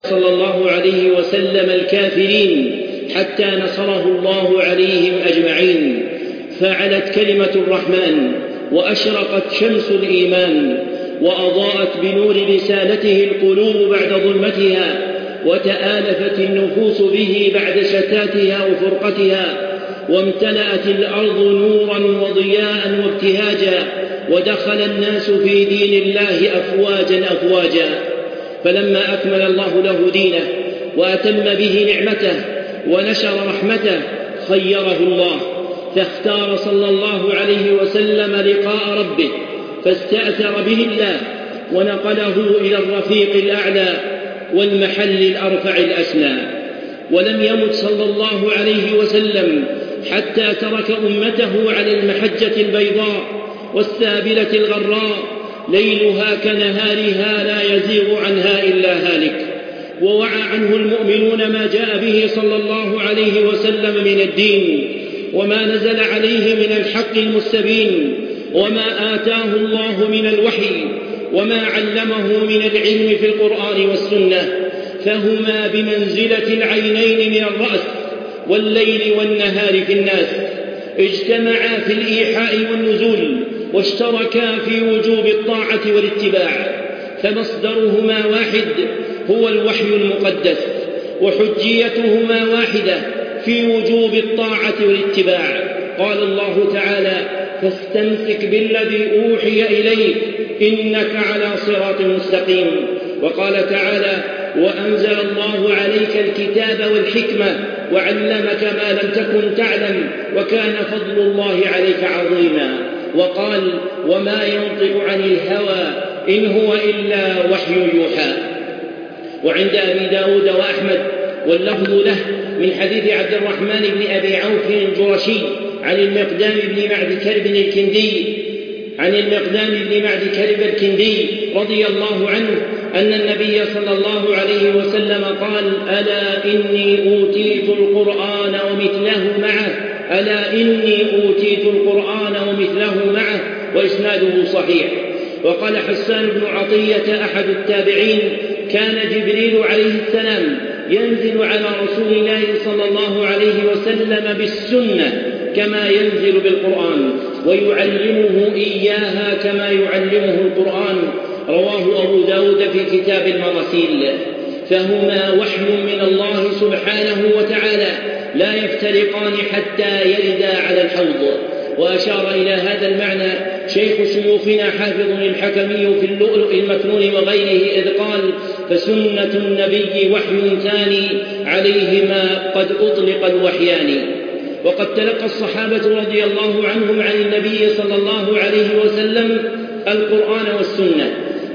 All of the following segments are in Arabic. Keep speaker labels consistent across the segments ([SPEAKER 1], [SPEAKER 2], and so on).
[SPEAKER 1] صلى الله عليه وسلم الكافرين حتى نصره الله عليهم أجمعين، فعلت كلمة الرحمن وأشرقت شمس الإيمان، وأضاءت بنور رسالته القلوب بعد ظلمتها، وتآلفت النفوس به بعد شتاتها وفرقتها، وامتلأت الأرض نورا وضياء وابتهاجا، ودخل الناس في دين الله أفواجا أفواجا. فلما أكمل الله له دينه وأتم به نعمته ونشر رحمته خيره الله، فاختار صلى الله عليه وسلم لقاء ربه، فاستأثر به الله ونقله إلى الرفيق الأعلى والمحل الأرفع الأسنى. ولم يمت صلى الله عليه وسلم حتى ترك أمته على المحجة البيضاء والسابلة الغراء، ليلها كنهارها لا يزيغ عنها إلا هالك. ووعى عنه المؤمنون ما جاء به صلى الله عليه وسلم من الدين، وما نزل عليه من الحق المستبين، وما آتاه الله من الوحي، وما علمه من العلم في القرآن والسنة، فهما بمنزلة العينين من الرأس والليل والنهار في الناس، اجتمعا في الإيحاء والنزول، واشتركا في وجوب الطاعة والاتباع، فمصدرهما واحد هو الوحي المقدس، وحجيتهما واحدة في وجوب الطاعة والاتباع. قال الله تعالى: فاستمسك بالذي أوحي إليك إنك على صراط مستقيم. وقال تعالى: وأنزل الله عليك الكتاب والحكمة وعلمك ما لم تكن تعلم وكان فضل الله عليك عظيما. وقال: وما ينطق عن الهوى إن هو إلا وحي يوحى. وعند أبي داود وأحمد واللفظ له من حديث عبد الرحمن بن أبي عوف الجرشي عن المقدام بن معد كرب الكندي رضي الله عنه أن النبي صلى الله عليه وسلم قال: ألا إني أوتيت القرآن ومثله معه وإسناده صحيح. وقال حسان بن عطية أحد التابعين: كان جبريل عليه السلام ينزل على رسول الله صلى الله عليه وسلم بالسنة كما ينزل بالقرآن، ويعلمه إياها كما يعلمه القرآن. رواه أبو داود في كتاب المراسيل. فهما وحي من الله سبحانه وتعالى لا يفترقان حتى يردا على الحوض. وأشار إلى هذا المعنى شيخ شيوخنا حافظ الحكمي في اللؤلؤ المكنون وغيره إذ قال: فسنة النبي وحي ثاني عليهما قد أطلق الوحيان. وقد تلقى الصحابة رضي الله عنهم عن النبي صلى الله عليه وسلم القرآن والسنة،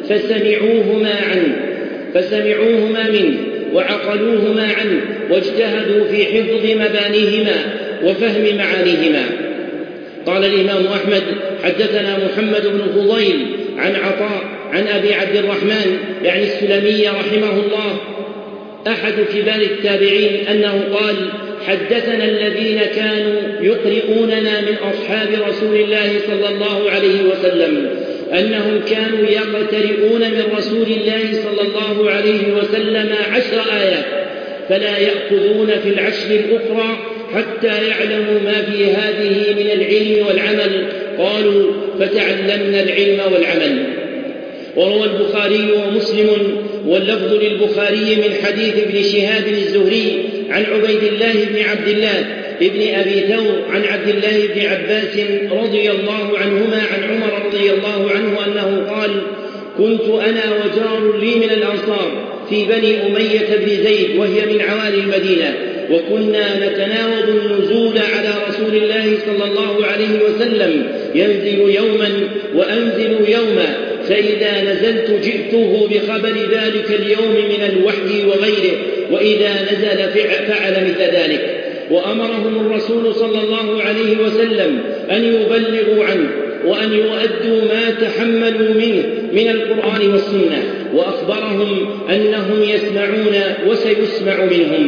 [SPEAKER 1] فسمعوهما منه وعقلوهما عنه، واجتهدوا في حفظ مبانيهما وفهم معانيهما. قال الإمام أحمد: حدثنا محمد بن فضيل عن عطاء عن أبي عبد الرحمن يعني السلمي رحمه الله أحد كبار التابعين أنه قال: حدثنا الذين كانوا يقرؤوننا من أصحاب رسول الله صلى الله عليه وسلم أنهم كانوا يقترؤون من رسول الله صلى الله عليه وسلم 10 آيات، فلا يأخذون في العشر الأخرى حتى يعلموا ما في هذه من العلم والعمل. قالوا: فتعلمنا العلم والعمل. وروى البخاري ومسلم واللفظ للبخاري من حديث ابن شهاب الزهري عن عبيد الله بن عبد الله ابن أبي ثور عن عبد الله بن عباس رضي الله عنهما عن عمر رضي الله عنه أنه قال: كنت أنا وجار لي من الأنصار في بني أمية بن زيد وهي من عوالي المدينة، وكنا نتناوب النزول على رسول الله صلى الله عليه وسلم، ينزل يوما وأنزل يوما، فإذا نزلت جئته بخبر ذلك اليوم من الوحي وغيره، وإذا نزل فعل مثل ذلك. وأمرهم الرسول صلى الله عليه وسلم أن يبلغوا عنه وأن يؤدوا ما تحملوا منه من القرآن والسنة، وأخبرهم أنهم يسمعون وسيسمع منهم.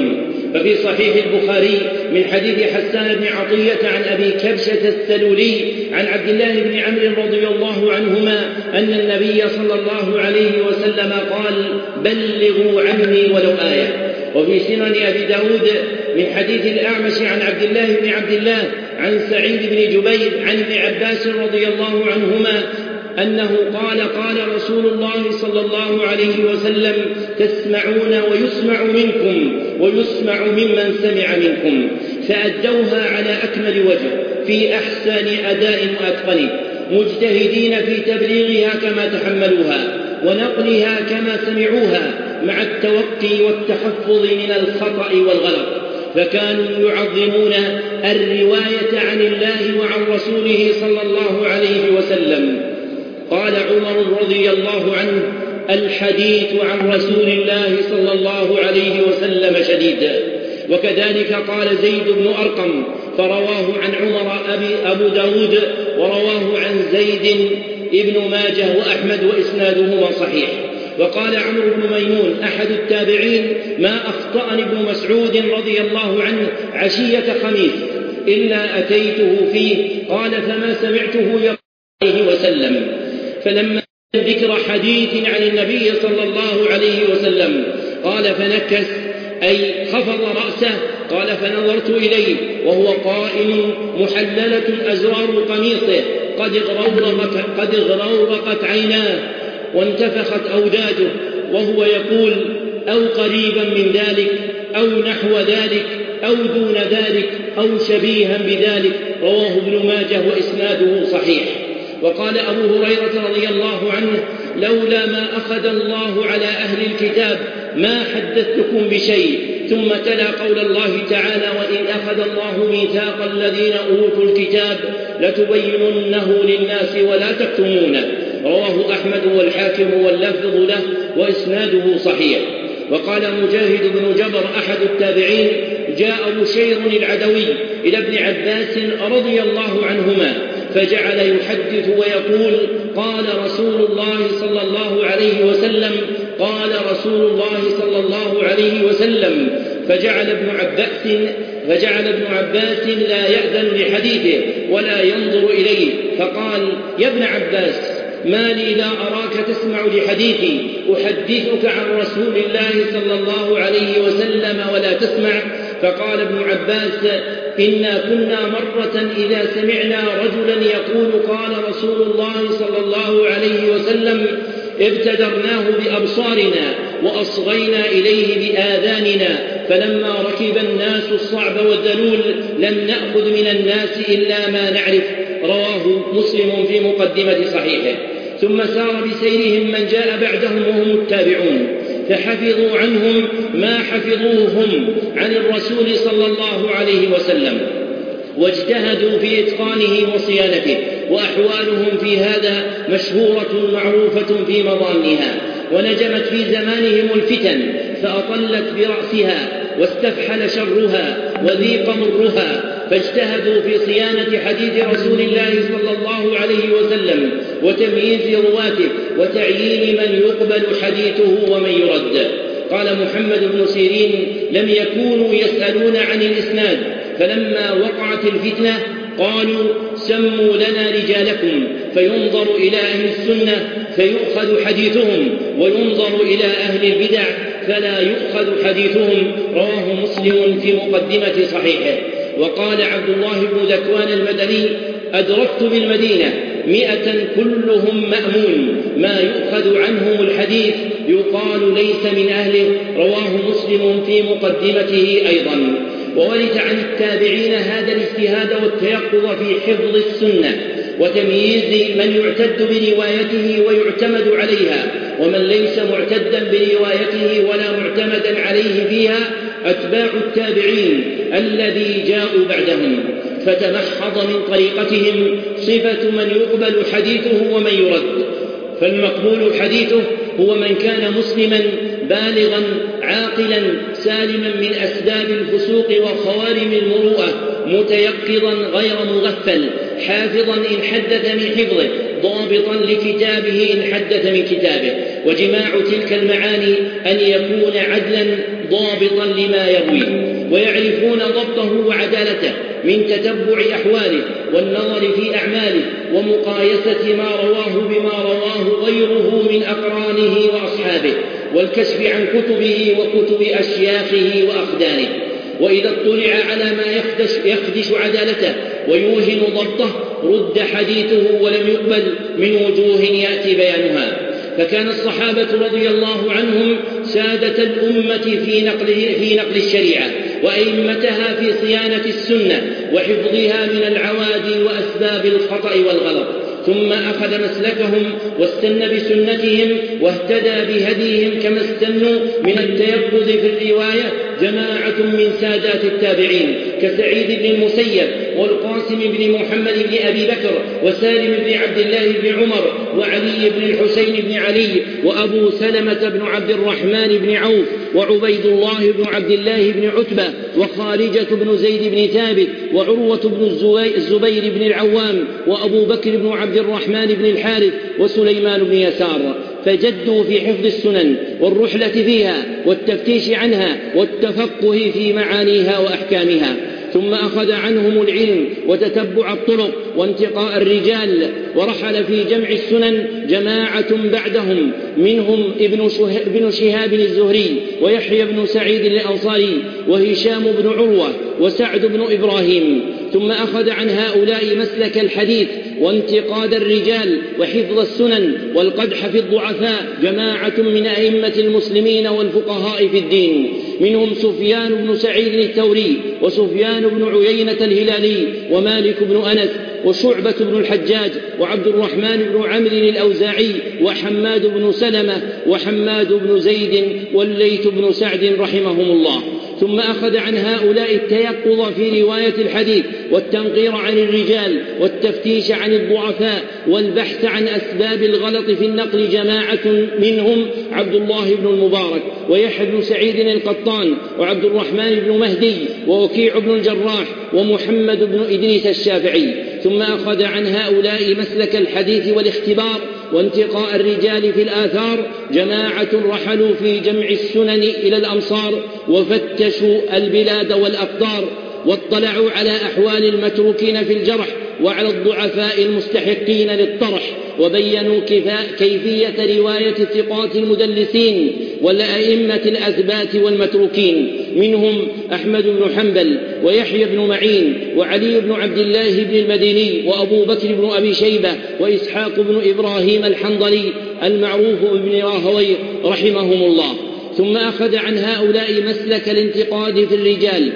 [SPEAKER 1] ففي صحيح البخاري من حديث حسان بن عطية عن أبي كبشة السلولي عن عبد الله بن عمرو رضي الله عنهما أن النبي صلى الله عليه وسلم قال: بلغوا عني ولو آية. وفي سنن أبي داود من حديث الأعمش عن عبد الله بن عبد الله عن سعيد بن جبير عن ابن عباس رضي الله عنهما أنه قال: قال رسول الله صلى الله عليه وسلم: تسمعون ويسمع منكم ويسمع ممن سمع منكم، فأدوها على أكمل وجه في أحسن أداء وأتقنه، مجتهدين في تبليغها كما تحملوها ونقلها كما سمعوها، مع التوقي والتحفظ من الخطأ والغلط. فكانوا يعظمون الرواية عن الله وعن رسوله صلى الله عليه وسلم. قال عمر رضي الله عنه: الحديث عن رسول الله صلى الله عليه وسلم شديد. وكذلك قال زيد بن أرقم، فرواه عن عمر أبو داود، ورواه عن زيد ابن ماجه وأحمد، وإسنادهما صحيح. وقال عمرو بن ميمون أحد التابعين: ما أخطأني ابن مسعود رضي الله عنه عشية خميس إلا أتيته فيه، قال: فما سمعته يقول عليه وسلم. فلما ذكر حديث عن النبي صلى الله عليه وسلم قال: فنكس، أي خفض رأسه. قال: فنظرت إليه وهو قائم محللة أزرار قميصه قد اغرورقت عيناه وانتفخت أوداده، وهو يقول: أو قريبا من ذلك أو نحو ذلك أو دون ذلك أو شبيها بذلك. رواه ابن ماجه وإسناده صحيح. وقال أبو هريرة رضي الله عنه: لولا ما أخذ الله على أهل الكتاب ما حدثتكم بشيء. ثم تلا قول الله تعالى: وإن أخذ الله ميثاق الذين أوتوا الكتاب لتبيننه للناس ولا تكتمونه. رواه أحمد والحاكم واللفظ له وإسناده صحيح. وقال مجاهد بن جبر أحد التابعين: جاء بشير العدوي إلى ابن عباس رضي الله عنهما فجعل يحدث ويقول: قال رسول الله صلى الله عليه وسلم، قال رسول الله صلى الله عليه وسلم. فجعل ابن عباس لا يأذن لحديثه ولا ينظر إليه، فقال: يا ابن عباس، ما لي لا أراك تسمع لحديثي أحدثك عن رسول الله صلى الله عليه وسلم ولا تسمع؟ فقال ابن عباس: إنا كنا مرة إذا سمعنا رجلا يقول قال رسول الله صلى الله عليه وسلم ابتدرناه بأبصارنا وأصغينا إليه بآذاننا، فلما ركب الناس الصعب والذلول لم نأخذ من الناس إلا ما نعرف. رواه مسلم في مقدمة صحيحه. ثم سار بسيرهم من جاء بعدهم وهم التابعون، فحفظوا عنهم ما حفظوه هم عن الرسول صلى الله عليه وسلم، واجتهدوا في إتقانه وصيانته، وأحوالهم في هذا مشهورة معروفة في مضامنها. ونجمت في زمانهم الفتن فأطلت برأسها واستفحل شرها وذيق مرها، فاجتهدوا في صيانة حديث رسول الله صلى الله عليه وسلم وتمييز رواته وتعيين من يقبل حديثه ومن يرد. قال محمد بن سيرين: لم يكونوا يسألون عن الإسناد، فلما وقعت الفتنة قالوا: سموا لنا رجالكم، فينظر إلى أهل السنة فيؤخذ حديثهم، وينظر إلى أهل البدع فلا يؤخذ حديثهم. رواه مسلم في مقدمة صحيحه. وقال عبد الله بن ذكوان المدني: أدركت بالمدينة 100 كلهم مأمون، ما يؤخذ عنهم الحديث يقال ليس من أهله. رواه مسلم في مقدمته أيضا. وورد عن التابعين هذا الاجتهاد والتيقظ في حفظ السنة وتمييز من يعتد بروايته ويعتمد عليها ومن ليس معتدا بروايته ولا معتمدا عليه فيها، أتباع التابعين الذي جاءوا بعدهم، فتمحض من طريقتهم صفة من يقبل حديثه ومن يرد. فالمقبول حديثه هو من كان مسلما بالغا عاقلا سالما من أسباب الفسوق وخوارم المروءة، متيقظا غير مغفل، حافظا إن حدث من حفظه، ضابطا لكتابه إن حدث من كتابه. وجماع تلك المعاني أن يكون عدلا ضابطا لما يروي. ويعرفون ضبطه وعدالته من تتبع أحواله والنظر في أعماله ومقايسة ما رواه بما رواه غيره من أقرانه وأصحابه والكشف عن كتبه وكتب أشياخه وأخدانه. وإذا اطلع على ما يخدش عدالته ويوهن ضبطه رد حديثه ولم يقبل من وجوه يأتي بيانها. فكان الصحابة رضي الله عنهم سادة الأمة في نقل الشريعة وأئمتها في صيانة السنة وحفظها من العوادي وأسباب الخطأ والغلط، ثم أخذ مسلكهم واستنى بسنتهم واهتدى بهديهم كما استنوا من التيقظ في الرواية جماعة من سادات التابعين كسعيد بن المسيب والقاسم بن محمد بن أبي بكر وسالم بن عبد الله بن عمر وعلي بن الحسين بن علي وأبو سلمة بن عبد الرحمن بن عوف وعبيد الله بن عبد الله بن عتبة وخارجة بن زيد بن ثابت وعروة بن الزبير بن العوام وأبو بكر بن عبد الرحمن بن الحارث وسليمان بن يسار، فجدوا في حفظ السنن والرحلة فيها والتفتيش عنها والتفقه في معانيها وأحكامها. ثم أخذ عنهم العلم وتتبع الطرق وانتقاء الرجال، ورحل في جمع السنن جماعة بعدهم منهم ابن شهاب الزهري ويحيى بن سعيد الأنصاري وهشام بن عروة وسعد بن إبراهيم. ثم أخذ عن هؤلاء مسلك الحديث وانتقاد الرجال وحفظ السنن والقدح في الضعفاء جماعة من أئمة المسلمين والفقهاء في الدين، منهم سفيان بن سعيد الثوري وسفيان بن عيينة الهلالي ومالك بن أنس وشعبة بن الحجاج وعبد الرحمن بن عمرو الأوزاعي وحماد بن سلمة وحماد بن زيد والليث بن سعد رحمهم الله. ثم أخذ عن هؤلاء التيقظ في رواية الحديث والتنقير عن الرجال والتفتيش عن الضعفاء والبحث عن أسباب الغلط في النقل جماعة منهم عبد الله بن المبارك ويحيى بن سعيد القطان وعبد الرحمن بن مهدي ووكيع بن الجراح ومحمد بن إدريس الشافعي. ثم أخذ عن هؤلاء مسلك الحديث والاختبار وانتقاء الرجال في الآثار جماعة رحلوا في جمع السنن إلى الأمصار وفتشوا البلاد والأقطار واطلعوا على أحوال المتروكين في الجرح وعلى الضعفاء المستحقين للطرح، وبينوا كيفية رواية الثقات المدلسين والأئمة الأثبات والمتروكين، منهم أحمد بن حنبل ويحيى بن معين وعلي بن عبد الله بن المديني وأبو بكر بن أبي شيبة وإسحاق بن إبراهيم الحنظلي المعروف بن راهويه رحمهم الله. ثم أخذ عن هؤلاء مسلك الانتقاد في الرجال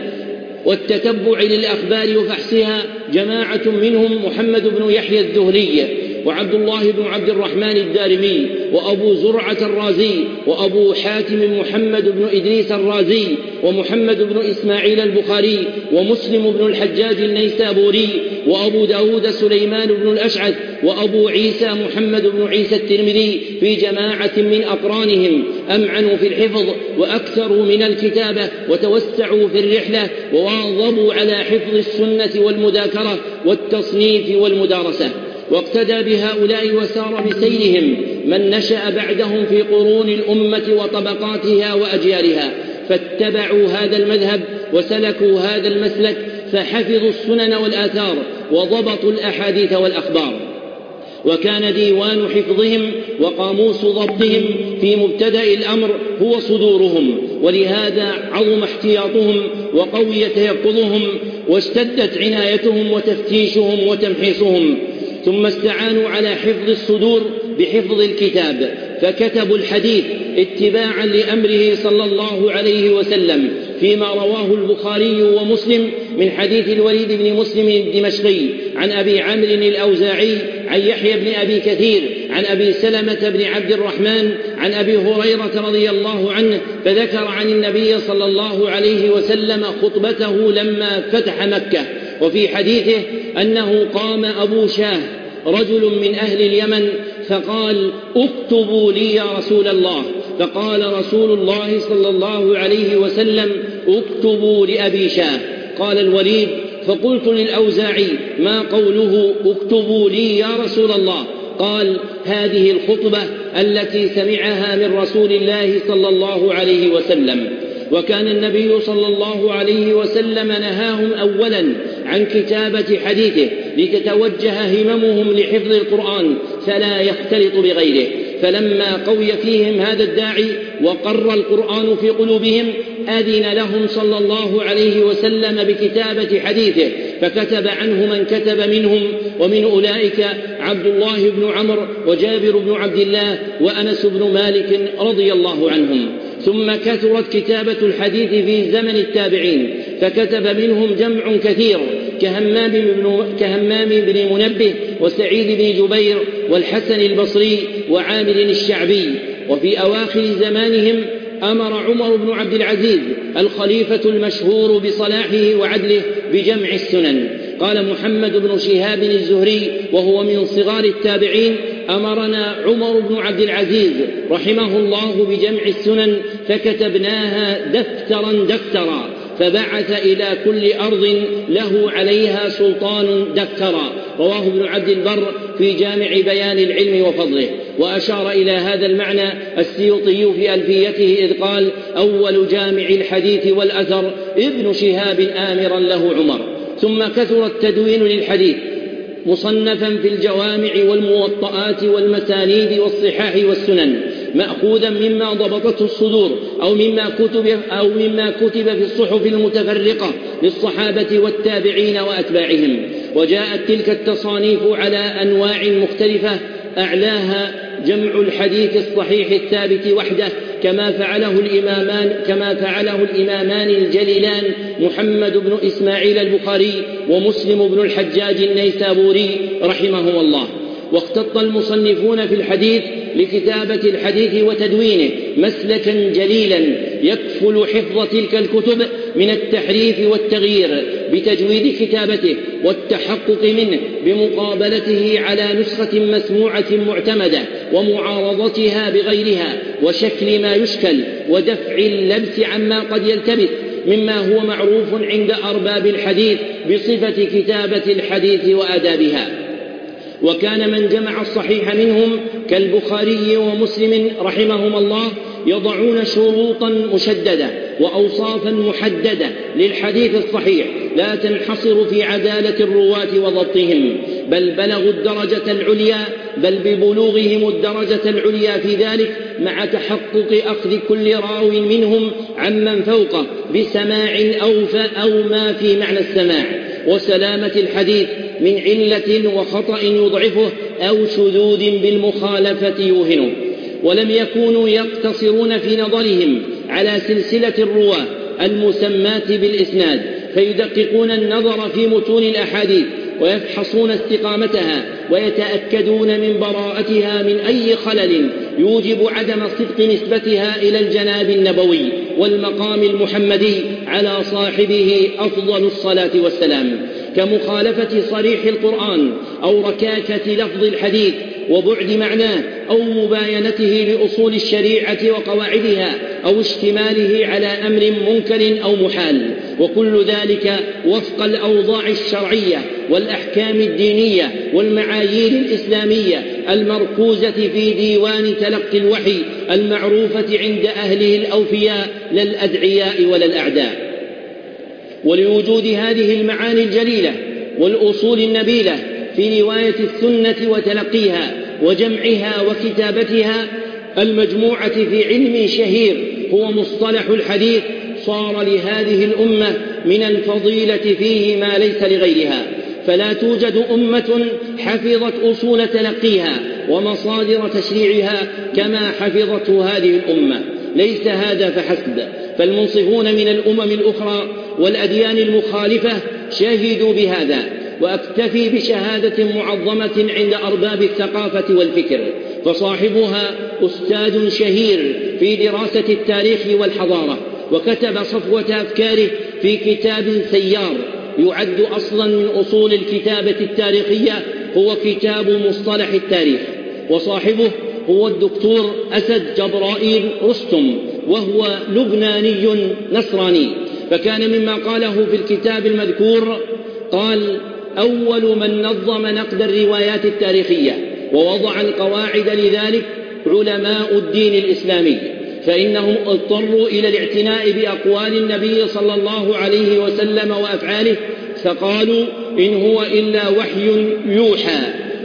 [SPEAKER 1] والتتبع للأخبار وفحصها جماعة منهم محمد بن يحيى الذهلي وعبد الله بن عبد الرحمن الدارمي وأبو زرعة الرازي وأبو حاتم محمد بن إدريس الرازي ومحمد بن إسماعيل البخاري ومسلم بن الحجاج النيسابوري وأبو داود سليمان بن الأشعث وأبو عيسى محمد بن عيسى الترمذي في جماعة من أقرانهم أمعنوا في الحفظ وأكثروا من الكتابة وتوسعوا في الرحلة وواظبوا على حفظ السنة والمذاكرة والتصنيف والمدارسة، واقتدى بهؤلاء وسار بسيرهم من نشأ بعدهم في قرون الأمة وطبقاتها وأجيالها، فاتبعوا هذا المذهب وسلكوا هذا المسلك فحفظوا السنن والآثار وضبطوا الأحاديث والأخبار. وكان ديوان حفظهم وقاموس ضبطهم في مبتدأ الأمر هو صدورهم، ولهذا عظم احتياطهم وقوي تيقظهم واشتدت عنايتهم وتفتيشهم وتمحيصهم. ثم استعانوا على حفظ الصدور بحفظ الكتاب، فكتبوا الحديث اتباعا لأمره صلى الله عليه وسلم فيما رواه البخاري ومسلم من حديث الوليد بن مسلم الدمشقي عن أبي عمرو الأوزاعي عن يحيى بن أبي كثير عن أبي سلمة بن عبد الرحمن عن أبي هريرة رضي الله عنه، فذكر عن النبي صلى الله عليه وسلم خطبته لما فتح مكة. وفي حديثه أنه قام أبو شاه رجل من أهل اليمن فقال: اكتبوا لي يا رسول الله، فقال رسول الله صلى الله عليه وسلم: اكتبوا لأبي شاه. قال الوليد: فقلت للأوزاعي: ما قوله اكتبوا لي يا رسول الله؟ قال: هذه الخطبة التي سمعها من رسول الله صلى الله عليه وسلم. وكان النبي صلى الله عليه وسلم نهاهم أولا عن كتابة حديثه لتتوجه هممهم لحفظ القرآن فلا يختلط بغيره، فلما قوي فيهم هذا الداعي وقر القرآن في قلوبهم أذن لهم صلى الله عليه وسلم بكتابة حديثه، فكتب عنه من كتب منهم، ومن أولئك عبد الله بن عمرو وجابر بن عبد الله وأنس بن مالك رضي الله عنهم. ثم كثرت كتابة الحديث في زمن التابعين، فكتب منهم جمع كثير كهمام بن منبه وسعيد بن جبير والحسن البصري وعامر الشعبي. وفي أواخر زمانهم أمر عمر بن عبد العزيز الخليفة المشهور بصلاحه وعدله بجمع السنن. قال محمد بن شهاب الزهري وهو من صغار التابعين: أمرنا عمر بن عبد العزيز رحمه الله بجمع السنن فكتبناها دفترا فبعث إلى كل أرض له عليها سلطان دفترا. رواه ابن عبد البر في جامع بيان العلم وفضله. وأشار إلى هذا المعنى السيوطي في ألفيته إذ قال: أول جامع الحديث والأثر ابن شهاب آمرا له عمر. ثم كثر التدوين للحديث مصنفا في الجوامع والموطئات والمسانيد والصحاح والسنن، مأخوذا مما ضبطته الصدور أو مما كتب في الصحف المتفرقة للصحابة والتابعين وأتباعهم. وجاءت تلك التصانيف على أنواع مختلفة، أعلاها جمع الحديث الصحيح الثابت وحده كما فعله الإمامان الجليلان محمد بن إسماعيل البخاري ومسلم بن الحجاج النيسابوري رحمه الله. واختط المصنفون في الحديث لكتابة الحديث وتدوينه مسلكا جليلا يكفل حفظ تلك الكتب من التحريف والتغيير بتجويد كتابته والتحقق منه بمقابلته على نسخة مسموعة معتمدة ومعارضتها بغيرها وشكل ما يشكل ودفع اللبس عما قد يلتبس مما هو معروف عند أرباب الحديث بصفة كتابة الحديث وآدابها. وكان من جمع الصحيح منهم كالبخاري ومسلم رحمهم الله يضعون شروطا مشددة وأوصافا محددة للحديث الصحيح لا تنحصر في عدالة الرواة وضبطهم، بل ببلوغهم الدرجة العليا في ذلك مع تحقق أخذ كل راو منهم عمن فوقه بسماع أو ما في معنى السماع، وسلامة الحديث من علة وخطأ يضعفه أو شذوذ بالمخالفة يوهنه. ولم يكونوا يقتصرون في نظرهم على سلسلة الرواة المسماة بالإسناد، فيدققون النظر في متون الأحاديث ويفحصون استقامتها ويتأكدون من براءتها من أي خلل يوجب عدم صدق نسبتها إلى الجناب النبوي والمقام المحمدي على صاحبه أفضل الصلاة والسلام، كمخالفة صريح القرآن أو ركاكة لفظ الحديث وبعد معناه أو مباينته لأصول الشريعة وقواعدها أو اشتماله على أمر منكر أو محال، وكل ذلك وفق الأوضاع الشرعية والأحكام الدينية والمعايير الإسلامية المركوزة في ديوان تلقي الوحي المعروفة عند أهله الأوفياء لا الأدعياء ولا الأعداء. ولوجود هذه المعاني الجليلة والأصول النبيلة في رواية السنة وتلقيها وجمعها وكتابتها المجموعة في علم شهير هو مصطلح الحديث، صار لهذه الأمة من الفضيلة فيه ما ليس لغيرها، فلا توجد أمة حفظت أصول تلقيها ومصادر تشريعها كما حفظته هذه الأمة. ليس هذا فحسب، فالمنصفون من الأمم الأخرى والأديان المخالفة شهدوا بهذا، وأكتفي بشهادة معظمة عند أرباب الثقافة والفكر، فصاحبها أستاذ شهير في دراسة التاريخ والحضارة، وكتب صفوة أفكاره في كتاب سيار يعد أصلا من أصول الكتابة التاريخية، هو كتاب مصطلح التاريخ. وصاحبه هو الدكتور أسد جبرائيل رستم، وهو لبناني نصراني، فكان مما قاله في الكتاب المذكور قال: أول من نظم نقد الروايات التاريخية ووضع القواعد لذلك علماء الدين الإسلامي، فإنهم اضطروا إلى الاعتناء بأقوال النبي صلى الله عليه وسلم وأفعاله، فقالوا إن هو إلا وحي يوحى،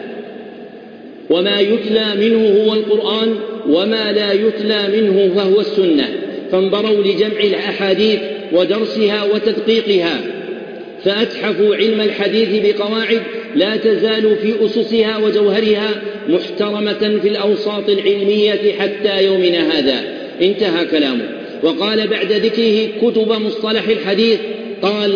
[SPEAKER 1] وما يتلى منه هو القرآن، وما لا يتلى منه فهو السنة. فانبروا لجمع الأحاديث ودرسها وتدقيقها، فأتحفوا علم الحديث بقواعد لا تزال في أسسها وجوهرها محترمة في الأوساط العلمية حتى يومنا هذا. انتهى كلامه. وقال بعد ذكره كتب مصطلح الحديث قال: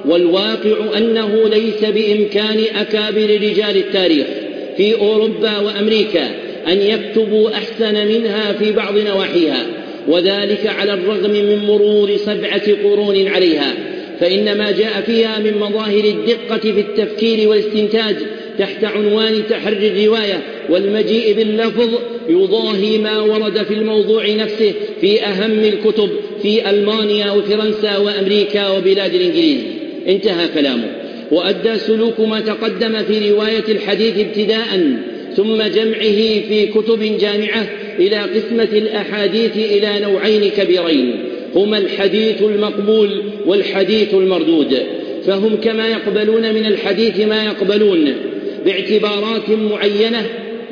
[SPEAKER 1] والواقع أنه ليس بإمكان أكابر رجال التاريخ في أوروبا وأمريكا أن يكتبوا أحسن منها في بعض نواحيها، وذلك على الرغم من مرور 7 قرون عليها، فإن ما جاء فيها من مظاهر الدقة في التفكير والاستنتاج تحت عنوان تحري الرواية والمجيء باللفظ يضاهي ما ورد في الموضوع نفسه في أهم الكتب في ألمانيا وفرنسا وأمريكا وبلاد الإنجليز. انتهى كلامه. وأدى سلوك ما تقدم في رواية الحديث ابتداء ثم جمعه في كتب جامعة إلى قسمة الأحاديث إلى نوعين كبيرين، هما الحديث المقبول والحديث المردود. فهم كما يقبلون من الحديث ما يقبلون باعتبارات معينة،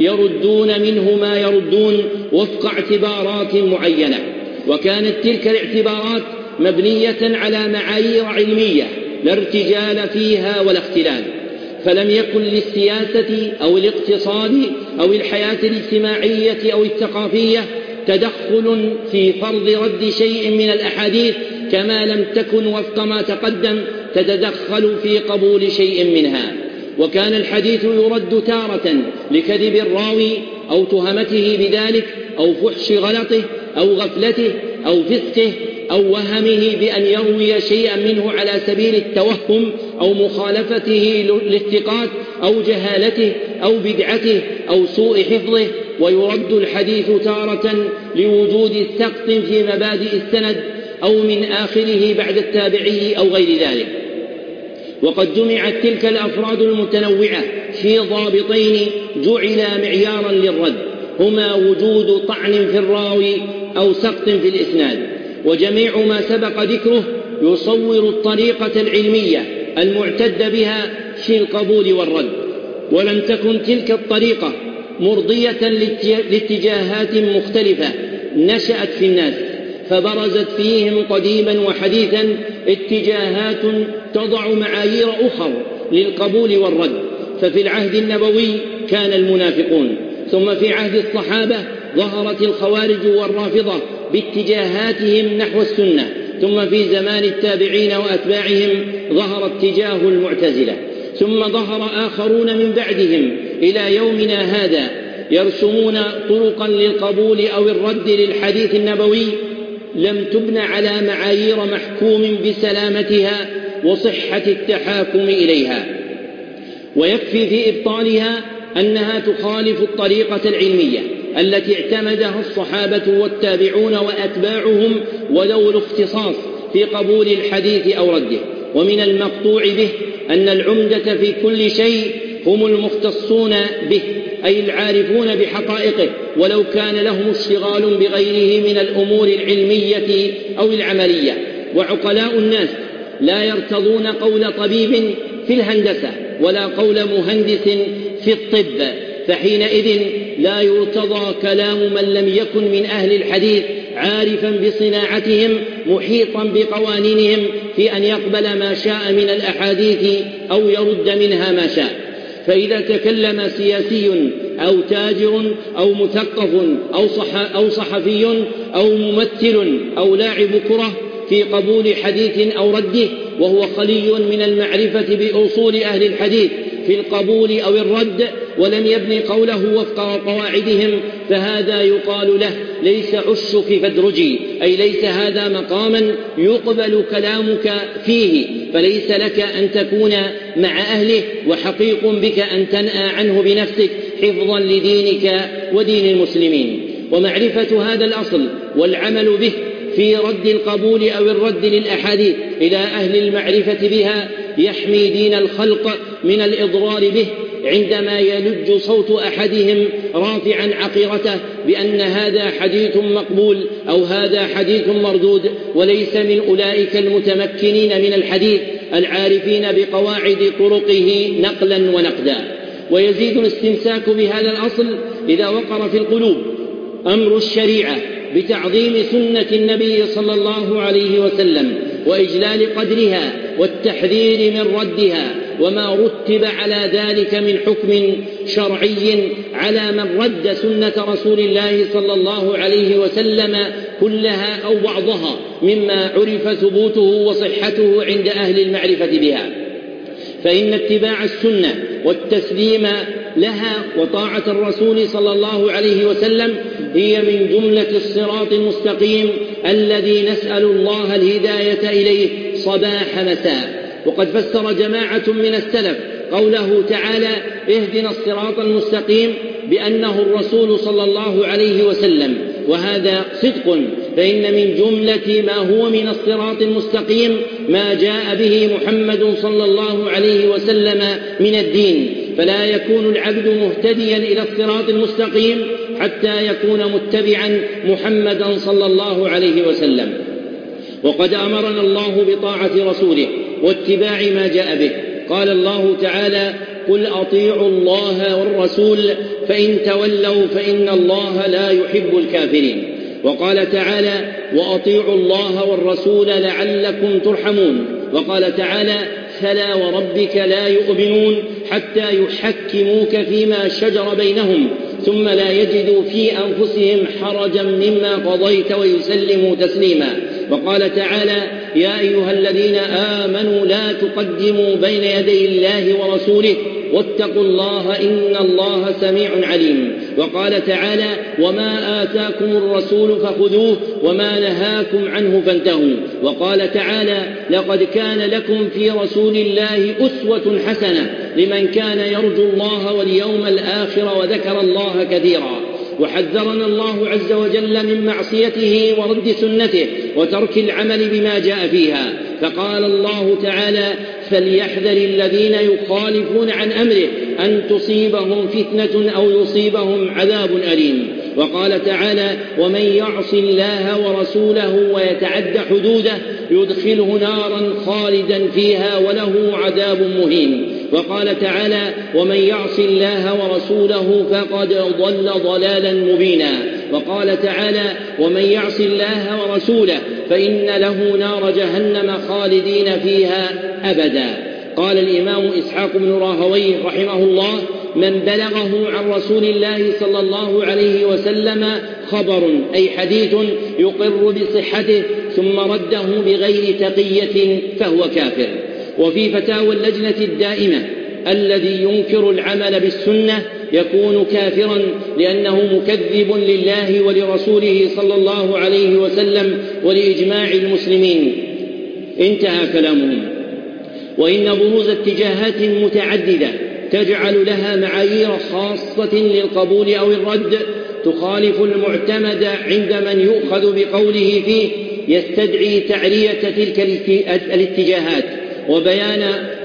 [SPEAKER 1] يردون منه ما يردون وفق اعتبارات معينة. وكانت تلك الاعتبارات مبنية على معايير علمية لا ارتجال فيها ولا اختلال، فلم يكن للسياسة أو الاقتصاد أو الحياة الاجتماعية أو الثقافية تدخل في فرض رد شيء من الأحاديث، كما لم تكن وفق ما تقدم تتدخل في قبول شيء منها. وكان الحديث يرد تارة لكذب الراوي أو تهمته بذلك أو فحش غلطه أو غفلته أو فسقه أو وهمه بأن يروي شيئا منه على سبيل التوهم أو مخالفته للثقات أو جهالته أو بدعته أو سوء حفظه. ويرد الحديث تارة لوجود سقط في مبادئ السند أو من آخره بعد التابعي أو غير ذلك. وقد جمعت تلك الأفراد المتنوعة في ضابطين جعلا معيارا للرد، هما وجود طعن في الراوي أو سقط في الإسناد. وجميع ما سبق ذكره يصور الطريقة العلمية المعتد بها في القبول والرد، ولم تكن تلك الطريقة مرضية لاتجاهات مختلفة نشأت في الناس، فبرزت فيهم قديما وحديثا اتجاهات تضع معايير أخر للقبول والرد. ففي العهد النبوي كان المنافقون، ثم في عهد الصحابة ظهرت الخوارج والرافضة باتجاهاتهم نحو السنة، ثم في زمان التابعين وأتباعهم ظهر اتجاه المعتزلة، ثم ظهر آخرون من بعدهم إلى يومنا هذا يرسمون طرقا للقبول أو الرد للحديث النبوي لم تبن على معايير محكوم بسلامتها وصحة التحاكم إليها. ويكفي في إبطالها أنها تخالف الطريقة العلمية التي اعتمدها الصحابة والتابعون وأتباعهم وذو الاختصاص في قبول الحديث أو رده. ومن المقطوع به أن العمدة في كل شيء هم المختصون به، أي العارفون بحقائقه، ولو كان لهم اشتغال بغيره من الأمور العلمية أو العملية. وعقلاء الناس لا يرتضون قول طبيب في الهندسة ولا قول مهندس في الطب، فحينئذ لا يرتضى كلام من لم يكن من أهل الحديث عارفا بصناعتهم محيطا بقوانينهم في أن يقبل ما شاء من الأحاديث أو يرد منها ما شاء. فإذا تكلم سياسي أو تاجر أو مثقف أو صحفي أو ممثل أو لاعب كرة في قبول حديث أو رده وهو خلي من المعرفة بأصول أهل الحديث في القبول أو الرد ولم يبني قوله وفق قواعدهم، فهذا يقال له ليس عشك فادرجي، أي ليس هذا مقاما يقبل كلامك فيه، فليس لك أن تكون مع أهله، وحقيق بك أن تنأى عنه بنفسك حفظا لدينك ودين المسلمين. ومعرفة هذا الأصل والعمل به في رد القبول أو الرد للأحاديث إلى أهل المعرفة بها يحمي دين الخلق من الإضرار به عندما يلج صوت أحدهم رافعا عقيرته بأن هذا حديث مقبول أو هذا حديث مردود، وليس من أولئك المتمكنين من الحديث العارفين بقواعد طرقه نقلا ونقدا. ويزيد الاستمساك بهذا الأصل إذا وقر في القلوب أمر الشريعة بتعظيم سنة النبي صلى الله عليه وسلم وإجلال قدرها والتحذير من ردها، وما رتب على ذلك من حكم شرعي على من رد سنة رسول الله صلى الله عليه وسلم كلها أو بعضها مما عرف ثبوته وصحته عند أهل المعرفة بها. فإن اتباع السنة والتسليم لها وطاعة الرسول صلى الله عليه وسلم هي من جملة الصراط المستقيم الذي نسأل الله الهداية إليه صباح مساء. وقد فسر جماعة من السلف قوله تعالى اهدنا الصراط المستقيم بأنه الرسول صلى الله عليه وسلم، وهذا صدق، فإن من جملة ما هو من الصراط المستقيم ما جاء به محمد صلى الله عليه وسلم من الدين، فلا يكون العبد مهتديا إلى الصراط المستقيم حتى يكون متبعا محمدا صلى الله عليه وسلم. وقد أمرنا الله بطاعة رسوله واتباع ما جاء به. قال الله تعالى قل أطيعوا الله والرسول فإن تولوا فإن الله لا يحب الكافرين. وقال تعالى وأطيعوا الله والرسول لعلكم ترحمون. وقال تعالى فلا وربك لا يؤمنون حتى يحكموك فيما شجر بينهم ثم لا يجدوا في أنفسهم حرجا مما قضيت ويسلموا تسليما. وقال تعالى يا أيها الذين آمنوا لا تقدموا بين يدي الله ورسوله واتقوا الله إن الله سميع عليم. وقال تعالى وما آتاكم الرسول فخذوه وما نهاكم عنه فانتهوا. وقال تعالى لقد كان لكم في رسول الله أسوة حسنة لمن كان يرجو الله واليوم الآخر وذكر الله كثيرا. وحذرنا الله عز وجل من معصيته ورد سنته وترك العمل بما جاء فيها، فقال الله تعالى فليحذر الذين يخالفون عن أمره أن تصيبهم فتنة أو يصيبهم عذاب أليم. وقال تعالى ومن يعص الله ورسوله ويتعد حدوده يدخله نارا خالدا فيها وله عذاب مهين. وقال تعالى ومن يعص الله ورسوله فقد ضل ضلالا مبينا. وقال تعالى ومن يعص الله ورسوله فإن له نار جهنم خالدين فيها أبدا. قال الإمام إسحاق بن راهويه رحمه الله من بلغه عن رسول الله صلى الله عليه وسلم خبر أي حديث يقر بصحته ثم رده بغير تقية فهو كافر. وفي فتاوى اللجنة الدائمة الذي ينكر العمل بالسنة يكون كافرا لأنه مكذب لله ولرسوله صلى الله عليه وسلم ولإجماع المسلمين. انتهى كلامهم. وإن بروز اتجاهات متعددة تجعل لها معايير خاصة للقبول أو الرد تخالف المعتمد عند من يؤخذ بقوله فيه يستدعي تعرية تلك الاتجاهات وبيان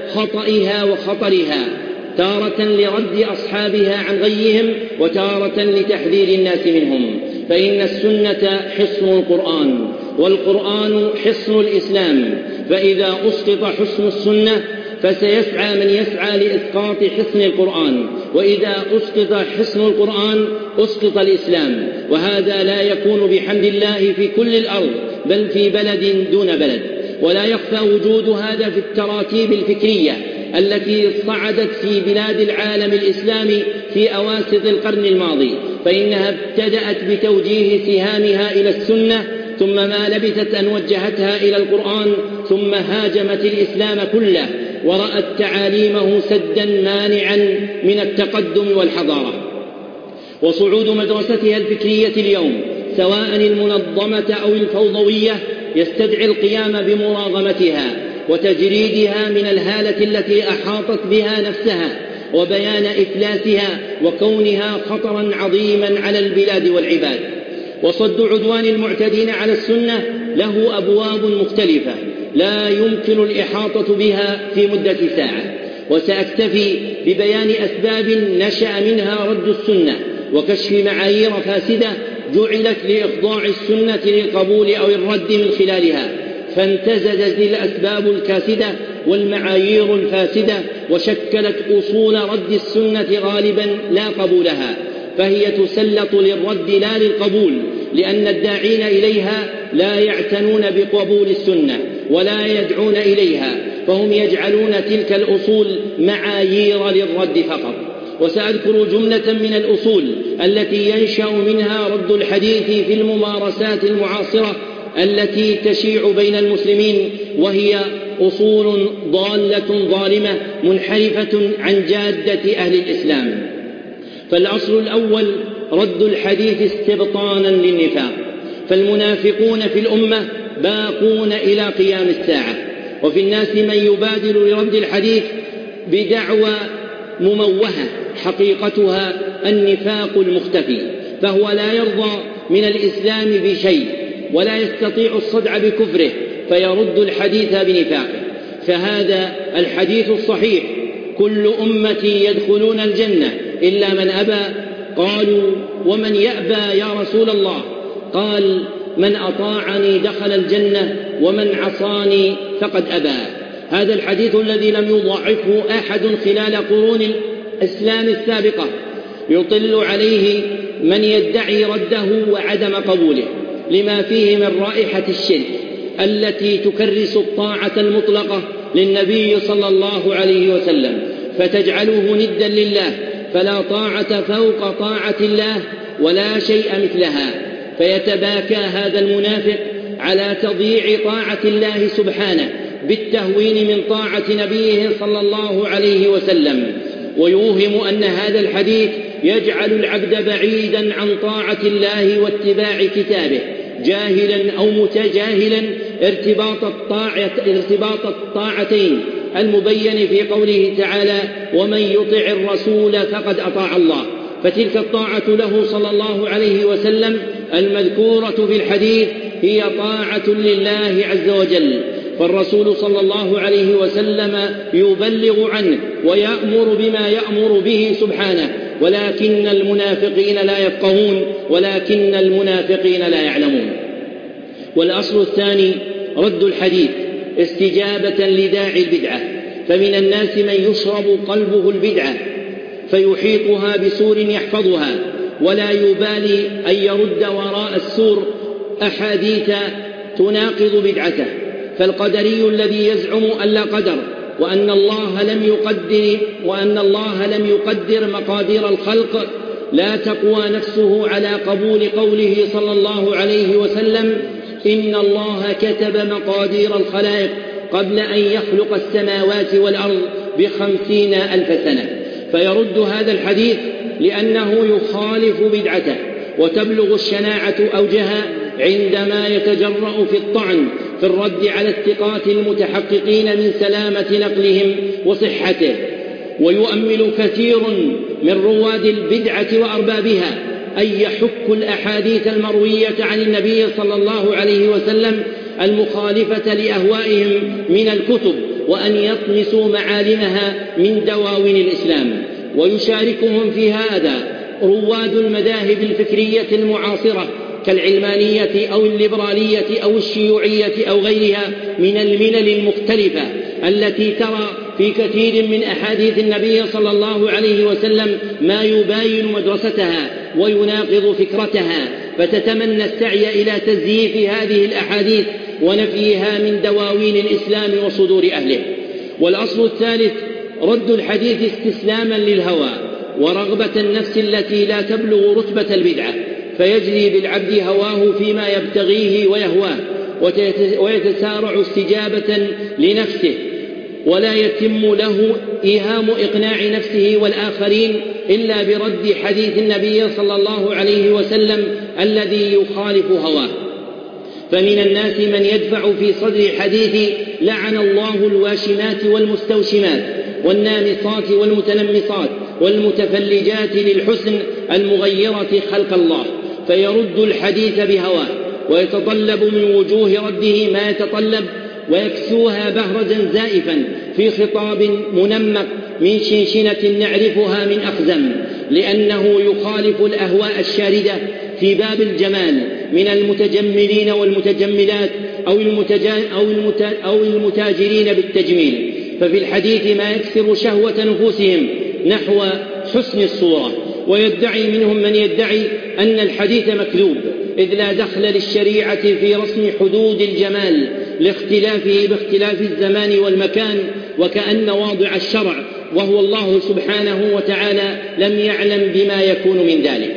[SPEAKER 1] خطئها وخطرها، تارة لرد أصحابها عن غيهم وتارة لتحذير الناس منهم. فإن السنة حصن القرآن والقرآن حصن الإسلام، فإذا أسقط حصن السنة فسيسعى من يسعى لإسقاط حصن القرآن، وإذا أسقط حصن القرآن أسقط الإسلام. وهذا لا يكون بحمد الله في كل الأرض بل في بلد دون بلد. ولا يخفى وجود هذا في التراتيب الفكرية التي صعدت في بلاد العالم الإسلامي في أواسط القرن الماضي، فإنها ابتدأت بتوجيه سهامها إلى السنة ثم ما لبثت أن وجهتها إلى القرآن ثم هاجمت الإسلام كله ورأت تعاليمه سدا مانعا من التقدم والحضارة. وصعود مدرستها الفكرية اليوم سواء المنظمة أو الفوضوية يستدعي القيام بمراغمتها وتجريدها من الهالة التي أحاطت بها نفسها وبيان إفلاسها وكونها خطرا عظيما على البلاد والعباد. وصد عدوان المعتدين على السنة له أبواب مختلفة لا يمكن الإحاطة بها في مدة ساعة، وسأكتفي ببيان أسباب نشأ منها رد السنة وكشف معايير فاسدة جعلت لإخضاع السنة للقبول أو الرد من خلالها، فامتزجت الأسباب الكاسدة والمعايير الفاسدة، وشكلت أصول رد السنة غالبا لا قبولها، فهي تسلط للرد لا للقبول، لأن الداعين إليها لا يعتنون بقبول السنة ولا يدعون إليها، فهم يجعلون تلك الأصول معايير للرد فقط. وسأذكر جملة من الأصول التي ينشأ منها رد الحديث في الممارسات المعاصرة التي تشيع بين المسلمين، وهي أصول ضالة ظالمة منحرفة عن جادة أهل الإسلام. فالأصل الأول رد الحديث استبطانا للنفاق، فالمنافقون في الأمة باقون إلى قيام الساعة، وفي الناس من يبادر لرد الحديث بدعوى مموهة حقيقتها النفاق المختفي، فهو لا يرضى من الإسلام بشيء ولا يستطيع الصدع بكفره، فيرد الحديث بنفاقه. فهذا الحديث الصحيح: كل أمتي يدخلون الجنة إلا من أبى. قالوا: ومن يأبى يا رسول الله؟ قال: من أطاعني دخل الجنة ومن عصاني فقد أبى. هذا الحديث الذي لم يضعفه أحد خلال قرون الإسلام السابقة يطل عليه من يدعي رده وعدم قبوله، لما فيه من رائحة الشرك التي تكرس الطاعة المطلقة للنبي صلى الله عليه وسلم، فتجعله ندا لله، فلا طاعة فوق طاعة الله ولا شيء مثلها. فيتباكى هذا المنافق على تضييع طاعة الله سبحانه بالتهوين من طاعة نبيه صلى الله عليه وسلم، ويوهم أن هذا الحديث يجعل العبد بعيدا عن طاعة الله واتباع كتابه، جاهلا أو متجاهلا ارتباط الطاعتين المبين في قوله تعالى: ومن يطع الرسول فقد أطاع الله. فتلك الطاعة له صلى الله عليه وسلم المذكورة في الحديث هي طاعة لله عز وجل، فالرسول صلى الله عليه وسلم يبلغ عنه ويأمر بما يأمر به سبحانه، ولكن المنافقين لا يفقهون، ولكن المنافقين لا يعلمون. والأصل الثاني رد الحديث استجابة لداعي البدعة، فمن الناس من يشرب قلبه البدعة فيحيطها بسور يحفظها، ولا يبالي أن يرد وراء السور أحاديث تناقض بدعته. فالقدري الذي يزعم أن لا قدر وأن الله لم يقدر مقادير الخلق لا تقوى نفسه على قبول قوله صلى الله عليه وسلم: إن الله كتب مقادير الخلائق قبل أن يخلق السماوات والأرض ب50,000 سنة، فيرد هذا الحديث لأنه يخالف بدعته، وتبلغ الشناعة أوجها عندما يتجرأ في الطعن في الرد على الثقات المتحققين من سلامة نقلهم وصحته. ويؤمل كثير من رواد البدعة وأربابها أن يحكوا الأحاديث المروية عن النبي صلى الله عليه وسلم المخالفة لأهوائهم من الكتب، وأن يطمسوا معالمها من دواوين الإسلام. ويشاركهم في هذا رواد المذاهب الفكرية المعاصرة كالعلمانية أو الليبرالية أو الشيوعية أو غيرها من الملل المختلفة التي ترى في كثير من أحاديث النبي صلى الله عليه وسلم ما يباين مدرستها ويناقض فكرتها، فتتمنى السعي إلى تزييف هذه الأحاديث ونفيها من دواوين الإسلام وصدور أهله. والأصل الثالث رد الحديث استسلاما للهوى ورغبة النفس التي لا تبلغ رتبة البدعة، فيجري بالعبد هواه فيما يبتغيه ويهواه، ويتسارع استجابة لنفسه، ولا يتم له إيهام إقناع نفسه والآخرين إلا برد حديث النبي صلى الله عليه وسلم الذي يخالف هواه. فمن الناس من يدفع في صدر حديث لعن الله الواشمات والمستوشمات والنامصات والمتنمصات والمتفلجات للحسن المغيرة خلق الله، فيرد الحديث بهواه، ويتطلب من وجوه رده ما يتطلب، ويكسوها بهرجا زائفا في خطاب منمق من شنشنة نعرفها من أخزم، لأنه يخالف الأهواء الشاردة في باب الجمال من المتجملين والمتجملات أو المتاجرين بالتجميل، ففي الحديث ما يكسر شهوة نفوسهم نحو حسن الصورة. ويدعي منهم من يدعي أن الحديث مكذوب، إذ لا دخل للشريعة في رسم حدود الجمال لاختلافه باختلاف الزمان والمكان، وكأن واضع الشرع وهو الله سبحانه وتعالى لم يعلم بما يكون من ذلك.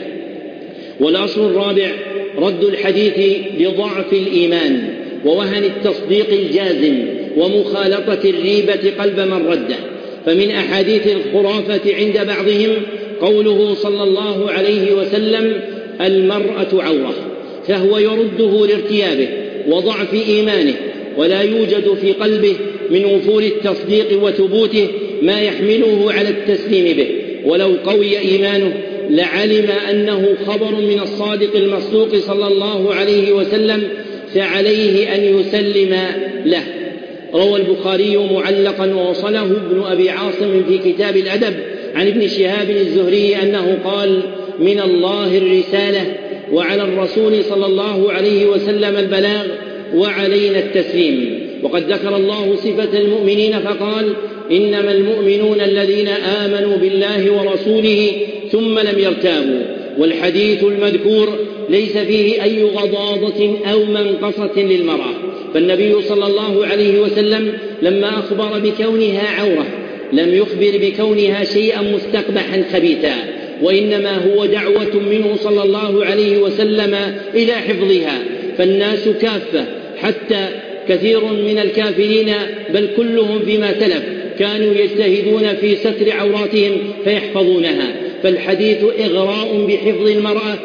[SPEAKER 1] والأصل الرابع رد الحديث لضعف الإيمان ووهن التصديق الجازم ومخالطة الريبة قلب من رده. فمن أحاديث الخرافة عند بعضهم قوله صلى الله عليه وسلم: المرأة عورة، فهو يرده لارتيابه وضعف إيمانه، ولا يوجد في قلبه من وفور التصديق وثبوته ما يحمله على التسليم به، ولو قوي إيمانه لعلم أنه خبر من الصادق المصدوق صلى الله عليه وسلم، فعليه أن يسلم له. روى البخاري معلقا ووصله ابن أبي عاصم في كتاب الأدب عن ابن شهاب الزهري أنه قال: من الله الرسالة، وعلى الرسول صلى الله عليه وسلم البلاغ، وعلينا التسليم. وقد ذكر الله صفة المؤمنين فقال: إنما المؤمنون الذين آمنوا بالله ورسوله ثم لم يرتابوا. والحديث المذكور ليس فيه أي غضاضة أو منقصة للمرأة، فالنبي صلى الله عليه وسلم لما أخبر بكونها عورة لم يخبر بكونها شيئا مستقبحا خبيثا، وإنما هو دعوة منه صلى الله عليه وسلم إلى حفظها. فالناس كافة، حتى كثير من الكافرين بل كلهم فيما سلف كانوا يجتهدون في ستر عوراتهم فيحفظونها. فالحديث إغراء بحفظ المرأة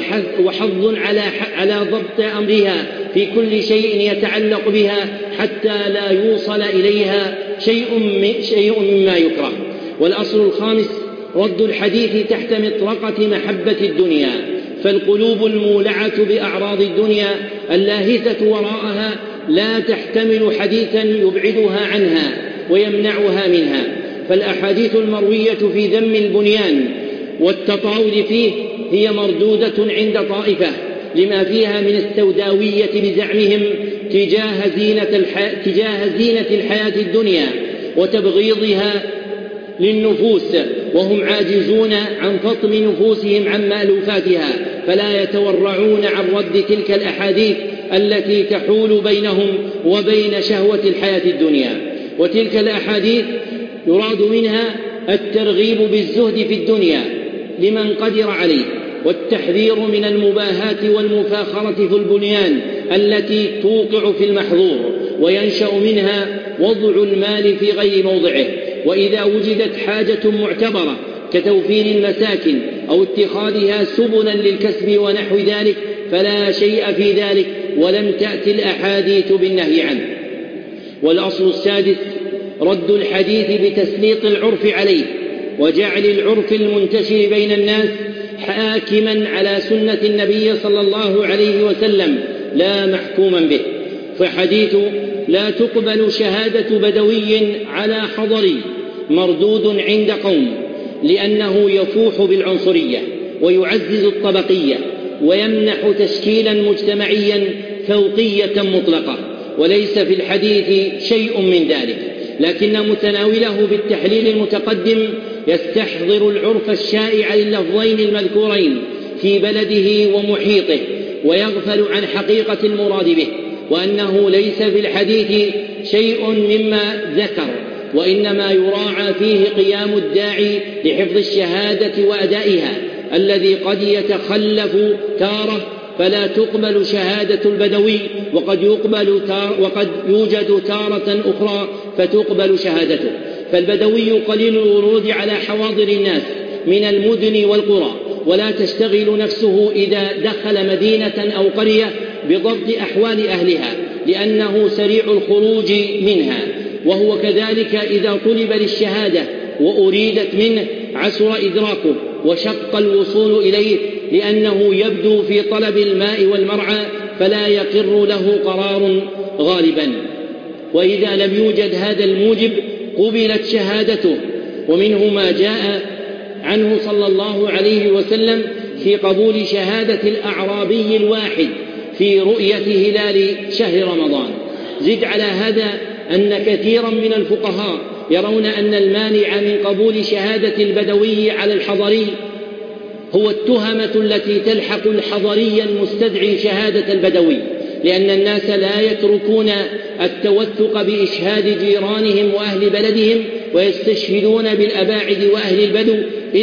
[SPEAKER 1] وحظ على ضبط أمرها في كل شيء يتعلق بها حتى لا يوصل إليها شيء مما يكره. والأصل الخامس رد الحديث تحت مطرقة محبة الدنيا، فالقلوب المولعة بأعراض الدنيا اللاهثة وراءها لا تحتمل حديثا يبعدها عنها ويمنعها منها. فالأحاديث المروية في ذم البنيان والتطاول فيه هي مردودة عند طائفة لما فيها من السوداوية بزعمهم تجاه زينة الحياة الدنيا وتبغيضها للنفوس، وهم عاجزون عن فطم نفوسهم عن مألوفاتها، فلا يتورعون عن رد تلك الأحاديث التي تحول بينهم وبين شهوة الحياة الدنيا. وتلك الأحاديث يراد منها الترغيب بالزهد في الدنيا لمن قدر عليه، والتحذير من المباهاة والمفاخرة في البنيان التي توقع في المحظور وينشأ منها وضع المال في غير موضعه. وإذا وجدت حاجة معتبرة كتوفير المساكن أو اتخاذها سبلا للكسب ونحو ذلك فلا شيء في ذلك، ولم تأتي الأحاديث بالنهي عنه. والأصل السادس رد الحديث بتسليط العرف عليه وجعل العرف المنتشر بين الناس حاكما على سنة النبي صلى الله عليه وسلم لا محكوما به. فحديث لا تقبل شهادة بدوي على حضري مردود عند قوم، لأنه يفوح بالعنصرية ويعزز الطبقية ويمنح تشكيلا مجتمعيا فوقية مطلقة، وليس في الحديث شيء من ذلك، لكن متناوله بالتحليل المتقدم يستحضر العرف الشائع لللفظين المذكورين في بلده ومحيطه ويغفل عن حقيقة المراد به، وأنه ليس في الحديث شيء مما ذكر، وإنما يراعى فيه قيام الداعي لحفظ الشهادة وأدائها الذي قد يتخلف تارة فلا تقبل شهادة البدوي، وقد يوجد تارة أخرى فتقبل شهادته. فالبدوي قليل الورود على حواضر الناس من المدن والقرى، ولا تشتغل نفسه إذا دخل مدينة أو قرية بضبط أحوال أهلها لأنه سريع الخروج منها، وهو كذلك إذا طلب للشهادة وأريدت منه عسر إدراكه وشق الوصول إليه لأنه يبدو في طلب الماء والمرعى فلا يقر له قرار غالبا. وإذا لم يوجد هذا الموجب قبلت شهادته. ومنه ما جاء عنه صلى الله عليه وسلم في قبول شهادة الأعرابي الواحد في رؤية هلال شهر رمضان. زد على هذا أن كثيرا من الفقهاء يرون أن المانع من قبول شهادة البدوي على الحضري هو التهمة التي تلحق الحضري المستدعي شهادة البدوي، لأن الناس لا يتركون التوثق بإشهاد جيرانهم وأهل بلدهم ويستشهدون بالأباعد وأهل البدو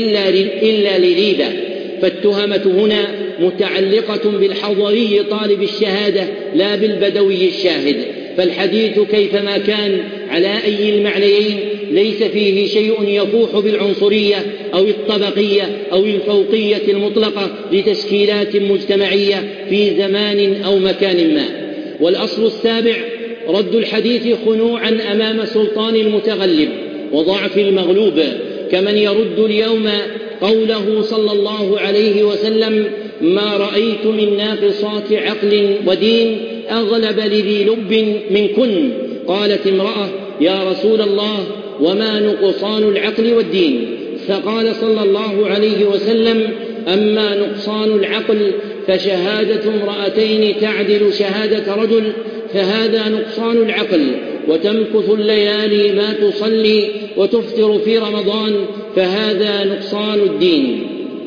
[SPEAKER 1] إلا لريبة. فالتهمة هنا متعلقة بالحضري طالب الشهادة لا بالبدوي الشاهد. فالحديث كيفما كان على أي المعنيين ليس فيه شيء يفوح بالعنصرية أو الطبقية أو الفوقية المطلقة لتشكيلات مجتمعية في زمان أو مكان ما. والأصل السابع رد الحديث خنوعا أمام سلطان المتغلب وضعف المغلوب، كمن يرد اليوم قوله صلى الله عليه وسلم: ما رأيت من ناقصات عقل ودين أغلب لذي لب منكن. قالت امرأة: يا رسول الله، وما نقصان العقل والدين؟ فقال صلى الله عليه وسلم: أما نقصان العقل فشهادة امرأتين تعدل شهادة رجل، فهذا نقصان العقل، وتمكث الليالي ما تصلي وتفطر في رمضان، فهذا نقصان الدين.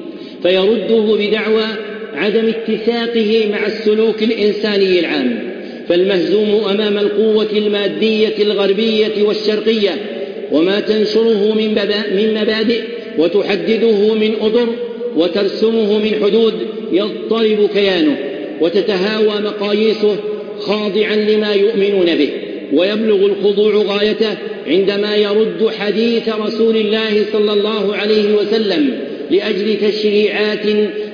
[SPEAKER 1] فيرده بدعوى عدم اتساقه مع السلوك الإنساني العام. فالمهزوم أمام القوة المادية الغربية والشرقية وما تنشره من مبادئ وتحدده من أطر وترسمه من حدود يضطرب كيانه وتتهاوى مقاييسه خاضعا لما يؤمنون به، ويبلغ الخضوع غايته عندما يرد حديث رسول الله صلى الله عليه وسلم لأجل تشريعات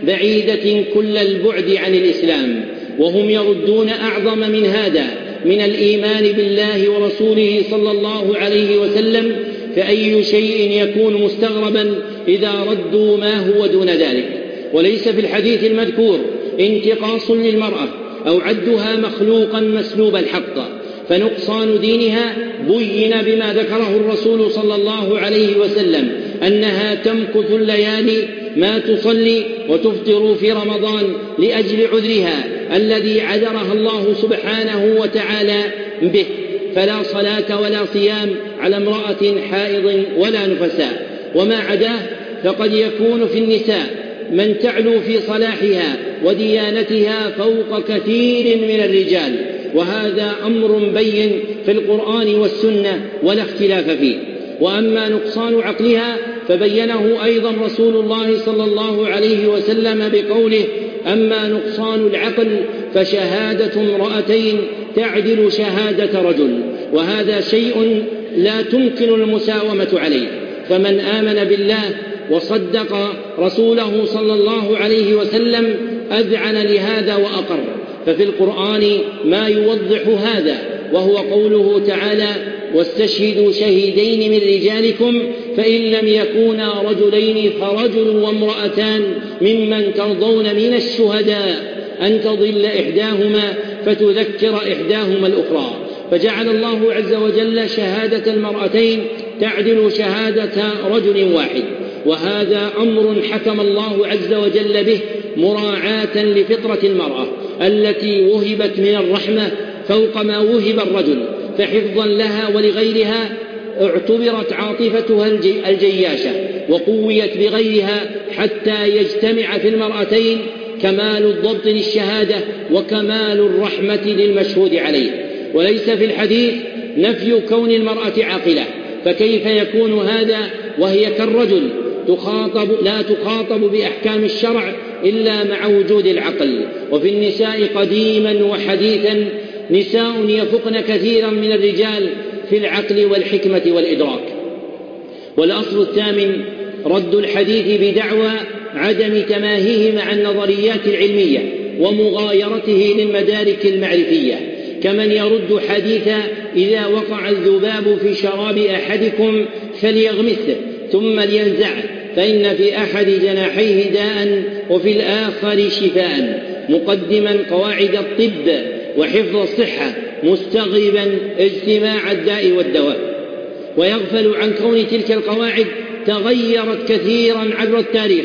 [SPEAKER 1] بعيدة كل البعد عن الإسلام. وهم يردون أعظم من هذا من الإيمان بالله ورسوله صلى الله عليه وسلم، فأي شيء يكون مستغربا إذا ردوا ما هو دون ذلك. وليس في الحديث المذكور انتقاص للمرأة أو عدها مخلوقا مسلوب الحق، فنقصان دينها بين بما ذكره الرسول صلى الله عليه وسلم أنها تمكث الليالي ما تصلي وتفطر في رمضان لأجل عذرها الذي عذرها الله سبحانه وتعالى به، فلا صلاة ولا صيام على امرأة حائض ولا نفساء. وما عداه فقد يكون في النساء من تعلو في صلاحها وديانتها فوق كثير من الرجال، وهذا أمر بين في القرآن والسنة ولا اختلاف فيه. وأما نقصان عقلها فبينه أيضا رسول الله صلى الله عليه وسلم بقوله: أما نقصان العقل فشهادة امرأتين تعدل شهادة رجل، وهذا شيء لا تمكن المساومة عليه. فمن آمن بالله وصدق رسوله صلى الله عليه وسلم أذعن لهذا وأقر. ففي القرآن ما يوضح هذا، وهو قوله تعالى: واستشهدوا شهيدين من رجالكم فإن لم يكونا رجلين فرجل وامرأتان ممن ترضون من الشهداء أن تضل إحداهما فتذكر إحداهما الأخرى. فجعل الله عز وجل شهادة المرأتين تعدل شهادة رجل واحد، وهذا أمر حكم الله عز وجل به مراعاة لفطرة المرأة التي وهبت من الرحمة فوق ما وهب الرجل، فحفظا لها ولغيرها اعتبرت عاطفتها الجياشة وقويت بغيرها حتى يجتمع في المرأتين كمال الضبط للشهادة وكمال الرحمة للمشهود عليه. وليس في الحديث نفي كون المرأة عاقلة، فكيف يكون هذا وهي كالرجل لا تخاطب بأحكام الشرع إلا مع وجود العقل؟ وفي النساء قديما وحديثا نساء يفقن كثيرا من الرجال في العقل والحكمة والإدراك. والأصل الثامن رد الحديث بدعوى عدم تماهيه مع النظريات العلمية ومغايرته للمدارك المعرفية، كمن يرد حديث إذا وقع الذباب في شراب أحدكم فليغمسه ثم لينزعه فإن في أحد جناحيه داء وفي الآخر شفاء، مقدما قواعد الطب وحفظ الصحة مستغربا اجتماع الداء والدواء، ويغفل عن كون تلك القواعد تغيرت كثيرا عبر التاريخ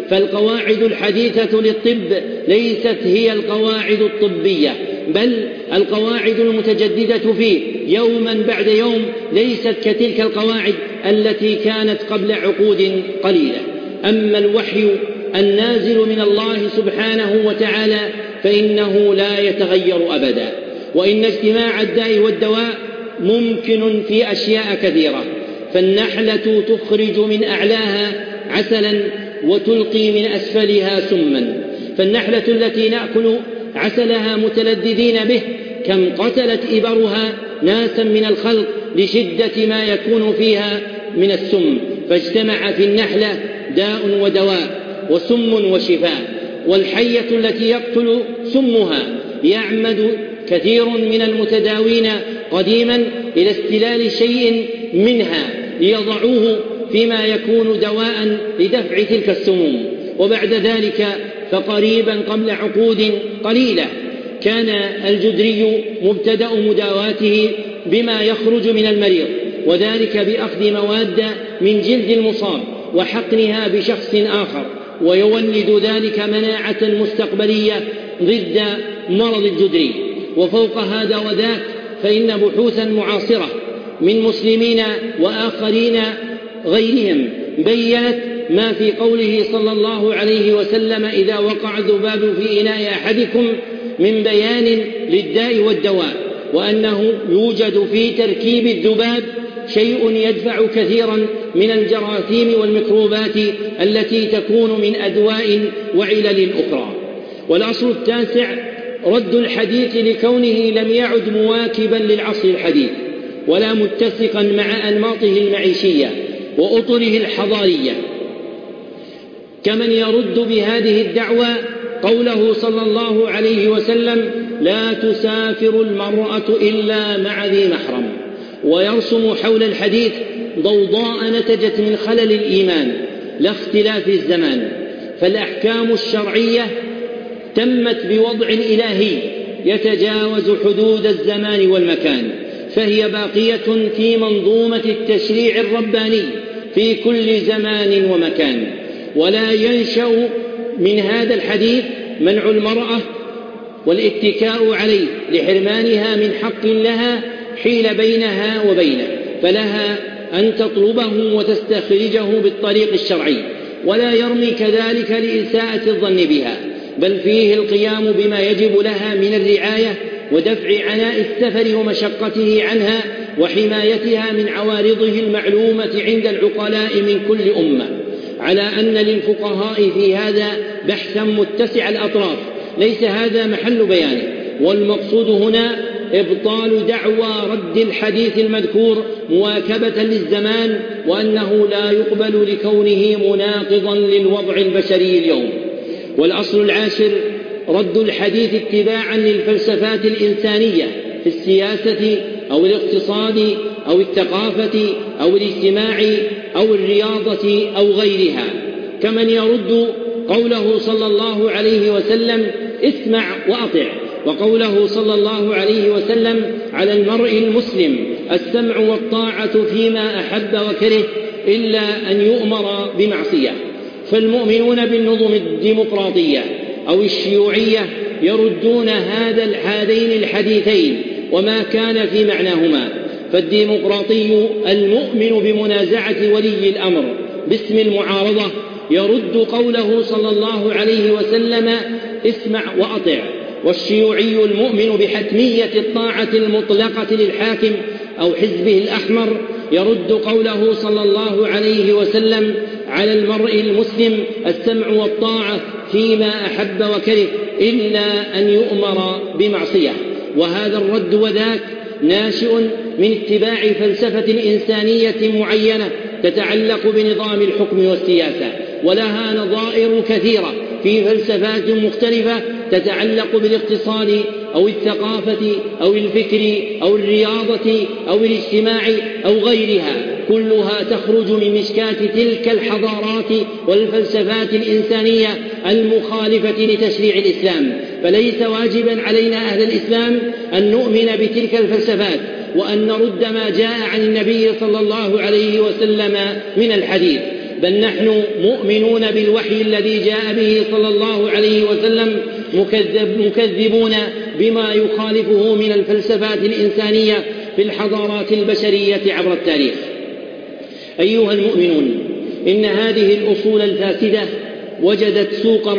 [SPEAKER 1] فالقواعد الحديثة للطب ليست هي القواعد الطبية، بل القواعد المتجددة فيه يوما بعد يوم ليست كتلك القواعد التي كانت قبل عقود قليلة. أما الوحي النازل من الله سبحانه وتعالى فإنه لا يتغير أبدا، وإن اجتماع الداء والدواء ممكن في أشياء كثيرة، فالنحلة تخرج من أعلاها عسلا وتلقي من أسفلها سما، فالنحلة التي نأكل عسلها متلذذين به كم قتلت إبرها ناسا من الخلق لشدة ما يكون فيها من السم، فاجتمع في النحلة داء ودواء وسم وشفاء. والحية التي يقتل سمها يعمد كثير من المتداوين قديما إلى استلال شيء منها ليضعوه فيما يكون دواء لدفع تلك السموم. وبعد ذلك فقريبا قبل عقود قليلة كان الجدري مبتدأ مداواته بما يخرج من المريض، وذلك بأخذ مواد من جلد المصاب وحقنها بشخص آخر، ويولد ذلك مناعة مستقبلية ضد مرض الجدري. وفوق هذا وذاك فإن بحوثا معاصرة من مسلمين وآخرين غيرهم بيّنت ما في قوله صلى الله عليه وسلم: إذا وقع الذباب في إناء أحدكم، من بيان للداء والدواء، وأنه يوجد في تركيب الذباب شيء يدفع كثيرا من الجراثيم والميكروبات التي تكون من أدواء وعلل أخرى. والأصل التاسع رد الحديث لكونه لم يعد مواكبا للعصر الحديث ولا متسقا مع أنماطه المعيشية وأطره الحضارية، كمن يرد بهذه الدعوة قوله صلى الله عليه وسلم: لا تسافر المرأة إلا مع ذي محرم، ويرسم حول الحديث ضوضاء نتجت من خلل الإيمان لا اختلاف الزمان. فالأحكام الشرعية تمت بوضع إلهي يتجاوز حدود الزمان والمكان، فهي باقية في منظومة التشريع الرباني في كل زمان ومكان. ولا ينشأ من هذا الحديث منع المرأة والاتكاء عليه لحرمانها من حق لها حيل بينها وبينه، فلها أن تطلبه وتستخرجه بالطريق الشرعي، ولا يرمي كذلك لإساءة الظن بها، بل فيه القيام بما يجب لها من الرعاية ودفع عناء السفر ومشقته عنها وحمايتها من عوارضه المعلومة عند العقلاء من كل أمة. على أن للفقهاء في هذا بحثا متسع الأطراف ليس هذا محل بيانه، والمقصود هنا إبطال دعوى رد الحديث المذكور مواكبة للزمان، وأنه لا يقبل لكونه مناقضا للوضع البشري اليوم. والأصل العاشر رد الحديث اتباعا للفلسفات الإنسانية في السياسة أو الاقتصاد أو الثقافة أو الاجتماع أو الرياضة أو غيرها، كمن يرد قوله صلى الله عليه وسلم: اسمع وأطع، وقوله صلى الله عليه وسلم: على المرء المسلم السمع والطاعة فيما أحب وكره إلا أن يؤمر بمعصية. فالمؤمنون بالنظم الديمقراطية أو الشيوعية يردون هذين الحديثين وما كان في معناهما. فالديمقراطي المؤمن بمنازعة ولي الأمر باسم المعارضة يرد قوله صلى الله عليه وسلم: اسمع وأطع. والشيوعي المؤمن بحتمية الطاعة المطلقة للحاكم أو حزبه الأحمر يرد قوله صلى الله عليه وسلم: على المرء المسلم السمع والطاعة فيما أحب وكره إلا أن يؤمر بمعصية. وهذا الرد وذاك ناشئ من اتباع فلسفة إنسانية معينة تتعلق بنظام الحكم والسياسة، ولها نظائر كثيرة في فلسفات مختلفة تتعلق بالاقتصاد أو الثقافة أو الفكر أو الرياضة أو الاجتماع أو غيرها، كلها تخرج من مشكاة تلك الحضارات والفلسفات الإنسانية المخالفة لتشريع الإسلام. فليس واجبا علينا أهل الإسلام أن نؤمن بتلك الفلسفات وأن نرد ما جاء عن النبي صلى الله عليه وسلم من الحديث، بل نحن مؤمنون بالوحي الذي جاء به صلى الله عليه وسلم مكذبون بما يخالفه من الفلسفات الإنسانية في الحضارات البشرية عبر التاريخ. أيها المؤمنون، إن هذه الأصول الفاسدة وجدت سوقا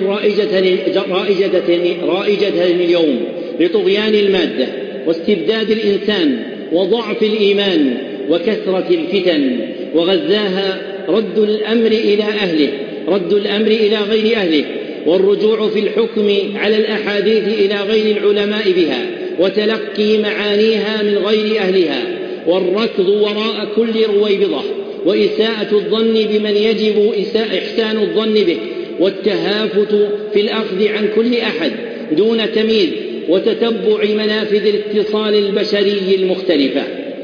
[SPEAKER 1] رائجة اليوم لطغيان المادة واستبداد الإنسان وضعف الإيمان وكثرة الفتن، وغذاها رد الأمر إلى غير أهله، والرجوع في الحكم على الأحاديث إلى غير العلماء بها، وتلقي معانيها من غير أهلها، والركض وراء كل رويبضة، وإساءة الظن بمن يجب إحسان الظن به، والتهافت في الأخذ عن كل أحد دون تمييز، وتتبع منافذ الاتصال البشري المختلفة.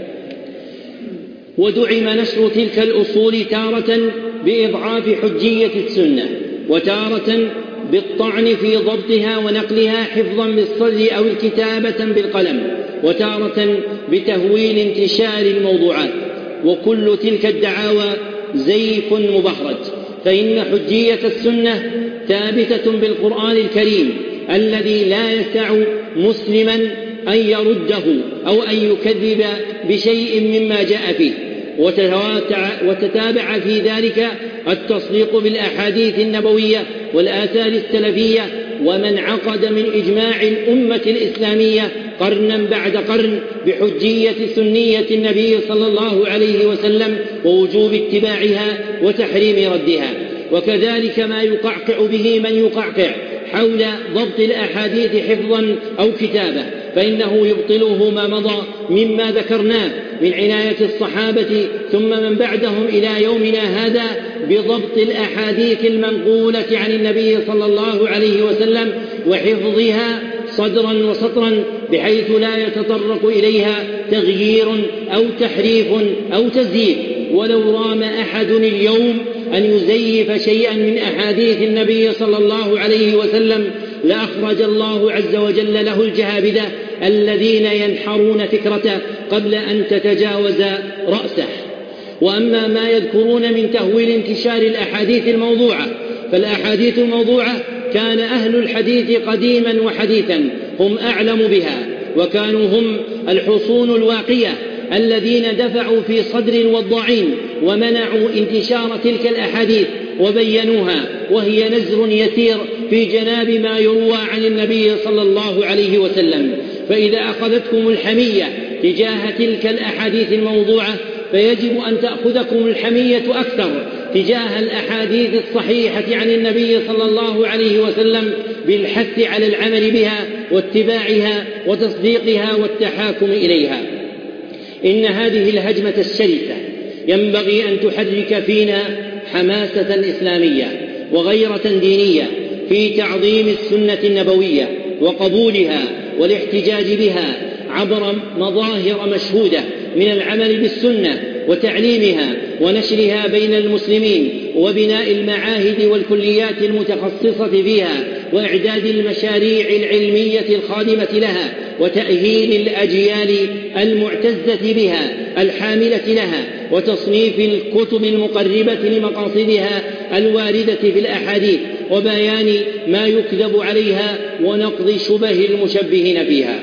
[SPEAKER 1] ودعم نشر تلك الأصول تارة بإضعاف حجية السنة، وتارة بالطعن في ضبطها ونقلها حفظا بالصدر أو الكتابة بالقلم، وتارة بتهويل انتشار الموضوعات. وكل تلك الدعاوى زيف مبهرج، فإن حجية السنة ثابتة بالقرآن الكريم الذي لا يسع مسلما أن يرده أو أن يكذب بشيء مما جاء فيه، وتتابع في ذلك التصديق بالأحاديث النبوية والآثار السلفية، ومن عقد من إجماع الأمة الإسلامية قرنا بعد قرن بحجية سنية النبي صلى الله عليه وسلم ووجوب اتباعها وتحريم ردها. وكذلك ما يقعقع به من يقعقع حول ضبط الأحاديث حفظا أو كتابة، فإنه يبطله ما مضى مما ذكرناه من عناية الصحابة ثم من بعدهم إلى يومنا هذا بضبط الأحاديث المنقولة عن النبي صلى الله عليه وسلم وحفظها صدرا وسطرا، بحيث لا يتطرق إليها تغيير أو تحريف أو تزييف. ولو رام أحد اليوم أن يزيف شيئا من أحاديث النبي صلى الله عليه وسلم لأخرج الله عز وجل له الجهابذة الذين ينحرون فكرته قبل أن تتجاوز رأسه. وأما ما يذكرون من تهويل انتشار الأحاديث الموضوعة، فالأحاديث الموضوعة كان أهل الحديث قديما وحديثا هم أعلم بها، وكانوا هم الحصون الواقية الذين دفعوا في صدر الوضاعين ومنعوا انتشار تلك الأحاديث وبينوها، وهي نزر يسير في جناب ما يروى عن النبي صلى الله عليه وسلم. فإذا أخذتكم الحمية تجاه تلك الأحاديث الموضوعة فيجب أن تأخذكم الحمية أكثر تجاه الأحاديث الصحيحة عن النبي صلى الله عليه وسلم بالحث على العمل بها واتباعها وتصديقها والتحاكم إليها. إن هذه الهجمة الشرسة ينبغي أن تحرك فينا حماسة إسلامية وغيرة دينية في تعظيم السنة النبوية وقبولها والاحتجاج بها عبر مظاهر مشهودة من العمل بالسنة وتعليمها ونشرها بين المسلمين، وبناء المعاهد والكليات المتخصصة فيها، وإعداد المشاريع العلمية الخادمة لها، وتأهيل الأجيال المعتزة بها الحاملة لها، وتصنيف الكتب المقربة لمقاصدها الواردة في الأحاديث، وبيان ما يكذب عليها ونقض شبه المشبهين فيها.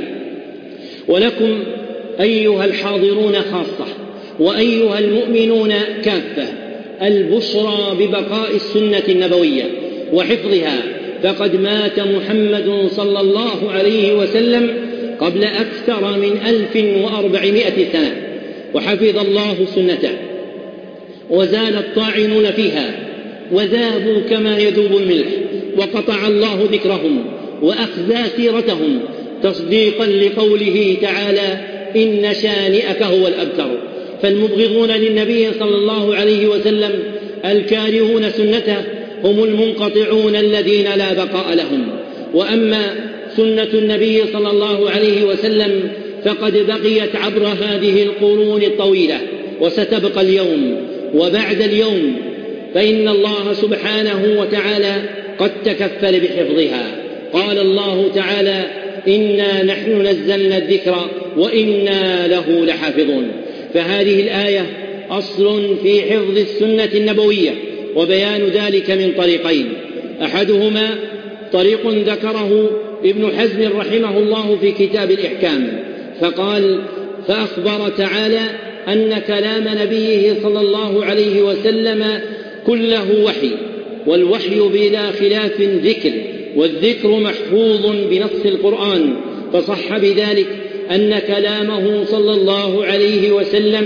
[SPEAKER 1] ولكم أيها الحاضرون خاصة وأيها المؤمنون كافة البشرى ببقاء السنة النبوية وحفظها، فقد مات محمد صلى الله عليه وسلم قبل أكثر من 1400 سنة، وحفظ الله سنته، وزال الطاعنون فيها وذابوا كما يذوب الملح، وقطع الله ذكرهم وأخزى سيرتهم تصديقا لقوله تعالى: إن شانئك هو الأبتر. فالمبغضون للنبي صلى الله عليه وسلم الكارهون سنته هم المنقطعون الذين لا بقاء لهم. وأما سنة النبي صلى الله عليه وسلم فقد بقيت عبر هذه القرون الطويلة، وستبقى اليوم وبعد اليوم، فإن الله سبحانه وتعالى قد تكفل بحفظها. قال الله تعالى: إنا نحن نزلنا الذكر وإنا له لحافظون. فهذه الآية أصل في حفظ السنة النبوية وبيان ذلك من طريقين: أحدهما طريق ذكره ابن حزم رحمه الله في كتاب الإحكام، فقال: فأخبر تعالى أن كلام نبيه صلى الله عليه وسلم كله وحي، والوحي بلا خلاف ذكر، والذكر محفوظ بنص القرآن، فصح بذلك أن كلامه صلى الله عليه وسلم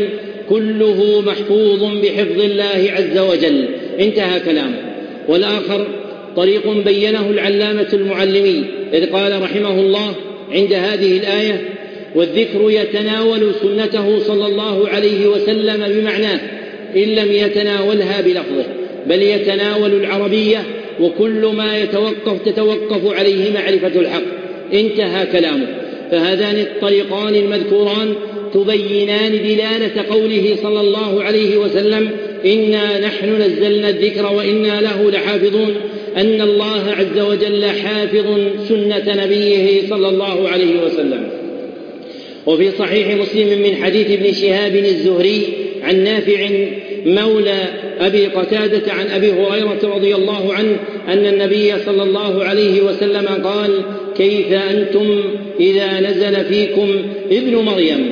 [SPEAKER 1] كله محفوظ بحفظ الله عز وجل. انتهى كلامه. والآخر طريق بينه العلامة المعلمي، إذ قال رحمه الله عند هذه الآية: والذكر يتناول سنته صلى الله عليه وسلم بمعناه، إن لم يتناولها بلفظه، بل يتناول العربية وكل ما تتوقف عليه معرفة الحق. انتهى كلامه. فهذان الطريقان المذكوران تبينان دلالة قوله صلى الله عليه وسلم: إنا نحن نزلنا الذكر وإنا له لحافظون، أن الله عز وجل حافظ سنة نبيه صلى الله عليه وسلم. وفي صحيح مسلم من حديث ابن شهاب الزهري عن نافع مولى أبي قتادة عن أبي هريرة رضي الله عنه أن النبي صلى الله عليه وسلم قال: كيف أنتم إذا نزل فيكم ابن مريم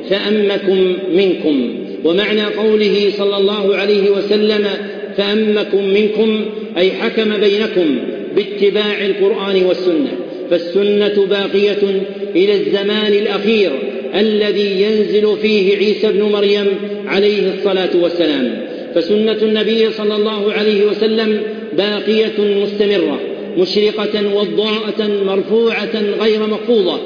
[SPEAKER 1] فأمكم منكم؟ ومعنى قوله صلى الله عليه وسلم فأمكم منكم أي حكم بينكم باتباع القرآن والسنة، فالسنة باقية إلى الزمان الأخير الذي ينزل فيه عيسى ابن مريم عليه الصلاة والسلام. فسنة النبي صلى الله عليه وسلم باقية مستمرة، مشرقة وضاءة مرفوعة غير مخفوضة،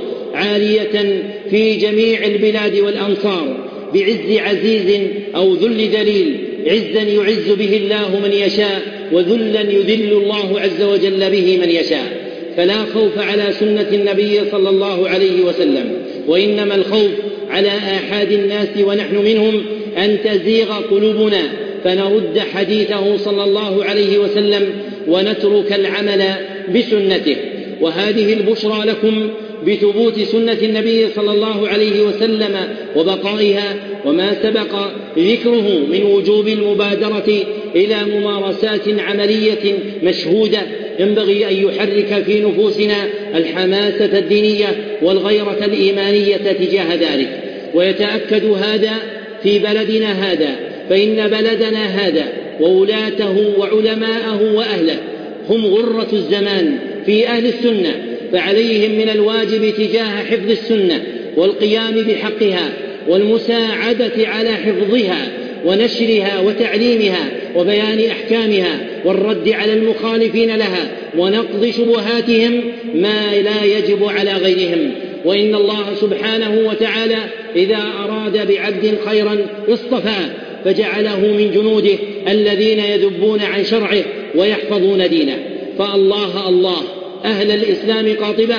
[SPEAKER 1] عالية في جميع البلاد والأمصار، بعز عزيز أو ذل ذليل، عزا يعز به الله من يشاء، وذلا يذل الله عز وجل به من يشاء. فلا خوف على سنة النبي صلى الله عليه وسلم، وإنما الخوف على آحاد الناس ونحن منهم أن تزيغ قلوبنا فنرد حديثه صلى الله عليه وسلم ونترك العمل بسنته. وهذه البشرى لكم بثبوت سنة النبي صلى الله عليه وسلم وبقائها، وما سبق ذكره من وجوب المبادرة إلى ممارسات عملية مشهودة ينبغي أن يحرك في نفوسنا الحماسة الدينية والغيرة الإيمانية تجاه ذلك. ويتأكد هذا في بلدنا هذا، فإن بلدنا هذا وولاته وعلماءه وأهله هم غرة الزمان في أهل السنة، فعليهم من الواجب تجاه حفظ السنة والقيام بحقها والمساعدة على حفظها ونشرها وتعليمها وبيان أحكامها والرد على المخالفين لها ونقض شبهاتهم ما لا يجب على غيرهم. وإن الله سبحانه وتعالى إذا أراد بعبد خيرا اصطفاه فجعله من جنوده الذين يذبون عن شرعه ويحفظون دينه. فالله الله أهل الإسلام قاطبة،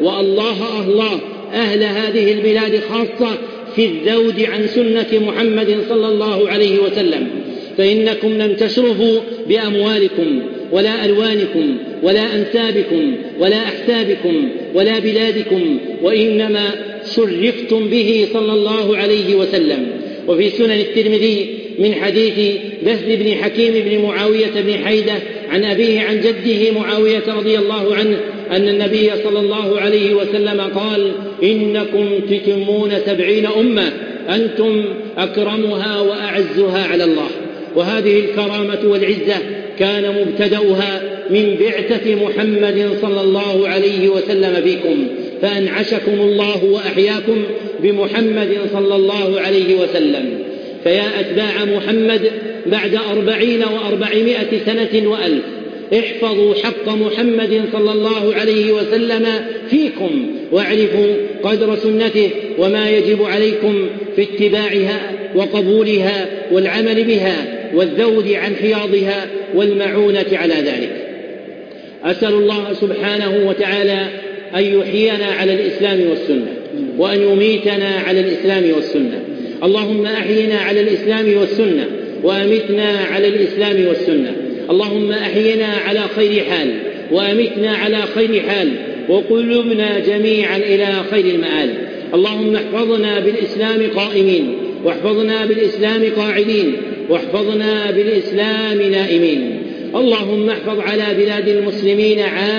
[SPEAKER 1] والله أهل هذه البلاد خاصة في الذود عن سنة محمد صلى الله عليه وسلم. فإنكم لم تشرفوا بأموالكم ولا ألوانكم ولا أنسابكم ولا أحسابكم ولا بلادكم، وإنما شرفتم به صلى الله عليه وسلم. وفي سنن الترمذي من حديث بهز بن حكيم بن معاوية بن حيدة عن أبيه عن جده معاوية رضي الله عنه أن النبي صلى الله عليه وسلم قال: إنكم تتمون 70 أمة أنتم أكرمها وأعزها على الله. وهذه الكرامة والعزة كان مبتدأها من بعثة محمد صلى الله عليه وسلم فيكم، فأنعشكم الله وأحياكم بمحمد صلى الله عليه وسلم. فيا أتباع محمد بعد 40 و400 سنة وألف، احفظوا حق محمد صلى الله عليه وسلم فيكم، واعرفوا قدر سنته وما يجب عليكم في اتباعها وقبولها والعمل بها والذود عن حياضها والمعونة على ذلك. أسأل الله سبحانه وتعالى أن يحيينا على الإسلام والسنة، وأن يميتنا على الإسلام والسنة. اللهم أحينا على الإسلام والسنة، وأمتنا على الإسلام والسنة. اللهم أحينا على خير حال، وأمتنا على خير حال، وقلوبنا جميعا إلى خير المآل. اللهم احفظنا بالإسلام قائمين، واحفظنا بالإسلام قاعدين، واحفظنا بالإسلام نائمين. اللهم احفظ على بلاد المسلمين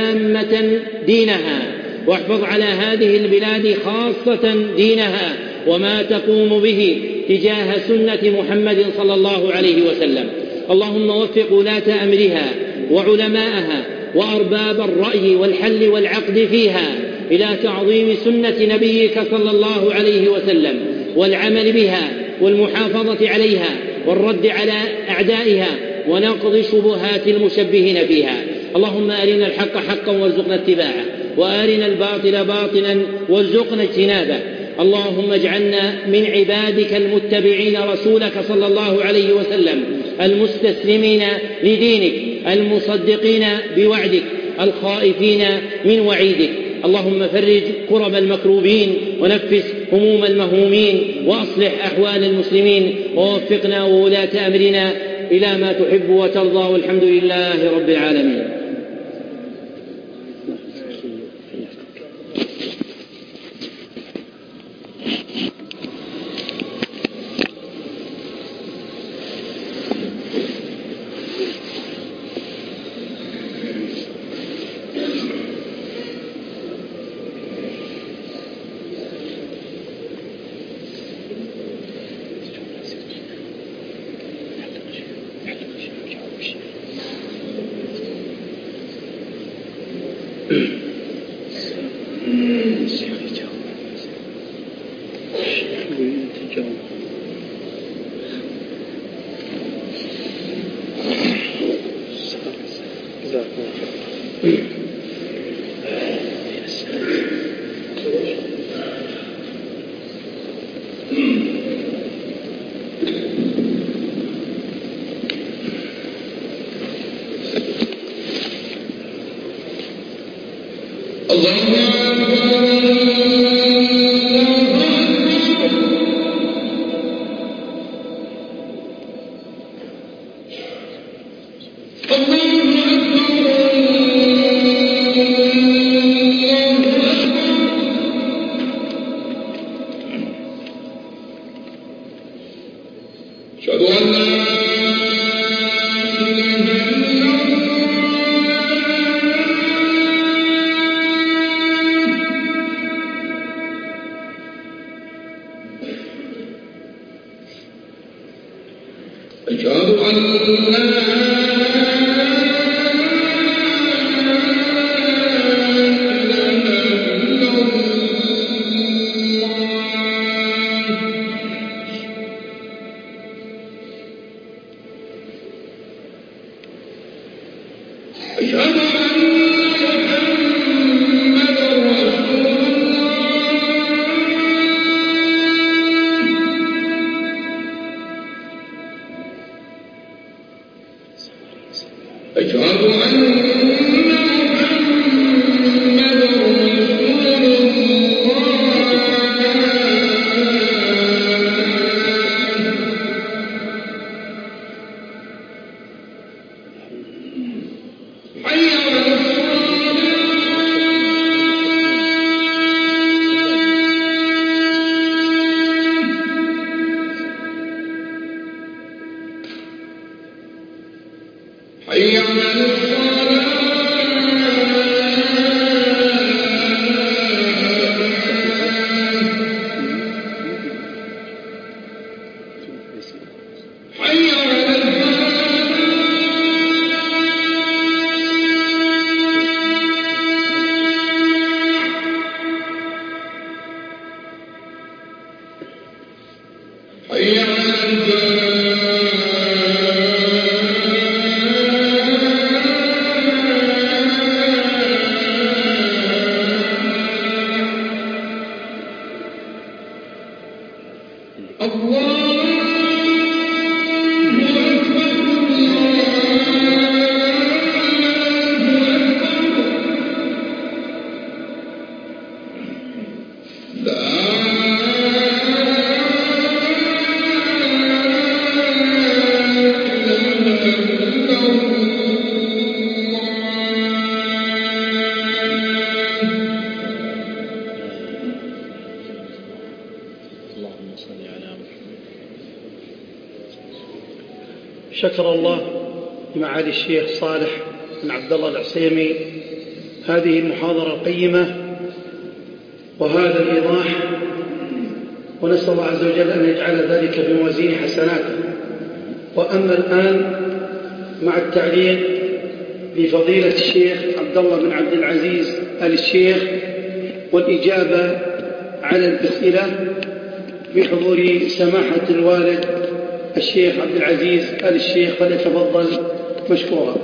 [SPEAKER 1] عامة دينها، واحفظ على هذه البلاد خاصة دينها وما تقوم به تجاه سنة محمد صلى الله عليه وسلم. اللهم وفق ولاة أمرها وعلماءها وأرباب الرأي والحل والعقد فيها إلى تعظيم سنة نبيك صلى الله عليه وسلم والعمل بها والمحافظة عليها والرد على أعدائها ونقض شبهات المشبهين فيها. اللهم أرنا الحق حقا وارزقنا اتباعه، وأرنا الباطل باطلا وارزقنا اجتنابه. اللهم اجعلنا من عبادك المتبعين رسولك صلى الله عليه وسلم، المستسلمين لدينك، المصدقين بوعدك، الخائفين من وعيدك. اللهم فرج كرب المكروبين ونفس هموم المهمومين وأصلح أحوال المسلمين، ووفقنا وولاة أمرنا إلى ما تحب وترضى، والحمد لله رب العالمين.
[SPEAKER 2] لا شكر الله لمعالي الشيخ صالح بن عبد الله العصيمي هذه المحاضرة القيمة وهذا الإيضاح، ونسأل الله عز وجل أن يجعل ذلك في موازين حسناته. وأما الآن مع التعليق لفضيلة الشيخ عبد الله بن عبد العزيز آل الشيخ والإجابة على الأسئلة بحضور سماحة الوالد الشيخ عبد العزيز آل الشيخ، فليتفضل مشكورا.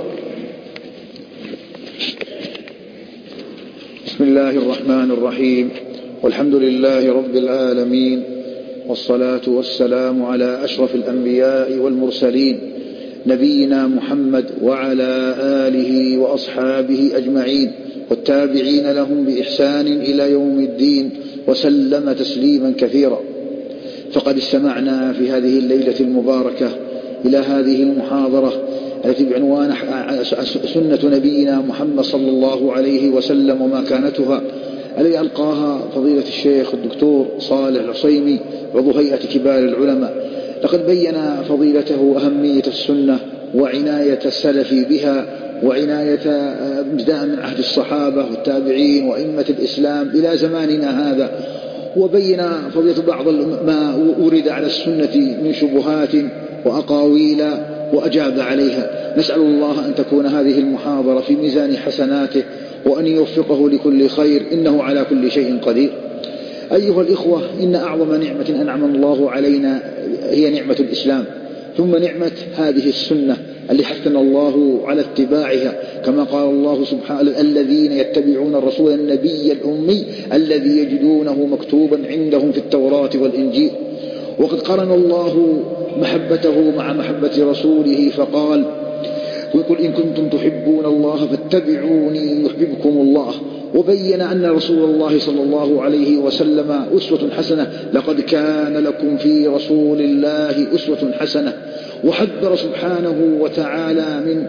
[SPEAKER 3] بسم الله الرحمن الرحيم، والحمد لله رب العالمين، والصلاة والسلام على أشرف الأنبياء والمرسلين نبينا محمد وعلى آله وأصحابه أجمعين والتابعين لهم بإحسان إلى يوم الدين وسلم تسليما كثيرا. فقد استمعنا في هذه الليلة المباركة إلى هذه المحاضرة التي بعنوان سنة نبينا محمد صلى الله عليه وسلم ومكانتها، الذي ألقاها فضيلة الشيخ الدكتور صالح العصيمي عضو هيئة كبار العلماء. لقد بين فضيلته أهمية السنة وعناية السلف بها، وعناية ابتداء من عهد الصحابة والتابعين وأئمة الإسلام إلى زماننا هذا، وبين فضيلة بعض ما ورد على السنة من شبهات وأقاويل وأجاب عليها. نسأل الله أن تكون هذه المحاضرة في ميزان حسناته وأن يوفقه لكل خير، إنه على كل شيء قدير. أيها الإخوة، إن أعظم نعمة أنعم الله علينا هي نعمة الإسلام، ثم نعمة هذه السنة اللي حثنا الله على اتباعها، كما قال الله سبحانه: الذين يتبعون الرسول النبي الأمي الذي يجدونه مكتوبا عندهم في التوراة والإنجيل. وقد قرن الله محبته مع محبة رسوله فقال: وقل إن كنتم تحبون الله فاتبعوني يحببكم الله. وبين أن رسول الله صلى الله عليه وسلم أسوة حسنة: لقد كان لكم في رسول الله أسوة حسنة. وحذر سبحانه وتعالى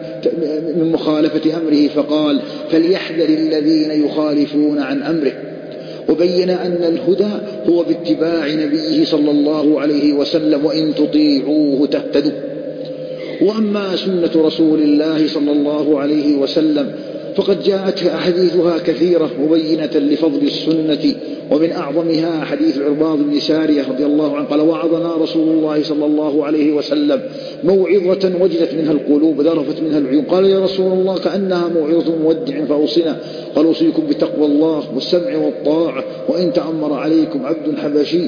[SPEAKER 3] من مخالفة أمره فقال: فليحذر الذين يخالفون عن أمره. وبين أن الهدى هو باتباع نبيه صلى الله عليه وسلم، وإن تطيعوه تهتدوا. وأما سنة رسول الله صلى الله عليه وسلم فقد جاءت أحاديثها كثيرة مبينة لفضل السنة، ومن أعظمها حديث العرباض بن سارية رضي الله عنه قال: وعظنا رسول الله صلى الله عليه وسلم موعظة وجلت منها القلوب ذرفت منها العيون. قال: يا رسول الله كأنها موعظة مودع فأوصنا. قال: أوصيكم بتقوى الله والسمع والطاعة، وإن تأمر عليكم عبد حبشي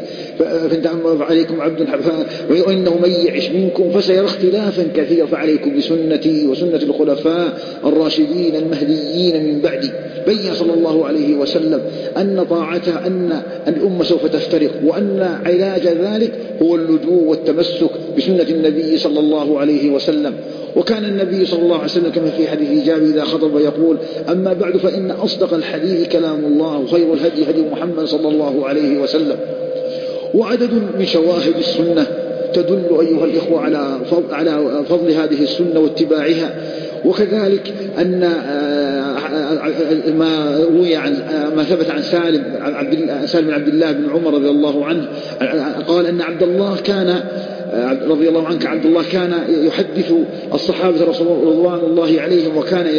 [SPEAKER 3] وإنه من يعش منكم فسيرى اختلافا كثيرا، فعليكم بسنتي وسنة الخلفاء الراشدين المهديين من بعدي. بين صلى الله عليه وسلم أن طاعتها أن الأمة سوف تفترق، وأن علاج ذلك هو اللجوء والتمسك بسنة النبي صلى الله عليه وسلم. وكان النبي صلى الله عليه وسلم كما في حديث جابر إذا خطب يقول: أما بعد فإن أصدق الحديث كلام الله، وخير الهدي هدي محمد صلى الله عليه وسلم. وعدد من شواهد السنة تدل أيها الإخوة على فضل هذه السنة واتباعها. وكذلك أن ما ثبت عن سالم بن عبد الله بن عمر رضي الله عنه قال أن عبد الله كان يحدث الصحابة رضوان الله عليهم،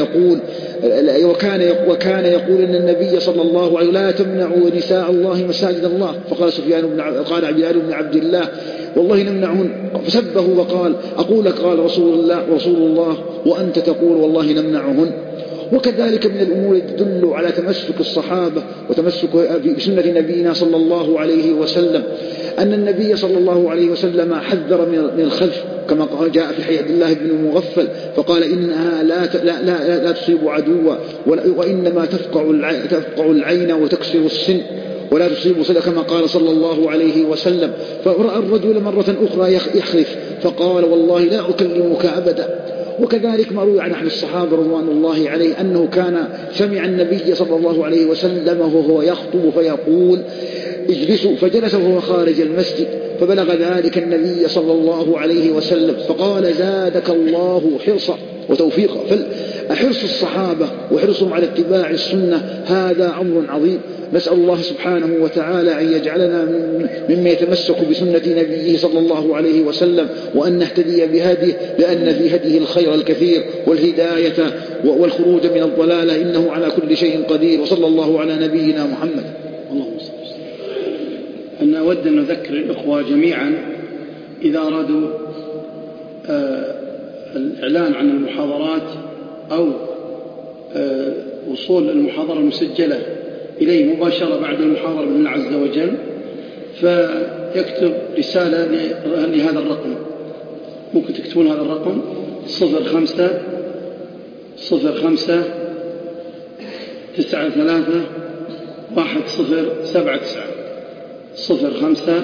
[SPEAKER 3] وكان يقول أن النبي صلى الله عليه وسلم: لا تمنعوا نساء الله مساجد الله. فقال قال عبد بن الله: والله نمنعهن. فسبه وقال: أقول قال رسول الله وأنت تقول والله نمنعهن. وكذلك من الأمور تدل على تمسك الصحابة وتمسك بسنة نبينا صلى الله عليه وسلم أن النبي صلى الله عليه وسلم حذر من الخذف، كما جاء في حديث عبد الله بن المغفل فقال: إنها لا تصيب عدوا، وإنما تفقع العين وتكسر السن ولا تصيب صدق، كما قال صلى الله عليه وسلم. فرأى الرجل مرة أخرى يخذف فقال: والله لا أكلمك أبدا. وكذلك ما روي عن أحد الصحابة رضوان الله عليه أنه كان سمع النبي صلى الله عليه وسلم وهو يخطب فيقول: اجلسوا، فجلس وهو خارج المسجد، فبلغ ذلك النبي صلى الله عليه وسلم فقال زادك الله حرصا وتوفيقا. فحرص الصحابة وحرصهم على اتباع السنة هذا أمر عظيم. نسأل الله سبحانه وتعالى أن يجعلنا ممن يتمسك بسنة نبيه صلى الله عليه وسلم، وأن نهتدي بهديه، لأن في هديه الخير الكثير والهداية والخروج من الضلالة، إنه على كل شيء قدير. وصلى الله على نبينا محمد.
[SPEAKER 2] اللهم صل وسلم. أنا أود أن أذكر الأخوة جميعا إذا أرادوا الإعلان عن المحاضرات أو وصول المحاضرة المسجلة إليه مباشرة بعد المحاضرة بإذن الله عز وجل، فيكتب رسالة لهذا الرقم. ممكن تكتبون هذا الرقم 05 93 1079 05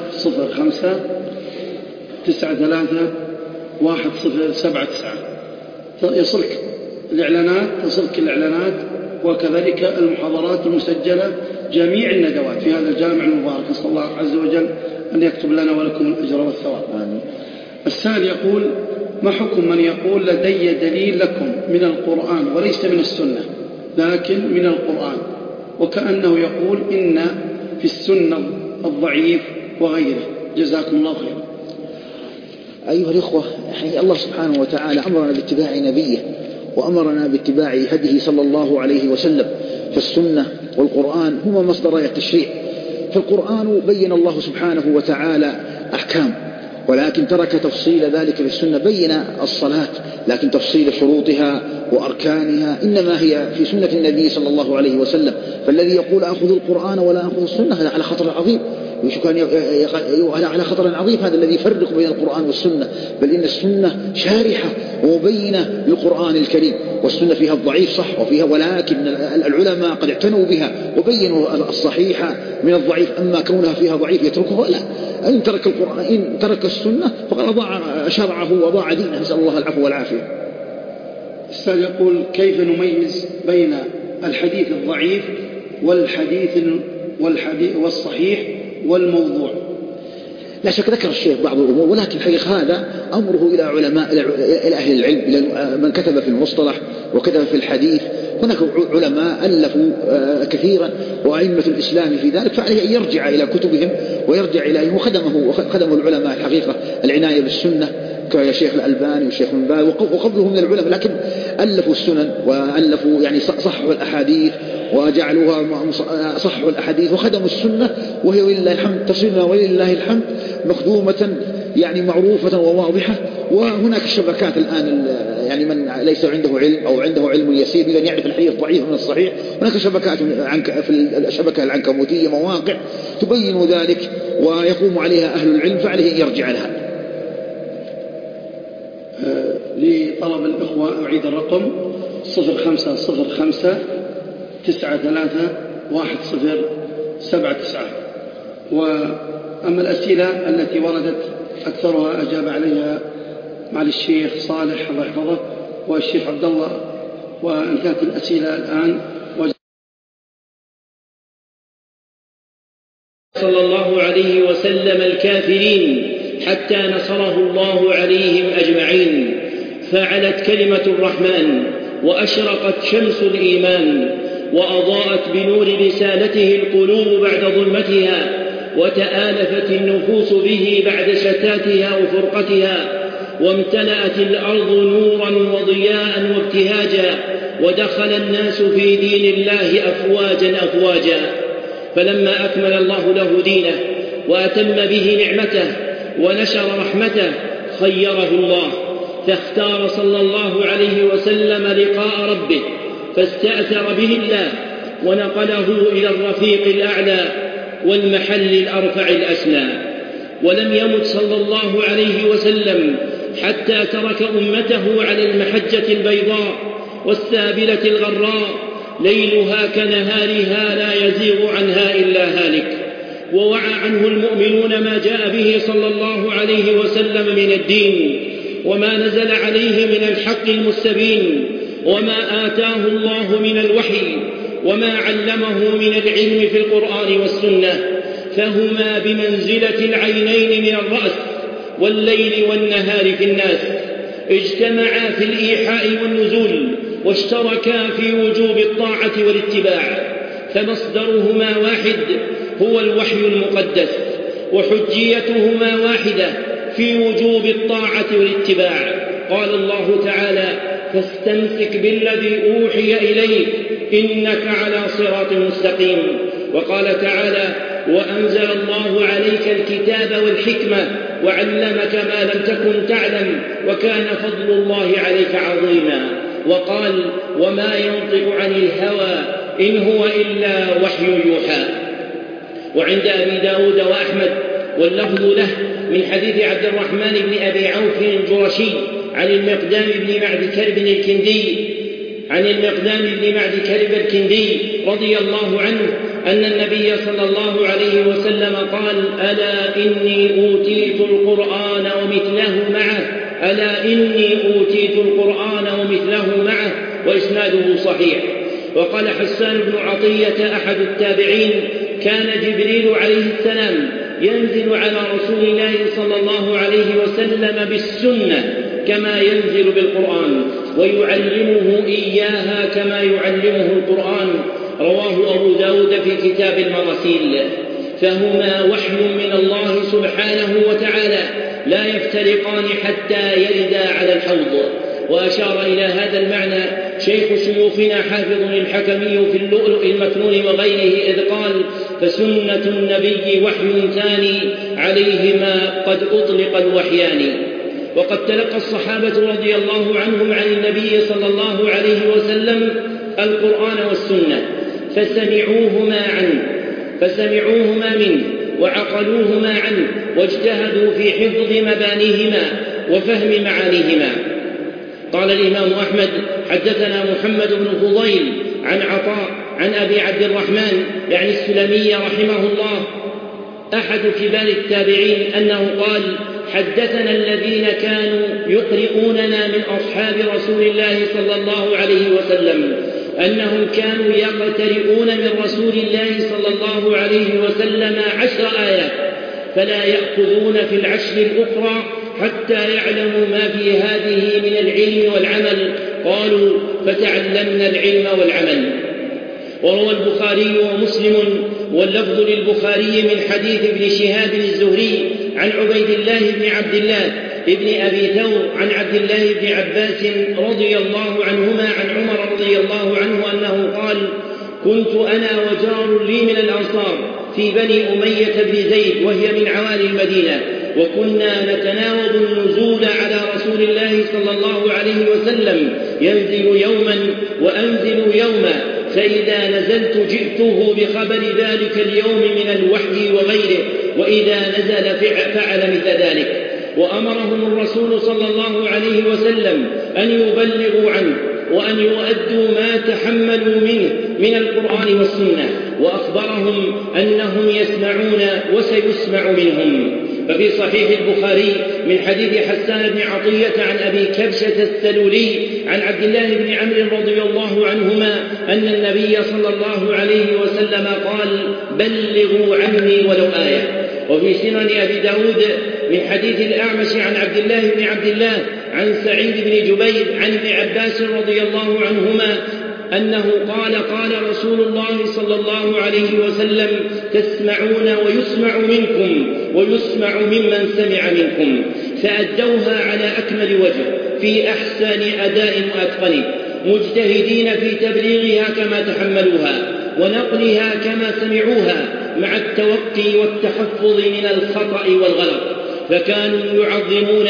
[SPEAKER 2] 93 1079. تصلك الإعلانات وكذلك المحاضرات المسجلة، جميع الندوات في هذا الجامع المبارك. نسأل الله عز وجل أن يكتب لنا ولكم الأجر والثواب. السائل يقول: ما حكم من يقول لدي دليل لكم من القرآن وليس من السنة لكن من القرآن، وكأنه يقول إن في السنة الضعيف وغيره؟ جزاكم الله خيرا.
[SPEAKER 3] أيها الإخوة، الله سبحانه وتعالى أمرنا باتباع نبيه وأمرنا باتباع هديه صلى الله عليه وسلم، فالسنة والقرآن هما مصدري التشريع. فالقرآن بين الله سبحانه وتعالى أحكام، ولكن ترك تفصيل ذلك في السنة. بين الصلاة لكن تفصيل شروطها وأركانها إنما هي في سنة النبي صلى الله عليه وسلم. فالذي يقول أخذ القرآن ولا أخذ السنة هذا على خطر عظيم، على خطر عظيم، هذا الذي يفرق بين القرآن والسنة. بل إن السنة شارحة ومبينة للقرآن الكريم، والسنة فيها الضعيف صح وفيها، ولكن العلماء قد اعتنوا بها وبينوا الصحيح من الضعيف. أما كونها فيها ضعيف يتركه لا. إن ترك القرآن، إن ترك السنة فقد أضاع شرعه وأضاع دينه. نسأل الله العفو والعافية.
[SPEAKER 2] السائل يقول: كيف نميز بين الحديث الضعيف والصحيح والموضوع؟
[SPEAKER 3] لا شك ذكر الشيخ بعض الأمور، ولكن الحقيقة هذا أمره إلى علماء، إلى أهل العلم، إلى من كتب في المصطلح وكتب في الحديث. هناك علماء ألفوا كثيرا وأئمة الإسلام في ذلك، فعليه أن يرجع إلى كتبهم ويرجع إليهم. وخدموا العلماء الحقيقة العناية بالسنة كالشيخ الألباني والشيخ بن باز وقبله من العلماء، لكن ألفوا السنن وألفوا يعني صحوا الأحاديث وجعلوها صحوا الأحاديث وخدموا السنة، وهي ولله الحمد تصلنا ولله الحمد مخدومة يعني معروفة وواضحة. وهناك الشبكات الآن، يعني من ليس عنده علم أو عنده علم يسير إذا يعرف الحديث الضعيف من الصحيح، هناك شبكات في الشبكة العنكبوتية مواقع تبين ذلك ويقوم عليها أهل العلم، فعليه يرجع لها.
[SPEAKER 2] لطلب الإخوة أعيد الرقم 05 93 1079. وأما الأسئلة التي وردت أكثرها أجاب عليها مع الشيخ صالح الله يحفظه والشيخ عبد الله، وانتهت الأسئلة الآن.
[SPEAKER 1] صلى الله عليه وسلم الكافرين حتى نصره الله عليهم أجمعين، فعلت كلمة الرحمن وأشرقت شمس الإيمان، وأضاءت بنور رسالته القلوب بعد ظلمتها، وتآلفت النفوس به بعد شتاتها وفرقتها، وامتلأت الأرض نورا وضياء وابتهاجا، ودخل الناس في دين الله أفواجا. فلما أكمل الله له دينه وأتم به نعمته ونشر رحمته خيره الله، فاختار صلى الله عليه وسلم لقاء ربه، فاستأثر به الله ونقله إلى الرفيق الأعلى والمحل الأرفع الأسنى. ولم يمت صلى الله عليه وسلم حتى ترك أمته على المحجة البيضاء والسابلة الغراء، ليلها كنهارها لا يزيغ عنها إلا هالك. ووعى عنه المؤمنون ما جاء به صلى الله عليه وسلم من الدين، وما نزل عليه من الحق المستبين، وما آتاه الله من الوحي، وما علمه من العلم في القرآن والسنة، فهما بمنزلة العينين من الرأس والليل والنهار في الناس، اجتمعا في الإيحاء والنزول، واشتركا في وجوب الطاعة والاتباع، فمصدرهما واحد هو الوحي المقدس، وحجيتهما واحدة في وجوب الطاعة والاتباع. قال الله تعالى: فاستمسك بالذي أوحي إليك إنك على صراط مستقيم. وقال تعالى: وأنزل الله عليك الكتاب والحكمة وعلمك ما لم تكن تعلم وكان فضل الله عليك عظيما. وقال: وما ينطق عن الهوى إن هو إلا وحي يوحى. وعند أبي داود وأحمد واللفظ له من حديث عبد الرحمن بن أبي عوف الجرشي عن المقدام بن معد كرب الكندي رضي الله عنه أن النبي صلى الله عليه وسلم قال: ألا إني أوتيت القرآن ومثله معه وإسناده صحيح. وقال حسان بن عطية أحد التابعين: كان جبريل عليه السلام ينزل على رسول الله صلى الله عليه وسلم بالسنة كما ينزل بالقرآن، ويعلمه إياها كما يعلمه القرآن. رواه أبو داود في كتاب المراسيل. فهما وحي من الله سبحانه وتعالى لا يفترقان حتى يردا على الحوض. وأشار إلى هذا المعنى شيخ شيوخنا حافظ الحكمي في اللؤلؤ المكنون وغيره إذ قال: فسنة النبي وحي ثاني عليهما قد أطلق الوحيان. وقد تلقى الصحابة رضي الله عنهم عن النبي صلى الله عليه وسلم القرآن والسنة فسمعوهما منه وعقلوهما عنه، واجتهدوا في حفظ مبانيهما وفهم معانيهما. قال الإمام أحمد: حدثنا محمد بن فضيل عن عطاء عن أبي عبد الرحمن يعني السلمي رحمه الله أحد كبار التابعين أنه قال: حدثنا الذين كانوا يقرؤوننا من أصحاب رسول الله صلى الله عليه وسلم أنهم كانوا يقترؤون من رسول الله صلى الله عليه وسلم 10 آيات، فلا يأخذون في العشر الأخرى حتى يعلموا ما في هذه من العلم والعمل. قالوا: فتعلمنا العلم والعمل. وروى البخاري ومسلم واللفظ للبخاري من حديث ابن شهاب الزهري عن عبيد الله بن عبد الله ابن أبي ثور عن عبد الله بن عباس رضي الله عنهما عن عمر رضي الله عنه أنه قال: كنت أنا وجار لي من الأنصار في بني أمية بن زيد وهي من عوالي المدينة، وكنا نتناوب النزول على رسول الله صلى الله عليه وسلم، ينزل يوما وأنزل يوما، فإذا نزلت جئته بخبر ذلك اليوم من الوحي وغيره، وإذا نزل فعل مثل ذلك. وأمرهم الرسول صلى الله عليه وسلم أن يبلغوا عنه وأن يؤدوا ما تحملوا منه من القرآن والسنة، وأخبرهم أنهم يسمعون وسيسمع منهم. ففي صحيح البخاري من حديث حسان بن عطية عن أبي كبشة السلولي عن عبد الله بن عمرو رضي الله عنهما أن النبي صلى الله عليه وسلم قال: بلغوا عني ولو آية. وفي سنن أبي داود من حديث الأعمش عن عبد الله بن عبد الله عن سعيد بن جبير عن ابن عباس رضي الله عنهما أنه قال: قال رسول الله صلى الله عليه وسلم: تسمعون ويسمع منكم ويسمع ممن سمع منكم. فأدوها على أكمل وجه في أحسن أداء وأتقنه، مجتهدين في تبليغها كما تحملوها ونقلها كما سمعوها، مع التوقي والتحفظ من الخطأ والغلط. فكانوا يعظمون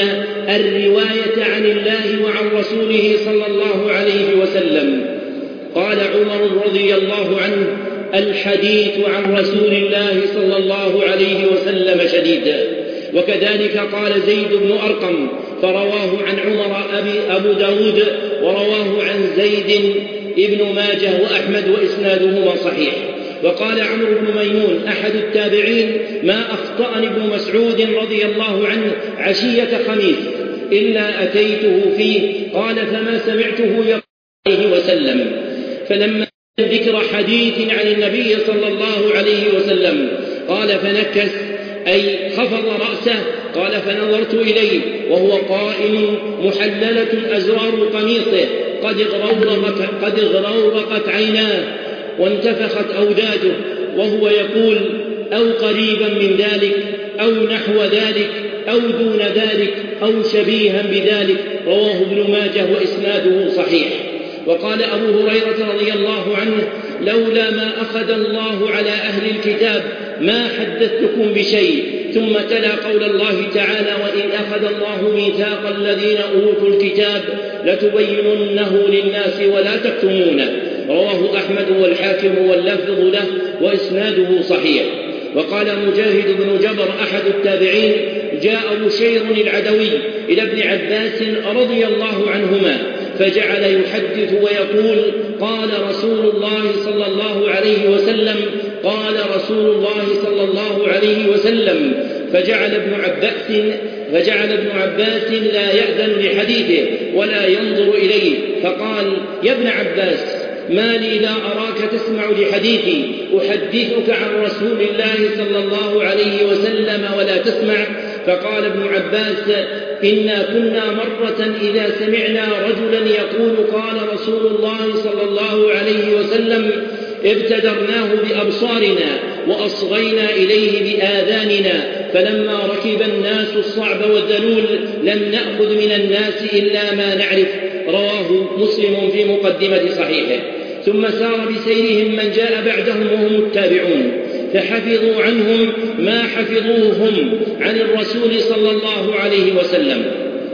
[SPEAKER 1] الرواية عن الله وعن رسوله صلى الله عليه وسلم. قال عمر رضي الله عنه: الحديث عن رسول الله صلى الله عليه وسلم شديد. وكذلك قال زيد بن أرقم فرواه عن عمر أبو داود، ورواه عن زيد ابن ماجه وأحمد وإسنادهما صحيح. وقال عمرو بن ميمون أحد التابعين: ما أخطأني ابن مسعود رضي الله عنه عشية خميس إلا أتيته فيه، قال: فما سمعته يقول عليه وسلم. فلما ذكر حديث عن النبي صلى الله عليه وسلم قال فنكس أي خفض رأسه. قال فنظرت إليه وهو قائم محللة أزرار قميصه قد اغرورقت عيناه وانتفخت أوداجه، وهو يقول أو قريبا من ذلك أو نحو ذلك أو دون ذلك أو شبيها بذلك. رواه ابن ماجه وإسناده صحيح. وقال أبو هريرة رضي الله عنه لولا ما أخذ الله على أهل الكتاب ما حدثتكم بشيء. ثم تلا قول الله تعالى وإن أخذ الله ميثاق الذين أوتوا الكتاب لتبيننه للناس ولا تكتمونه. رواه أحمد والحاكم واللفظ له وإسناده صحيح. وقال مجاهد بن جبر أحد التابعين جاء بشير العدوي إلى ابن عباس رضي الله عنهما فجعل يحدث ويقول قال رسول الله صلى الله عليه وسلم قال رسول الله صلى الله عليه وسلم. فجعل ابن عباس لا يأذن لحديثه ولا ينظر إليه، فقال يا ابن عباس ما لي لا أراك تسمع لحديثي أحدثك عن رسول الله صلى الله عليه وسلم ولا تسمع. فقال ابن عباس إنا كنا مرة إذا سمعنا رجلا يقول قال رسول الله صلى الله عليه وسلم ابتدرناه بأبصارنا وأصغينا إليه بآذاننا، فلما ركب الناس الصعب والذلول لم نأخذ من الناس إلا ما نعرف. رواه مسلم في مقدمة صحيحه. ثم سار بسيرهم من جاء بعدهم وهم التابعون فحفظوا عنهم ما حفظوهم عن الرسول صلى الله عليه وسلم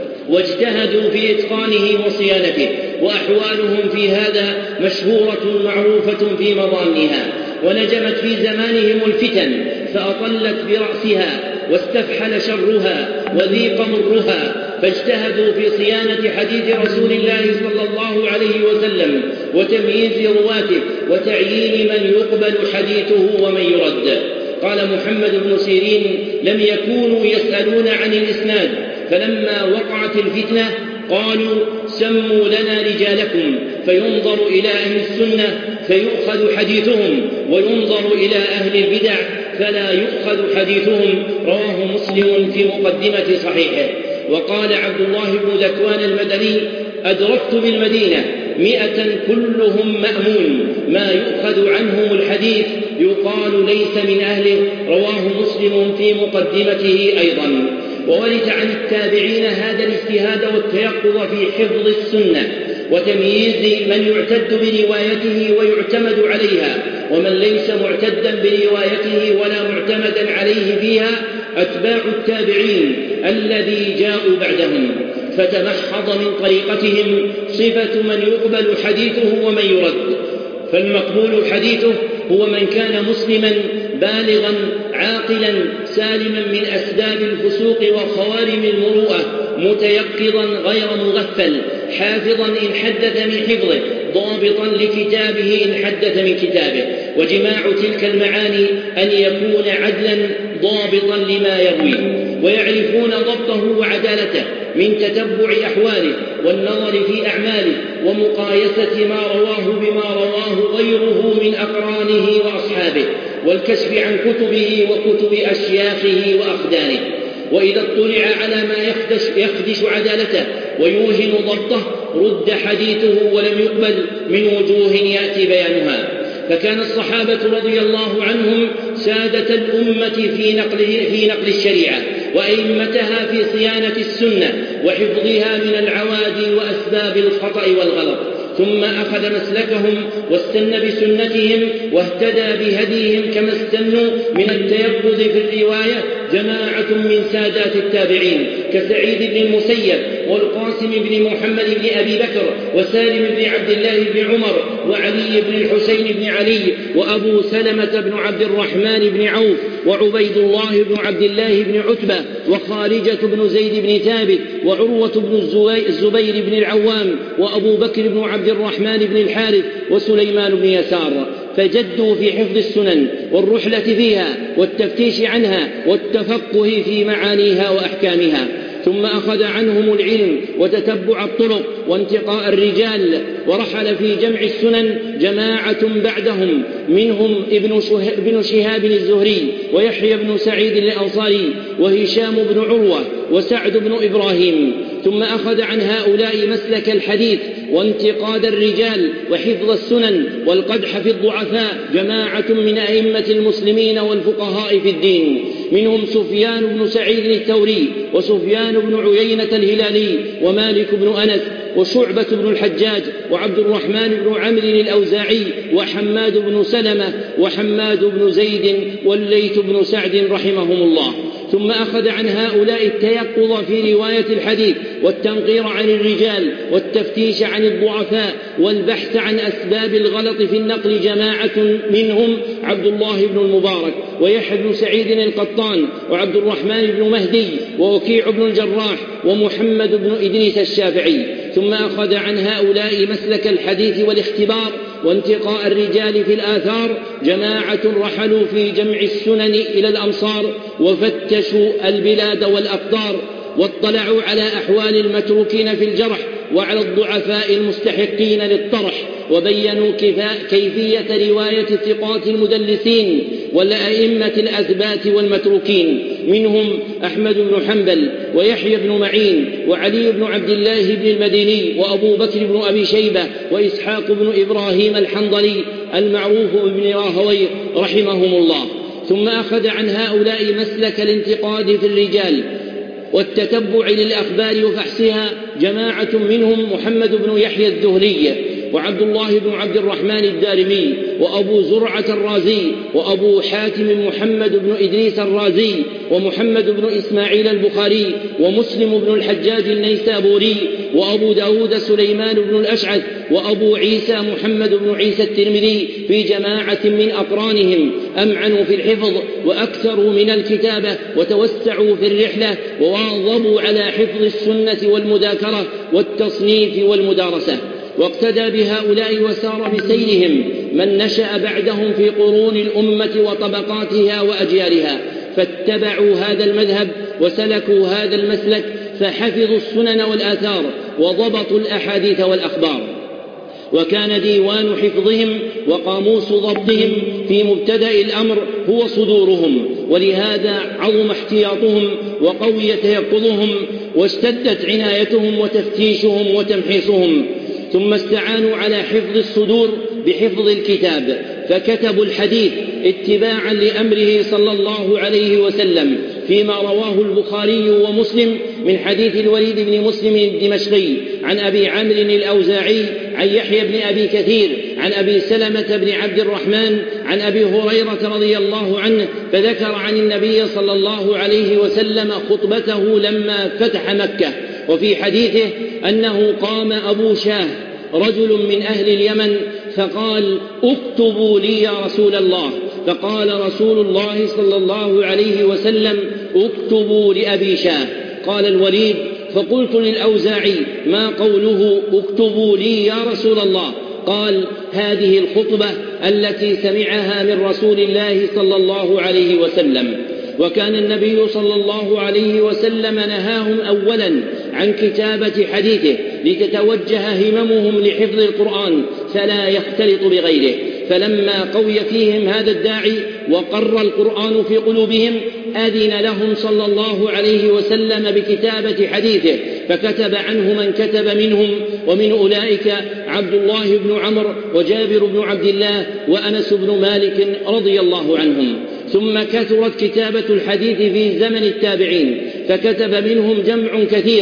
[SPEAKER 1] واجتهدوا في إتقانه وصيانته، وأحوالهم في هذا مشهورة معروفة في مضامنها. ونجمت في زمانهم الفتن فأطلت برأسها واستفحل شرها وذيق مرها، فاجتهدوا في صيانة حديث رسول الله صلى الله عليه وسلم وتمييز رواته وتعيين من يقبل حديثه ومن يرد. قال محمد بن سيرين لم يكونوا يسألون عن الإسناد، فلما وقعت الفتنة قالوا سموا لنا رجالكم، فينظر إلى أهل السنة فيؤخذ حديثهم، وينظر إلى أهل البدع فلا يؤخذ حديثهم. رواه مسلم في مقدمة صحيحه. وقال عبد الله بن ذكوان المدني أدركت بالمدينة 100 كلهم مأمون ما يؤخذ عنهم الحديث يقال ليس من أهله. رواه مسلم في مقدمته أيضا. وورد عن التابعين هذا الاجتهاد والتيقظ في حفظ السنة وتمييز من يعتد بروايته ويعتمد عليها ومن ليس معتدا بروايته ولا معتمدا عليه فيها أتباع التابعين الذي جاءوا بعدهم، فتمحض من طريقتهم صفة من يقبل حديثه ومن يرد. فالمقبول حديثه هو من كان مسلما بالغا عاقلا سالما من أسباب الفسوق وخوارم المروءة، متيقظا غير مغفل، حافظا إن حدث من حفظه، ضابطا لكتابه إن حدث من كتابه. وجماع تلك المعاني أن يكون عدلا ضابطا لما يروي، ويعرفون ضبطه وعدالته من تتبع أحواله والنظر في أعماله ومقايسة ما رواه بما رواه غيره من أقرانه وأصحابه، والكشف عن كتبه وكتب أشياخه وأقدانه. وإذا اطلع على ما يخدش عدالته ويوهن ضبطه رد حديثه ولم يقبل من وجوه يأتي بيانها. فكان الصحابة رضي الله عنهم سادة الأمة في نقل الشريعة وأئمتها في صيانة السنة وحفظها من العوادي وأسباب الخطأ والغلط. ثم أخذ مسلكهم واستنى بسنتهم واهتدى بهديهم كما استنوا من التيقظ في الرواية جماعة من سادات التابعين كسعيد بن المسيب والقاسم بن محمد بن أبي بكر وسالم بن عبد الله بن عمر وعلي بن الحسين بن علي وأبو سلمة بن عبد الرحمن بن عوف وعبيد الله بن عبد الله بن عتبة وخارجة بن زيد بن ثابت وعروة بن الزبير بن العوام وأبو بكر بن عبد الرحمن بن الحارث وسليمان بن يسار، فجدوا في حفظ السنن والرحلة فيها والتفتيش عنها والتفقه في معانيها وأحكامها. ثم ثم أخذ عنهم العلم وتتبع الطرق وانتقاء الرجال، ورحل في جمع السنن جماعة بعدهم، منهم ابن شهاب الزهري ويحيى بن سعيد الأنصاري وهشام بن عروة وسعد بن إبراهيم. ثم أخذ عن هؤلاء مسلك الحديث وانتقاد الرجال وحفظ السنن والقدح في الضعفاء جماعة من أئمة المسلمين والفقهاء في الدين، منهم سفيان بن سعيد الثوري وسفيان بن عيينة الهلالي ومالك بن أنس وشعبة بن الحجاج وعبد الرحمن بن عمرو الأوزاعي وحماد بن سلمة وحماد بن زيد والليث بن سعد رحمهم الله. ثم أخذ عن هؤلاء التيقظ في رواية الحديث والتنقير عن الرجال والتفتيش عن الضعفاء والبحث عن أسباب الغلط في النقل جماعة، منهم عبد الله بن المبارك ويحيى بن سعيد القطان وعبد الرحمن بن مهدي ووكيع بن الجراح ومحمد بن إدريس الشافعي. ثم أخذ عن هؤلاء مسلك الحديث والاختبار وانتقاء الرجال في الآثار جماعة رحلوا في جمع السنن إلى الأمصار وفتشوا البلاد والأقطار، واطلعوا على أحوال المتروكين في الجرح وعلى الضعفاء المستحقين للطرح، وبينوا كيفية رواية الثقات المدلسين والأئمة الأثبات والمتروكين، منهم أحمد بن حنبل ويحيى بن معين وعلي بن عبد الله بن المديني وأبو بكر بن أبي شيبة وإسحاق بن إبراهيم الحنظلي المعروف بن راهويه رحمهم الله. ثم أخذ عن هؤلاء مسلك الانتقاد في الرجال والتتبع للأخبار وفحصها جماعة، منهم محمد بن يحيى الذهلي وعبد الله بن عبد الرحمن الدارمي وأبو زرعة الرازي وأبو حاتم محمد بن إدريس الرازي ومحمد بن إسماعيل البخاري ومسلم بن الحجاج النيسابوري وأبو داود سليمان بن الأشعث وأبو عيسى محمد بن عيسى الترمذي في جماعة من أقرانهم أمعنوا في الحفظ وأكثروا من الكتابة وتوسعوا في الرحلة وواظبوا على حفظ السنة والمذاكرة والتصنيف والمدارسة، واقتدى بهؤلاء وسار بسيرهم من نشأ بعدهم في قرون الأمة وطبقاتها وأجيالها، فاتبعوا هذا المذهب وسلكوا هذا المسلك، فحفظوا السنن والآثار وضبطوا الأحاديث والأخبار. وكان ديوان حفظهم وقاموس ضبطهم في مبتدأ الأمر هو صدورهم، ولهذا عظم احتياطهم وقوي تيقظهم واشتدت عنايتهم وتفتيشهم وتمحيصهم. ثم استعانوا على حفظ الصدور بحفظ الكتاب، فكتبوا الحديث اتباعا لأمره صلى الله عليه وسلم فيما رواه البخاري ومسلم من حديث الوليد بن مسلم الدمشقي عن أبي عمرو الأوزاعي عن يحيى بن أبي كثير عن أبي سلمة بن عبد الرحمن عن أبي هريرة رضي الله عنه، فذكر عن النبي صلى الله عليه وسلم خطبته لما فتح مكة، وفي حديثه أنه قام أبو شاه رجل من أهل اليمن فقال: اكتبوا لي يا رسول الله، فقال رسول الله صلى الله عليه وسلم: اكتبوا لأبي شاه. قال الوليد: فقلت للأوزاعي: ما قوله اكتبوا لي يا رسول الله؟ قال: هذه الخطبة التي سمعها من رسول الله صلى الله عليه وسلم. وكان النبي صلى الله عليه وسلم نهاهم أولا عن كتابة حديثه لتتوجه هممهم لحفظ القرآن فلا يختلط بغيره، فلما قوي فيهم هذا الداعي وقر القرآن في قلوبهم أذن لهم صلى الله عليه وسلم بكتابة حديثه، فكتب عنه من كتب منهم، ومن أولئك عبد الله بن عمرو وجابر بن عبد الله وأنس بن مالك رضي الله عنهم. ثم كثرت كتابة الحديث في زمن التابعين، فكتب منهم جمع كثير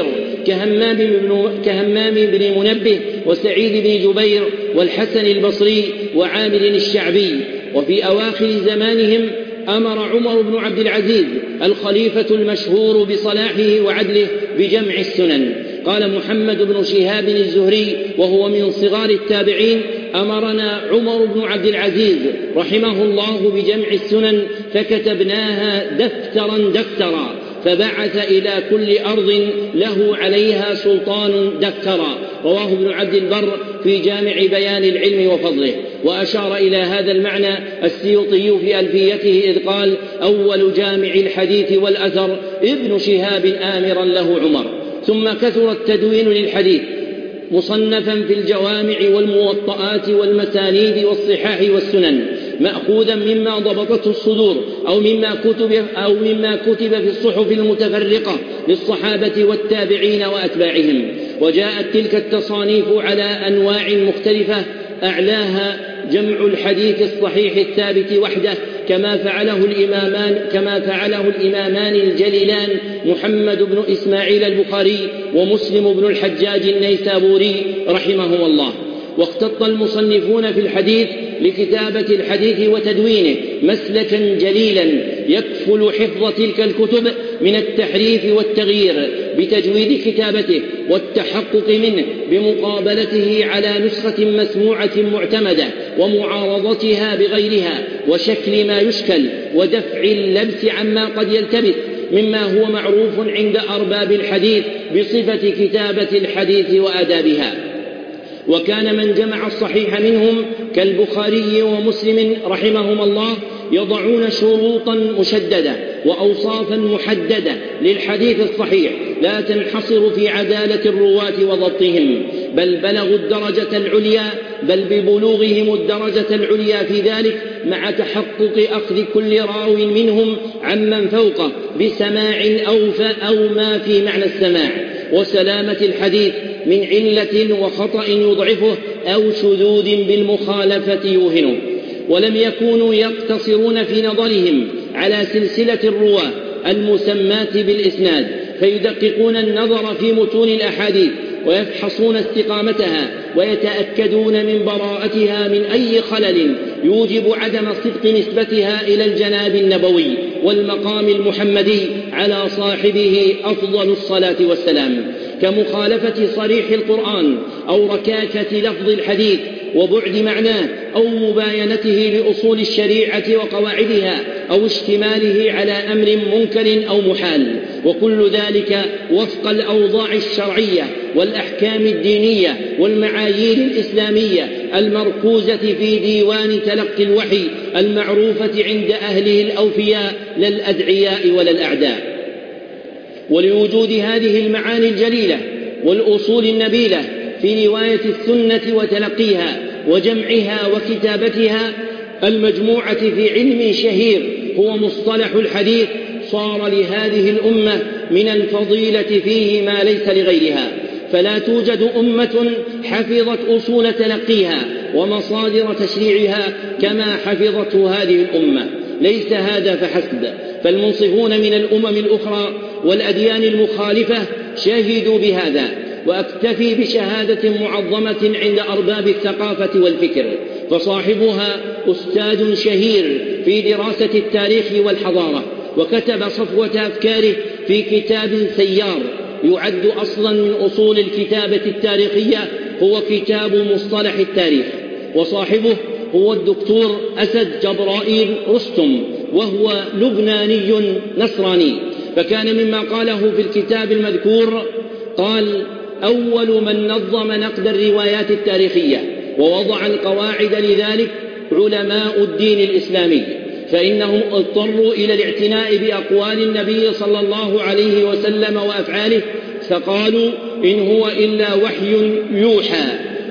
[SPEAKER 1] كهمام بن منبه وسعيد بن جبير والحسن البصري وعامر الشعبي. وفي أواخر زمانهم أمر عمر بن عبد العزيز الخليفة المشهور بصلاحه وعدله بجمع السنن. قال محمد بن شهاب الزهري وهو من صغار التابعين: أمرنا عمر بن عبد العزيز رحمه الله بجمع السنن فكتبناها دفترا، فبعث إلى كل أرض له عليها سلطان دفترا. رواه ابن عبد البر في جامع بيان العلم وفضله. وأشار إلى هذا المعنى السيوطي في ألفيته إذ قال: أول جامع الحديث والأثر ابن شهاب آمرا له عمر. ثم كثر التدوين للحديث مصنفا في الجوامع والموطئات والمسانيد والصحاح والسنن، مأخوذا مما ضبطته الصدور أو مما كتب في الصحف المتفرقة للصحابة والتابعين وأتباعهم. وجاءت تلك التصانيف على أنواع مختلفة، أعلاها جمع الحديث الصحيح الثابت وحده، كما فعله الإمامان الجليلان محمد بن إسماعيل البخاري ومسلم بن الحجاج النيسابوري رحمه الله. واختط المصنفون في الحديث لكتابة الحديث وتدوينه مسلكا جليلا يكفل حفظ تلك الكتب من التحريف والتغيير بتجويد كتابته والتحقق منه بمقابلته على نسخة مسموعة معتمدة ومعارضتها بغيرها وشكل ما يشكل ودفع اللبس عما قد يلتبس مما هو معروف عند أرباب الحديث بصفة كتابة الحديث وآدابها. وكان من جمع الصحيح منهم كالبخاري ومسلم رحمهم الله يضعون شروطا مشددة وأوصافا محددة للحديث الصحيح لا تنحصر في عدالة الرواة وضبطهم، بل ببلوغهم الدرجة العليا في ذلك، مع تحقق أخذ كل راو منهم عمن فوقه بسماع أو ما في معنى السماع، وسلامة الحديث من علة وخطأ يضعفه أو شذوذ بالمخالفة يوهنه. ولم يكونوا يقتصرون في نظرهم على سلسلة الرواة المسماة بالإسناد، فيدققون النظر في متون الأحاديث ويفحصون استقامتها ويتأكدون من براءتها من أي خلل يوجب عدم صدق نسبتها إلى الجناب النبوي والمقام المحمدي على صاحبه أفضل الصلاة والسلام، كمخالفة صريح القرآن أو ركاكة لفظ الحديث وبعد معناه أو مباينته لأصول الشريعة وقواعدها أو اشتماله على أمر منكر أو محال، وكل ذلك وفق الأوضاع الشرعية والأحكام الدينية والمعايير الإسلامية المركوزة في ديوان تلقي الوحي المعروفة عند أهله الأوفياء لا الأدعياء ولا الأعداء. ولوجود هذه المعاني الجليلة والأصول النبيلة في رواية السنة وتلقيها وجمعها وكتابتها المجموعة في علم شهير هو مصطلح الحديث، صار لهذه الأمة من الفضيلة فيه ما ليس لغيرها، فلا توجد أمة حفظت أصول تلقيها ومصادر تشريعها كما حفظته هذه الأمة. ليس هذا فحسب، فالمنصفون من الأمم الأخرى والأديان المخالفة شهدوا بهذا، وأكتفي بشهادة معظمة عند أرباب الثقافة والفكر، فصاحبها أستاذ شهير في دراسة التاريخ والحضارة، وكتب صفوة أفكاره في كتاب سيار يعد أصلا من أصول الكتابة التاريخية، هو كتاب مصطلح التاريخ. وصاحبه هو الدكتور أسد جبرائيل رستم، وهو لبناني نصراني، فكان مما قاله في الكتاب المذكور قال: أول من نظم نقد الروايات التاريخية ووضع القواعد لذلك علماء الدين الإسلامي، فإنهم اضطروا إلى الاعتناء بأقوال النبي صلى الله عليه وسلم وأفعاله، فقالوا: إن هو إلا وحي يوحى،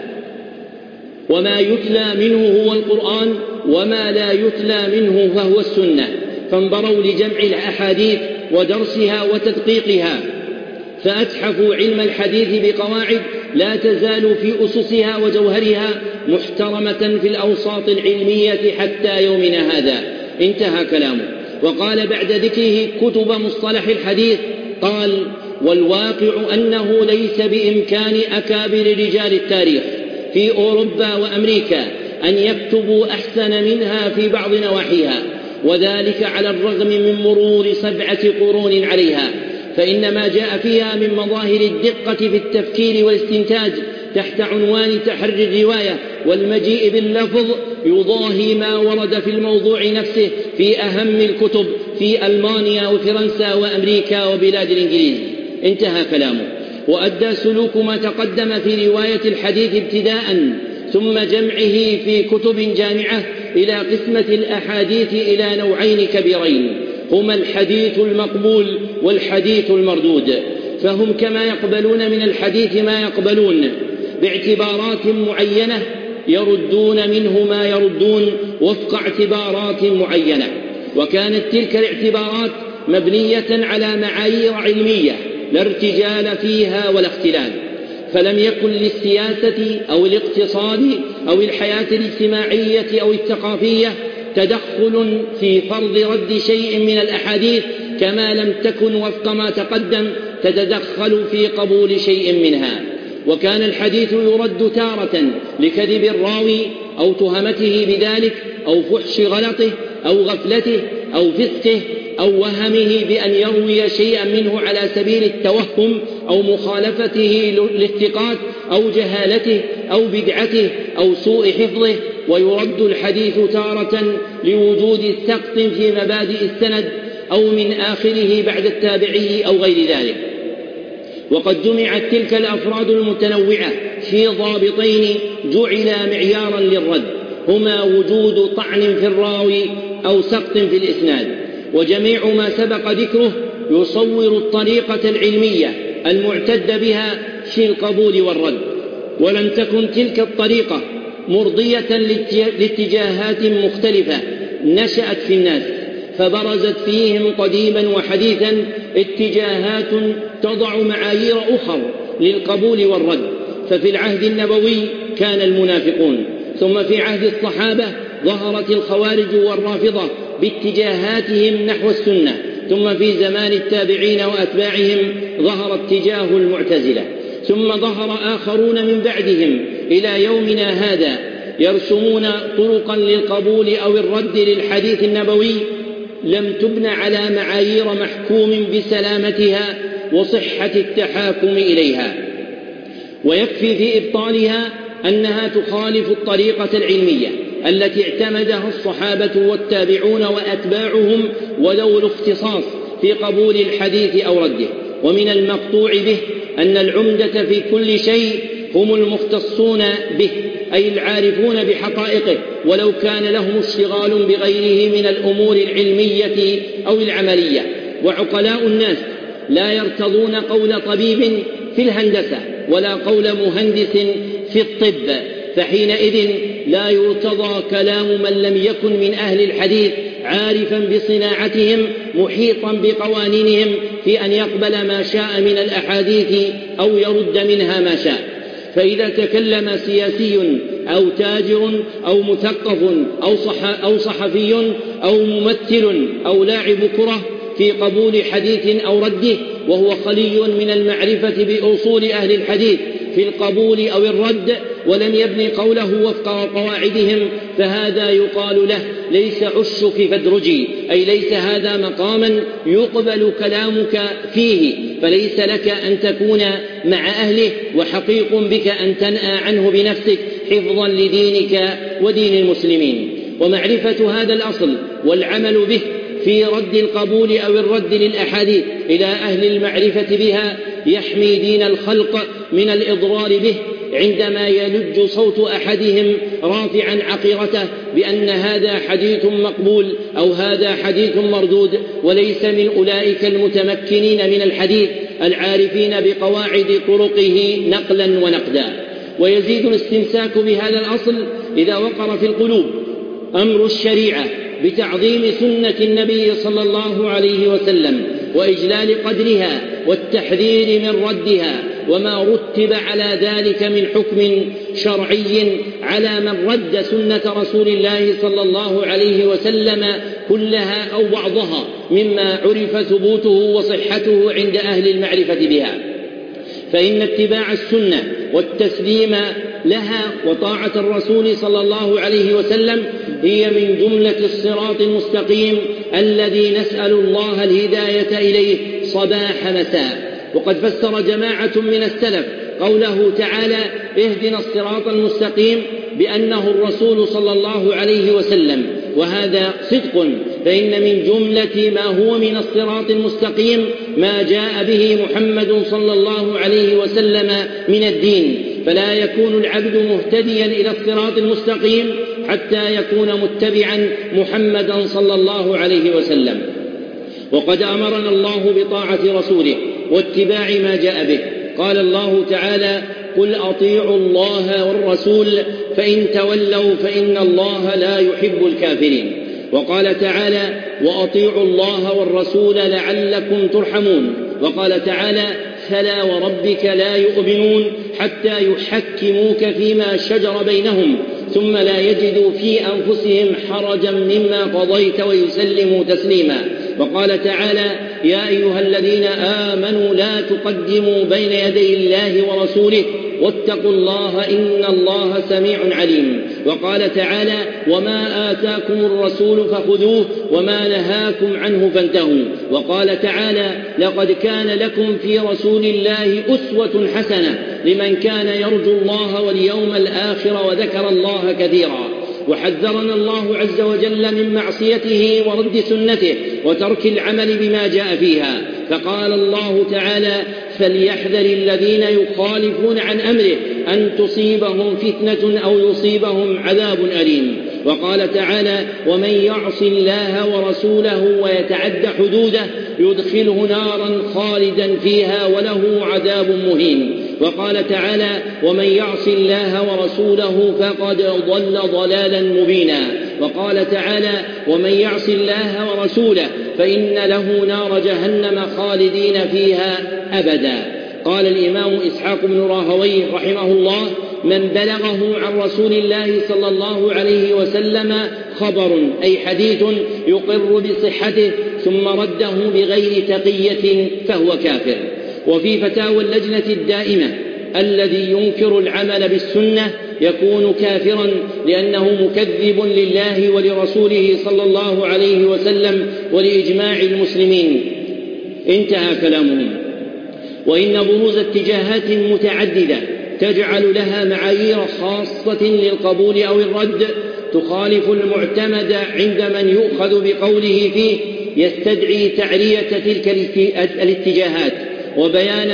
[SPEAKER 1] وما يتلى منه هو القرآن، وما لا يتلى منه فهو السنة. فانبروا لجمع الأحاديث ودرسها وتدقيقها، فأتحفوا علم الحديث بقواعد لا تزال في أسسها وجوهرها محترمة في الأوساط العلمية حتى يومنا هذا. انتهى كلامه. وقال بعد ذكره كتب مصطلح الحديث قال: والواقع أنه ليس بإمكان أكابر رجال التاريخ في أوروبا وأمريكا أن يكتبوا أحسن منها في بعض نواحيها، وذلك على الرغم من مرور 7 قرون عليها، فإن ما جاء فيها من مظاهر الدقة في التفكير والاستنتاج تحت عنوان تحري الرواية والمجيء باللفظ يضاهي ما ورد في الموضوع نفسه في أهم الكتب في ألمانيا وفرنسا وأمريكا وبلاد الإنجليز. انتهى كلامه. وأدى سلوك ما تقدم في رواية الحديث ابتداء ثم جمعه في كتب جامعة إلى قسمة الأحاديث إلى نوعين كبيرين، هما الحديث المقبول والحديث المردود. فهم كما يقبلون من الحديث ما يقبلون باعتبارات معينة، يردون منه ما يردون وفق اعتبارات معينة. وكانت تلك الاعتبارات مبنية على معايير علمية لا ارتجال فيها ولا اختلاف، فلم يكن للسياسة أو الاقتصاد أو الحياة الاجتماعية أو الثقافية تدخل في فرض رد شيء من الأحاديث، كما لم تكن وفق ما تقدم تتدخل في قبول شيء منها. وكان الحديث يرد تارة لكذب الراوي أو تهمته بذلك أو فحش غلطه أو غفلته أو فسقه أو وهمه بأن يروي شيئا منه على سبيل التوهم أو مخالفته للثقات أو جهالته أو بدعته أو سوء حفظه. ويرد الحديث تارة لوجود سقط في مبادئ السند أو من آخره بعد التابعي أو غير ذلك. وقد جمعت تلك الأفراد المتنوعة في ضابطين جعلا معيارا للرد، هما وجود طعن في الراوي أو سقط في الإسناد. وجميع ما سبق ذكره يصور الطريقة العلمية المعتد بها في القبول والرد، ولم تكن تلك الطريقة مرضية لاتجاهات مختلفة نشأت في الناس، فبرزت فيهم قديما وحديثا اتجاهات تضع معايير أخر للقبول والرد. ففي العهد النبوي كان المنافقون، ثم في عهد الصحابة ظهرت الخوارج والرافضة باتجاهاتهم نحو السنة، ثم في زمان التابعين وأتباعهم ظهر اتجاه المعتزلة، ثم ظهر آخرون من بعدهم إلى يومنا هذا يرسمون طرقا للقبول أو الرد للحديث النبوي لم تبن على معايير محكوم بسلامتها وصحة التحاكم إليها. ويكفي في إبطالها أنها تخالف الطريقة العلمية التي اعتمدها الصحابة والتابعون وأتباعهم وذو الاختصاص في قبول الحديث أو رده. ومن المقطوع به أن العمدة في كل شيء هم المختصون به، أي العارفون بحقائقه، ولو كان لهم اشتغال بغيره من الأمور العلمية أو العملية. وعقلاء الناس لا يرتضون قول طبيب في الهندسة ولا قول مهندس في الطب، فحينئذ لا يرتضى كلام من لم يكن من أهل الحديث عارفا بصناعتهم محيطا بقوانينهم في أن يقبل ما شاء من الأحاديث أو يرد منها ما شاء. فإذا تكلم سياسي أو تاجر أو مثقف أو صحفي أو ممثل أو لاعب كرة في قبول حديث أو رده وهو خلي من المعرفة بأصول أهل الحديث في القبول أو الرد ولم يبني قوله وفق قواعدهم، فهذا يقال له ليس عشك فادرجي، أي ليس هذا مقاما يقبل كلامك فيه، فليس لك أن تكون مع أهله، وحقيق بك أن تنأى عنه بنفسك حفظا لدينك ودين المسلمين. ومعرفة هذا الأصل والعمل به في رد القبول أو الرد للأحاديث إلى أهل المعرفة بها يحمي دين الخلق من الإضرار به عندما يلج صوت أحدهم رافعا عقيرته بأن هذا حديث مقبول أو هذا حديث مردود، وليس من أولئك المتمكنين من الحديث العارفين بقواعد طرقه نقلا ونقدا. ويزيد الاستمساك بهذا الأصل إذا وقر في القلوب أمر الشريعة بتعظيم سنة النبي صلى الله عليه وسلم وإجلال قدرها والتحذير من ردها، وما رتب على ذلك من حكم شرعي على من رد سنة رسول الله صلى الله عليه وسلم كلها أو بعضها مما عرف ثبوته وصحته عند أهل المعرفة بها. فإن اتباع السنة والتسليم لها وطاعة الرسول صلى الله عليه وسلم هي من جملة الصراط المستقيم الذي نسأل الله الهداية إليه صباح مساء. وقد فسر جماعة من السلف قوله تعالى اهدنا الصراط المستقيم بأنه الرسول صلى الله عليه وسلم، وهذا صدق، فإن من جملة ما هو من الصراط المستقيم ما جاء به محمد صلى الله عليه وسلم من الدين، فلا يكون العبد مهتديا إلى الصراط المستقيم حتى يكون متبعا محمدا صلى الله عليه وسلم. وقد أمرنا الله بطاعة رسوله واتباع ما جاء به. قال الله تعالى: قل أطيعوا الله والرسول فإن تولوا فإن الله لا يحب الكافرين. وقال تعالى: وأطيعوا الله والرسول لعلكم ترحمون. وقال تعالى: فلا وربك لا يؤمنون حتى يحكموك فيما شجر بينهم ثم لا يجدوا في أنفسهم حرجا مما قضيت ويسلموا تسليما. وقال تعالى: يا أيها الذين آمنوا لا تقدموا بين يدي الله ورسوله واتقوا الله إن الله سميع عليم. وقال تعالى: وما آتاكم الرسول فخذوه وما نهاكم عنه فانتهوا. وقال تعالى: لقد كان لكم في رسول الله أسوة حسنة لمن كان يرجو الله واليوم الآخر وذكر الله كثيرا. وحذرنا الله عز وجل من معصيته ورد سنته وترك العمل بما جاء فيها، فقال الله تعالى: فليحذر الذين يخالفون عن أمره أن تصيبهم فتنة أو يصيبهم عذاب أليم. وقال تعالى: ومن يعص الله ورسوله ويتعد حدوده يدخله نارا خالدا فيها وله عذاب مهين. وقال تعالى: ومن يعص الله ورسوله فقد ضل ضلالا مبينا. وقال تعالى: ومن يعص الله ورسوله فإن له نار جهنم خالدين فيها أبدا. قال الإمام إسحاق بن راهويه رحمه الله: من بلغه عن رسول الله صلى الله عليه وسلم خبر أي حديث يقر بصحته ثم رده بغير تقية فهو كافر. وفي فتاوى اللجنة الدائمة: الذي ينكر العمل بالسنة يكون كافرا لأنه مكذب لله ولرسوله صلى الله عليه وسلم ولإجماع المسلمين. انتهى كلامهم. وإن بروز اتجاهات متعددة تجعل لها معايير خاصة للقبول أو الرد تخالف المعتمد عند من يؤخذ بقوله فيه يستدعي تعرية تلك الاتجاهات وبيان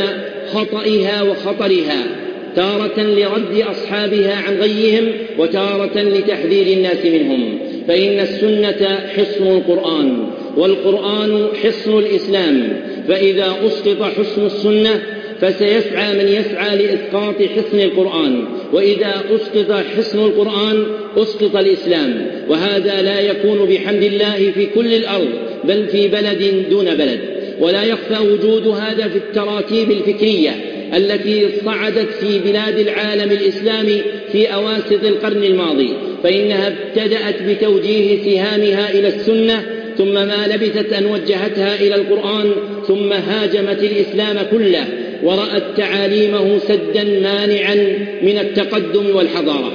[SPEAKER 1] خطئها وخطرها، تارة لرد أصحابها عن غيهم وتارة لتحذير الناس منهم. فإن السنة حصن القرآن والقرآن حصن الإسلام، فإذا أسقط حصن السنة فسيسعى من يسعى لإسقاط حصن القرآن، وإذا أسقط حصن القرآن أسقط الإسلام. وهذا لا يكون بحمد الله في كل الأرض بل في بلد دون بلد. ولا يخفى وجود هذا في التراكيب الفكرية التي صعدت في بلاد العالم الإسلامي في أواسط القرن الماضي، فإنها ابتدأت بتوجيه سهامها إلى السنة ثم ما لبثت أن وجهتها إلى القرآن ثم هاجمت الإسلام كله ورأت تعاليمه سدا مانعا من التقدم والحضارة.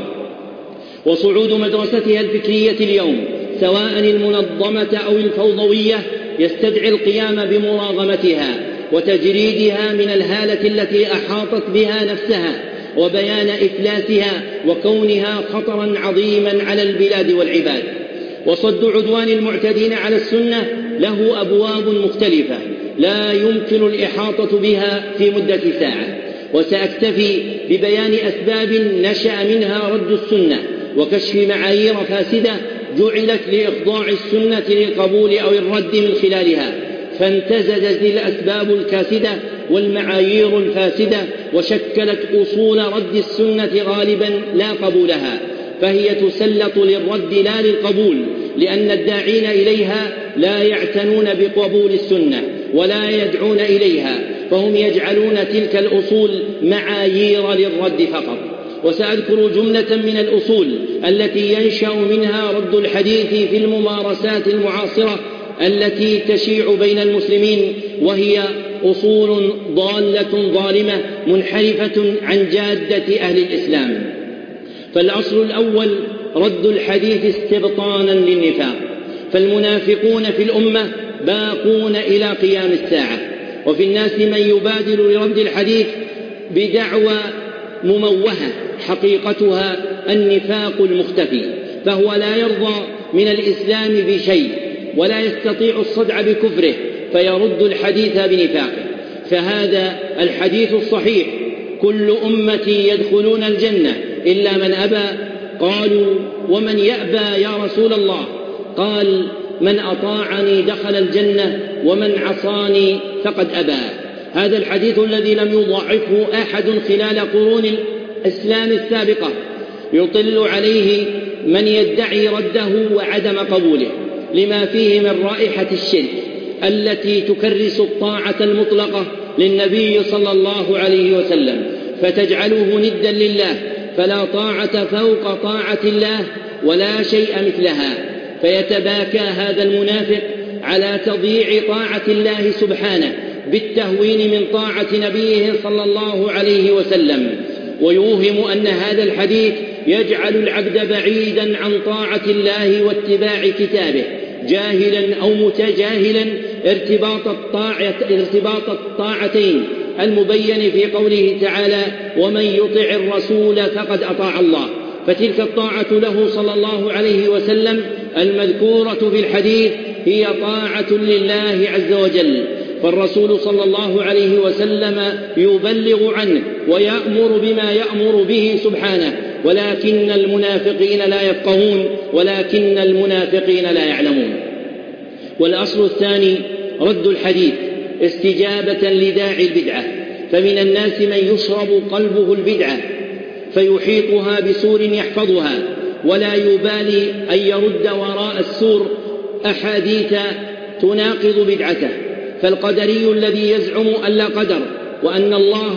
[SPEAKER 1] وصعود مدرستها الفكرية اليوم سواء المنظمة أو الفوضوية يستدعي القيام بمراغمتها وتجريدها من الهالة التي أحاطت بها نفسها وبيان إفلاسها وكونها خطرا عظيما على البلاد والعباد. وصد عدوان المعتدين على السنة له أبواب مختلفة لا يمكن الإحاطة بها في مدة ساعة، وسأكتفي ببيان أسباب نشأ منها رد السنة وكشف معايير فاسدة جعلت لإخضاع السنة للقبول أو الرد من خلالها، فامتزجت الأسباب الكاسدة والمعايير الفاسدة وشكلت أصول رد السنة غالبا لا قبولها، فهي تسلط للرد لا للقبول، لأن الداعين إليها لا يعتنون بقبول السنة ولا يدعون إليها، فهم يجعلون تلك الأصول معايير للرد فقط. وسأذكر جملة من الأصول التي ينشأ منها رد الحديث في الممارسات المعاصرة التي تشيع بين المسلمين، وهي أصول ضالة ظالمة منحرفة عن جادة أهل الإسلام. فالأصل الأول رد الحديث استبطانا للنفاق، فالمنافقون في الأمة باقون إلى قيام الساعة، وفي الناس من يبادر لرد الحديث بدعوى مموهة حقيقتها النفاق المختفي، فهو لا يرضى من الإسلام بشيء ولا يستطيع الصدع بكفره فيرد الحديث بنفاقه. فهذا الحديث الصحيح كل أمتي يدخلون الجنة إلا من أبى. قالوا ومن يأبى يا رسول الله؟ قال من أطاعني دخل الجنة ومن عصاني فقد أبى. هذا الحديث الذي لم يضعفه أحد خلال قرون الإسلام السابقة يطل عليه من يدعي رده وعدم قبوله، لما فيه من رائحة الشرك التي تكرس الطاعة المطلقة للنبي صلى الله عليه وسلم فتجعله ندا لله، فلا طاعة فوق طاعة الله ولا شيء مثلها. فيتباكى هذا المنافق على تضييع طاعة الله سبحانه بالتهوين من طاعة نبيه صلى الله عليه وسلم، ويوهم أن هذا الحديث يجعل العبد بعيدا عن طاعة الله واتباع كتابه، جاهلا أو متجاهلا ارتباط الطاعتين المبين في قوله تعالى ومن يطع الرسول فقد أطاع الله. فتلك الطاعة له صلى الله عليه وسلم المذكورة في الحديث هي طاعة لله عز وجل، فالرسول صلى الله عليه وسلم يبلغ عنه ويأمر بما يأمر به سبحانه، ولكن المنافقين لا يفقهون، ولكن المنافقين لا يعلمون. والأصل الثاني رد الحديث استجابة لداعي البدعة، فمن الناس من يشرب قلبه البدعة فيحيطها بسور يحفظها ولا يبالي أن يرد وراء السور أحاديث تناقض بدعته، فالقدري الذي يزعم أن لا قدر وأن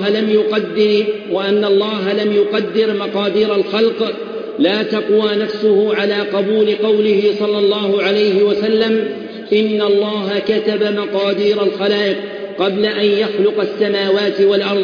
[SPEAKER 1] الله لم يقدر مقادير الخلق لا تقوى نفسه على قبول قوله صلى الله عليه وسلم إن الله كتب مقادير الخلائق قبل أن يخلق السماوات والأرض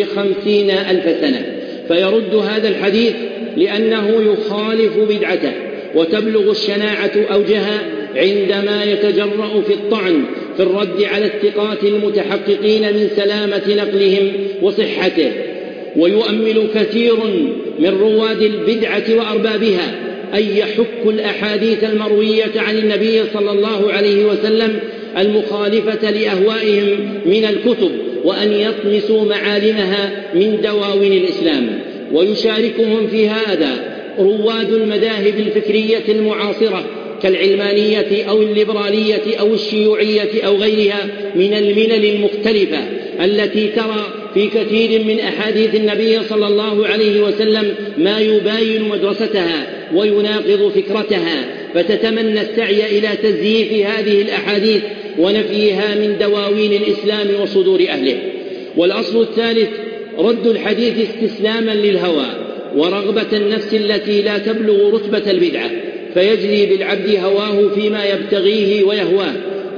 [SPEAKER 1] ب50,000 سنة، فيرد هذا الحديث لأنه يخالف بدعته، وتبلغ الشناعة أوجها عندما يتجرأ في الطعن في الرد على الثقات المتحققين من سلامة نقلهم وصحته. ويؤمل كثير من رواد البدعة وأربابها أن يحكوا الأحاديث المروية عن النبي صلى الله عليه وسلم المخالفة لأهوائهم من الكتب، وأن يطمسوا معالمها من دواوين الإسلام. ويشاركهم في هذا رواد المذاهب الفكرية المعاصرة كالعلمانية أو الليبرالية أو الشيوعية أو غيرها من الملل المختلفة التي ترى في كثير من أحاديث النبي صلى الله عليه وسلم ما يباين مدرستها ويناقض فكرتها، فتتمنى السعي إلى تزييف هذه الأحاديث ونفيها من دواوين الإسلام وصدور أهله. والأصل الثالث رد الحديث استسلاما للهوى ورغبة النفس التي لا تبلغ رتبة البدعة، فيجري بالعبد هواه فيما يبتغيه ويهواه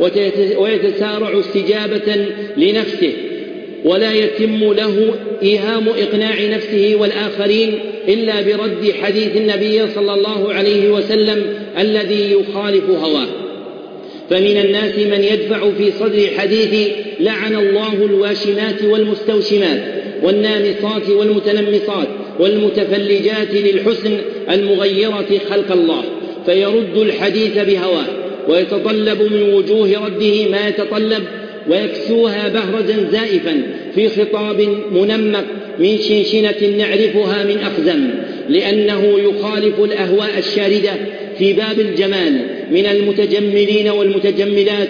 [SPEAKER 1] ويتسارع استجابة لنفسه، ولا يتم له إيهام إقناع نفسه والآخرين إلا برد حديث النبي صلى الله عليه وسلم الذي يخالف هواه. فمن الناس من يدفع في صدر حديث لعن الله الواشمات والمستوشمات والنامصات والمتنمصات والمتفلجات للحسن المغيرة خلق الله، فيرد الحديث بهواه ويتطلب من وجوه رده ما يتطلب، ويكسوها بهرجا زائفا في خطاب منمق من شنشنة نعرفها من أخزم، لأنه يخالف الأهواء الشاردة في باب الجمال من المتجملين والمتجملات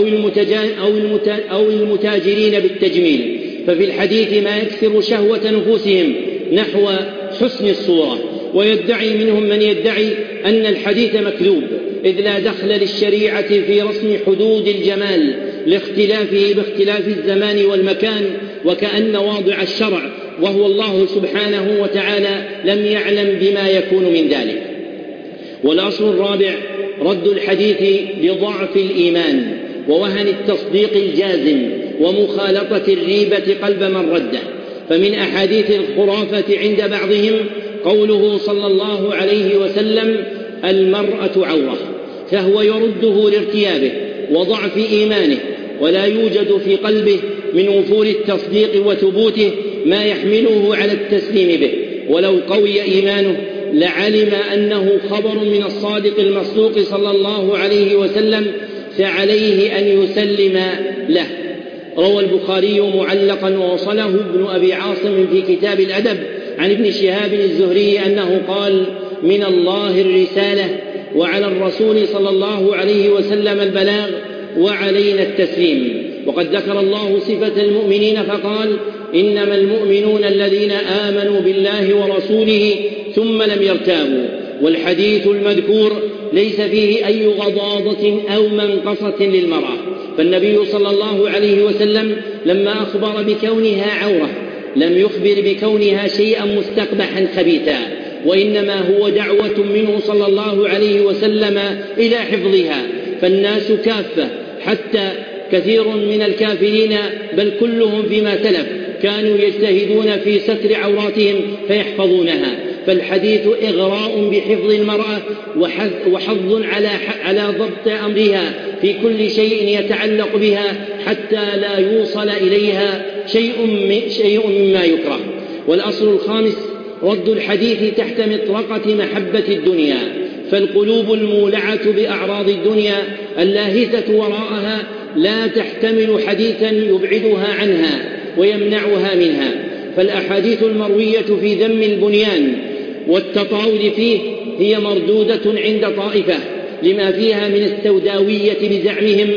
[SPEAKER 1] أو المتاجرين بالتجميل. ففي الحديث ما يكسر شهوة نفوسهم نحو حسن الصورة، ويدعي منهم من يدعي أن الحديث مكذوب، إذ لا دخل للشريعة في رسم حدود الجمال لاختلافه باختلاف الزمان والمكان، وكأن واضع الشرع وهو الله سبحانه وتعالى لم يعلم بما يكون من ذلك. والأصل الرابع رد الحديث لضعف الإيمان ووهن التصديق الجازم ومخالطة الريبة قلب من رده. فمن أحاديث الخرافة عند بعضهم قوله صلى الله عليه وسلم المرأة عورة، فهو يرده لارتيابه وضعف إيمانه، ولا يوجد في قلبه من وفور التصديق وثبوته ما يحمله على التسليم به، ولو قوي إيمانه لعلم أنه خبر من الصادق المصدوق صلى الله عليه وسلم، فعليه أن يسلم له. روى البخاري معلقا ووصله ابن أبي عاصم في كتاب الأدب عن ابن شهاب الزهري أنه قال: من الله الرسالة وعلى الرسول صلى الله عليه وسلم البلاغ وعلينا التسليم. وقد ذكر الله صفة المؤمنين فقال: إنما المؤمنون الذين آمنوا بالله ورسوله ثم لم يرتابوا. والحديث المذكور ليس فيه أي غضاضة أو منقصة للمرأة، فالنبي صلى الله عليه وسلم لما أخبر بكونها عورة لم يخبر بكونها شيئا مستقبحا خبيثا، وإنما هو دعوة منه صلى الله عليه وسلم إلى حفظها. فالناس كافة، حتى كثير من الكافرين بل كلهم فيما سلف كانوا يجتهدون في ستر عوراتهم فيحفظونها. فالحديث إغراء بحفظ المرأة وحظ على ضبط أمرها في كل شيء يتعلق بها حتى لا يوصل إليها شيء مما يكره. والأصل الخامس رد الحديث تحت مطرقة محبة الدنيا، فالقلوب المولعة بأعراض الدنيا اللاهثة وراءها لا تحتمل حديثا يبعدها عنها ويمنعها منها. فالأحاديث المروية في ذم البنيان والتطاول فيه هي مردودة عند طائفة لما فيها من السوداوية بزعمهم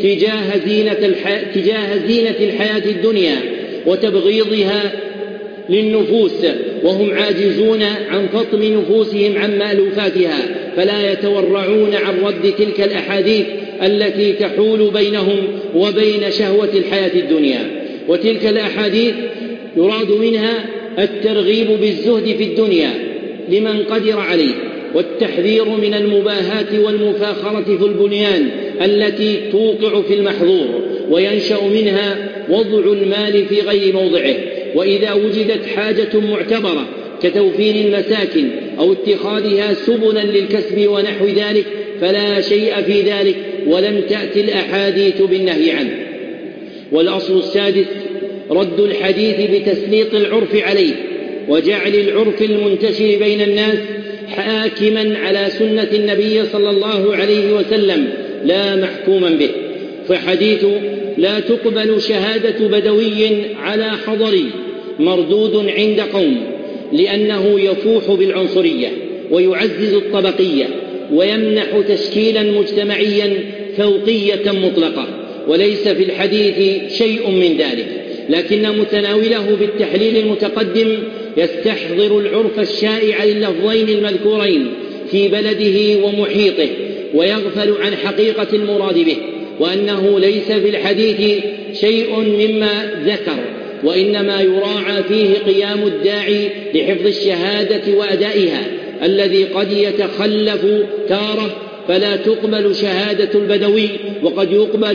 [SPEAKER 1] تجاه زينة الحياة الدنيا وتبغيضها للنفوس، وهم عاجزون عن فطم نفوسهم عن مألوفاتها، فلا يتورعون عن رد تلك الأحاديث التي تحول بينهم وبين شهوة الحياة الدنيا. وتلك الأحاديث يراد منها الترغيب بالزهد في الدنيا لمن قدر عليه، والتحذير من المباهات والمفاخرة في البنيان التي توقع في المحظور وينشأ منها وضع المال في غير موضعه. وإذا وجدت حاجة معتبرة كتوفير المساكن أو اتخاذها سبلا للكسب ونحو ذلك فلا شيء في ذلك، ولم تأتي الأحاديث بالنهي عنه. والأصل السادس رد الحديث بتسليط العرف عليه وجعل العرف المنتشر بين الناس حاكما على سنة النبي صلى الله عليه وسلم لا محكوما به. فحديث لا تقبل شهادة بدوي على حضري مردود عند قوم، لأنه يفوح بالعنصرية ويعزز الطبقية ويمنح تشكيلا مجتمعيا فوقية مطلقة، وليس في الحديث شيء من ذلك، لكن متناوله بالتحليل المتقدم يستحضر العرف الشائع لللفظين المذكورين في بلده ومحيطه ويغفل عن حقيقة المراد به، وأنه ليس في الحديث شيء مما ذكر، وإنما يراعى فيه قيام الداعي لحفظ الشهادة وأدائها الذي قد يتخلف تارة فلا تقبل شهادة البدوي، وقد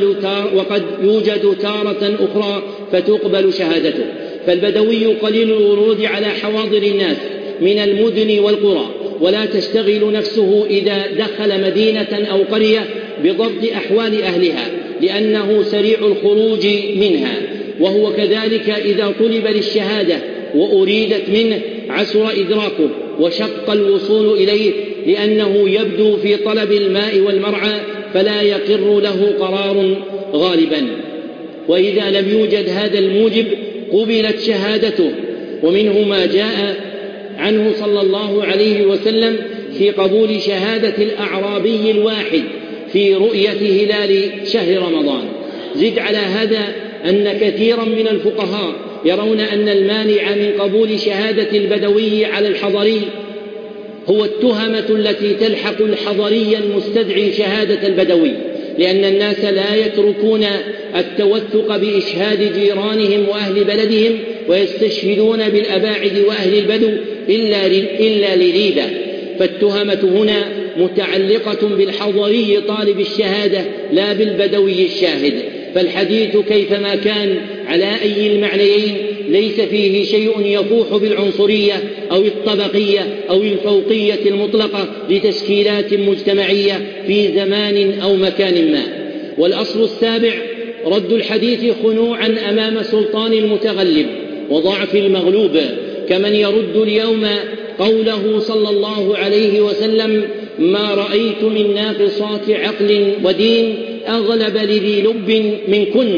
[SPEAKER 1] يوجد تارة أخرى فتقبل شهادته. فالبدوي قليل الورود على حواضر الناس من المدن والقرى، ولا تشتغل نفسه إذا دخل مدينة أو قرية بضبط أحوال أهلها لأنه سريع الخروج منها، وهو كذلك إذا طلب للشهادة وأريدت منه عسر إدراكه وشق الوصول إليه لأنه يبدو في طلب الماء والمرعى فلا يقر له قرار غالبا. وإذا لم يوجد هذا الموجب قبلت شهادته. ومنه ما جاء عنه صلى الله عليه وسلم في قبول شهادة الأعرابي الواحد في رؤية هلال شهر رمضان. زد على هذا أن كثيرا من الفقهاء يرون أن المانع من قبول شهادة البدوي على الحضري هو التهمة التي تلحق الحضري المستدعي شهادة البدوي، لأن الناس لا يتركون التوثق بإشهاد جيرانهم وأهل بلدهم ويستشهدون بالأباعد وأهل البدو إلا لريبة. فالتهمة هنا متعلقة بالحضري طالب الشهادة لا بالبدوي الشاهد. فالحديث كيفما كان على أي المعنيين ليس فيه شيء يفوح بالعنصرية أو الطبقية أو الفوقية المطلقة لتشكيلات مجتمعية في زمان أو مكان ما. والأصل السابع رد الحديث خنوعا أمام سلطان المتغلب وضعف المغلوب، كمن يرد اليوم قوله صلى الله عليه وسلم: ما رأيت من ناقصات عقل ودين أغلب لذي لب منكن،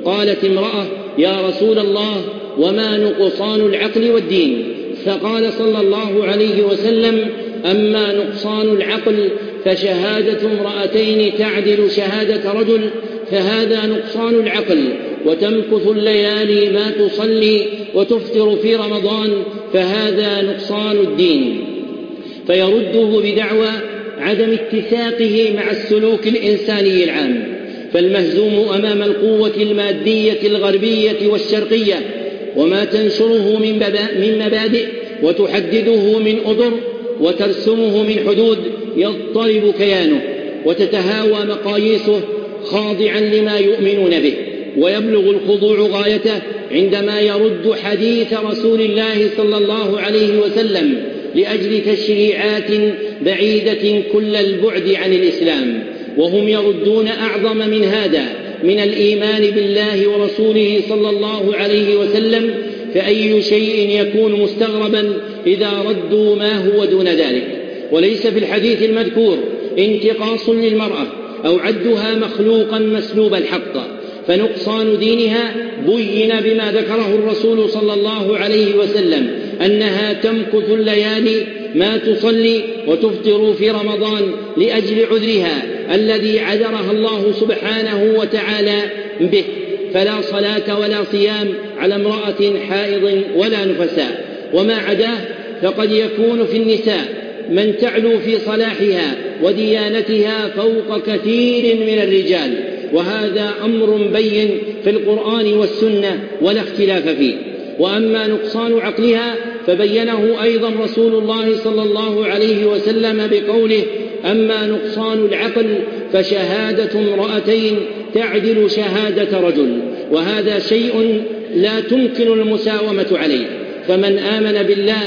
[SPEAKER 1] قالت امرأة: يا رسول الله، وما نقصان العقل والدين؟ فقال صلى الله عليه وسلم: أما نقصان العقل فشهادة امرأتين تعدل شهادة رجل، فهذا نقصان العقل، وتمكث الليالي ما تصلي وتفطر في رمضان، فهذا نقصان الدين. فيرده بدعوى عدم اتساقه مع السلوك الإنساني العام. فالمهزوم أمام القوة المادية الغربية والشرقية وما تنشره من مبادئ وتحدده من أطر وترسمه من حدود يضطرب كيانه وتتهاوى مقاييسه خاضعا لما يؤمنون به، ويبلغ الخضوع غايته عندما يرد حديث رسول الله صلى الله عليه وسلم لأجل تشريعات بعيدة كل البعد عن الإسلام، وهم يردون أعظم من هذا من الإيمان بالله ورسوله صلى الله عليه وسلم. فأي شيء يكون مستغربا إذا ردوا ما هو دون ذلك؟ وليس في الحديث المذكور انتقاص للمرأة أو عدها مخلوقا مسلوب الحق، فنقصان دينها بين بما ذكره الرسول صلى الله عليه وسلم، أنها تمكث الليالي ما تصلي وتفطر في رمضان لأجل عذرها الذي عذرها الله سبحانه وتعالى به، فلا صلاة ولا صيام على امرأة حائض ولا نفساء. وما عداه فقد يكون في النساء من تعلو في صلاحها وديانتها فوق كثير من الرجال، وهذا أمر بين في القرآن والسنة ولا اختلاف فيه. وأما نقصان عقلها فبينه أيضا رسول الله صلى الله عليه وسلم بقوله: أما نقصان العقل فشهادة امرأتين تعدل شهادة رجل، وهذا شيء لا تمكن المساومة عليه. فمن آمن بالله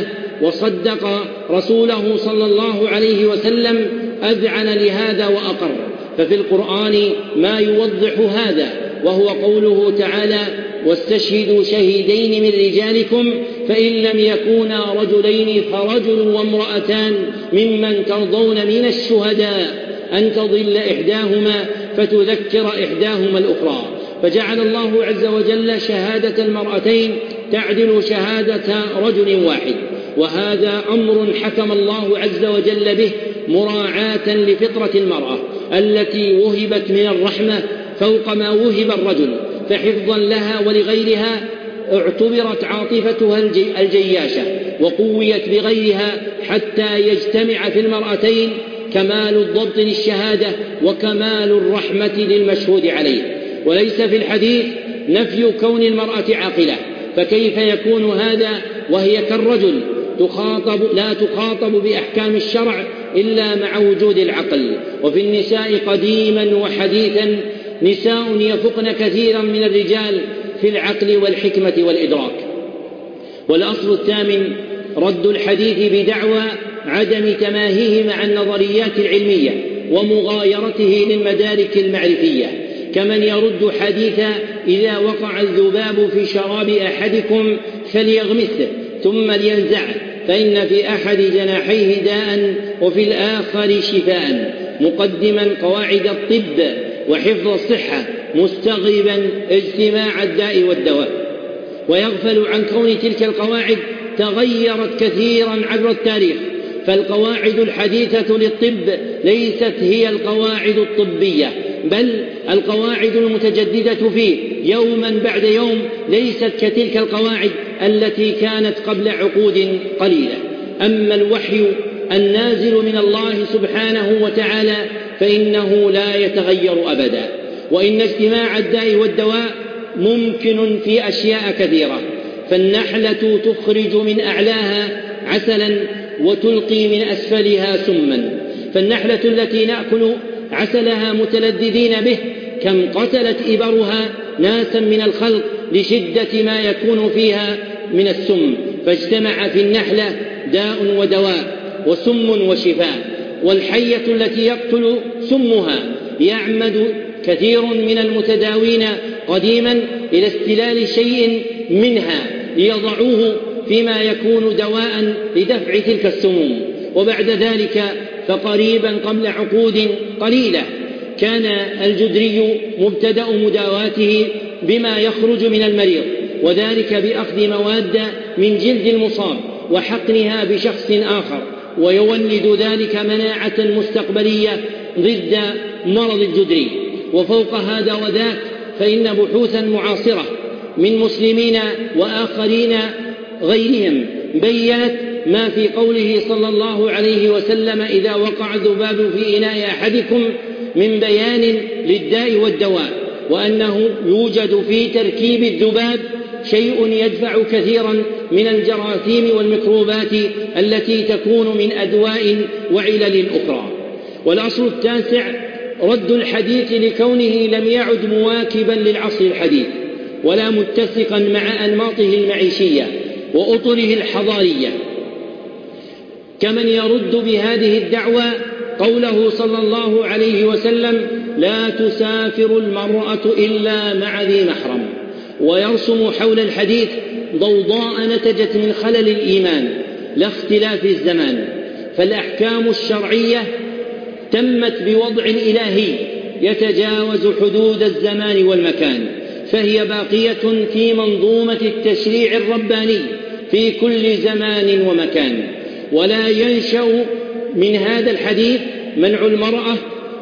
[SPEAKER 1] وصدق رسوله صلى الله عليه وسلم أذعن لهذا وأقر. ففي القرآن ما يوضح هذا، وهو قوله تعالى: واستشهدوا شهيدين من رجالكم فإن لم يكونا رجلين فرجل وامرأتان ممن ترضون من الشهداء أن تضل إحداهما فتذكر إحداهما الأخرى. فجعل الله عز وجل شهادة المرأتين تعدل شهادة رجل واحد، وهذا أمر حكم الله عز وجل به مراعاة لفطرة المرأة التي وهبت من الرحمة فوق ما وهب الرجل، فحفظا لها ولغيرها اعتبرت عاطفتها الجياشة وقويت بغيرها حتى يجتمع في المرأتين كمال الضبط للشهادة وكمال الرحمة للمشهود عليه. وليس في الحديث نفي كون المرأة عاقلة، فكيف يكون هذا وهي كالرجل لا تخاطب بأحكام الشرع إلا مع وجود العقل؟ وفي النساء قديما وحديثا نساء يفقن كثيرا من الرجال في العقل والحكمة والإدراك. والأصل الثامن رد الحديث بدعوى عدم تماهيه مع النظريات العلمية ومغايرته للمدارك المعرفية، كمن يرد حديث إذا وقع الذباب في شراب أحدكم فليغمسه ثم لينزعه فإن في أحد جناحيه داء وفي الآخر شفاء، مقدما قواعد الطب وحفظ الصحة مستغربا اجتماع الداء والدواء، ويغفل عن كون تلك القواعد تغيرت كثيرا عبر التاريخ. فالقواعد الحديثة للطب ليست هي القواعد الطبية، بل القواعد المتجددة فيه يوما بعد يوم ليست كتلك القواعد التي كانت قبل عقود قليلة. أما الوحي النازل من الله سبحانه وتعالى فإنه لا يتغير أبدا، وإن اجتماع الداء والدواء ممكن في أشياء كثيرة. فالنحلة تخرج من أعلاها عسلا وتلقي من أسفلها سما، فالنحلة التي نأكل عسلها متلذذين به كم قتلت إبرها ناسا من الخلق لشدة ما يكون فيها من السم، فاجتمع في النحلة داء ودواء وسم وشفاء. والحية التي يقتل سمها يعمد كثير من المتداوين قديما إلى استلال شيء منها ليضعوه فيما يكون دواء لدفع تلك السموم. وبعد ذلك فقريبا قبل عقود قليلة كان الجدري مبتدأ مداواته بما يخرج من المريض، وذلك بأخذ مواد من جلد المصاب وحقنها بشخص آخر، ويولد ذلك مناعة مستقبلية ضد مرض الجدري. وفوق هذا وذاك فإن بحوثا معاصرة من مسلمين وآخرين غيرهم بيّنت ما في قوله صلى الله عليه وسلم: إذا وقع الذباب في إناء أحدكم، من بيان للداء والدواء، وأنه يوجد في تركيب الذباب شيء يدفع كثيرا من الجراثيم والميكروبات التي تكون من أدواء وعلل أخرى. والأصل التاسع رد الحديث لكونه لم يعد مواكبا للعصر الحديث ولا متسقا مع أنماطه المعيشية وأطره الحضارية، كمن يرد بهذه الدعوة قوله صلى الله عليه وسلم: لا تسافر المرأة إلا مع ذي محرم، ويرسم حول الحديث ضوضاء نتجت من خلل الإيمان لا اختلاف الزمان. فالأحكام الشرعية تمت بوضع إلهي يتجاوز حدود الزمان والمكان، فهي باقية في منظومة التشريع الرباني في كل زمان ومكان. ولا ينشأ من هذا الحديث منع المرأة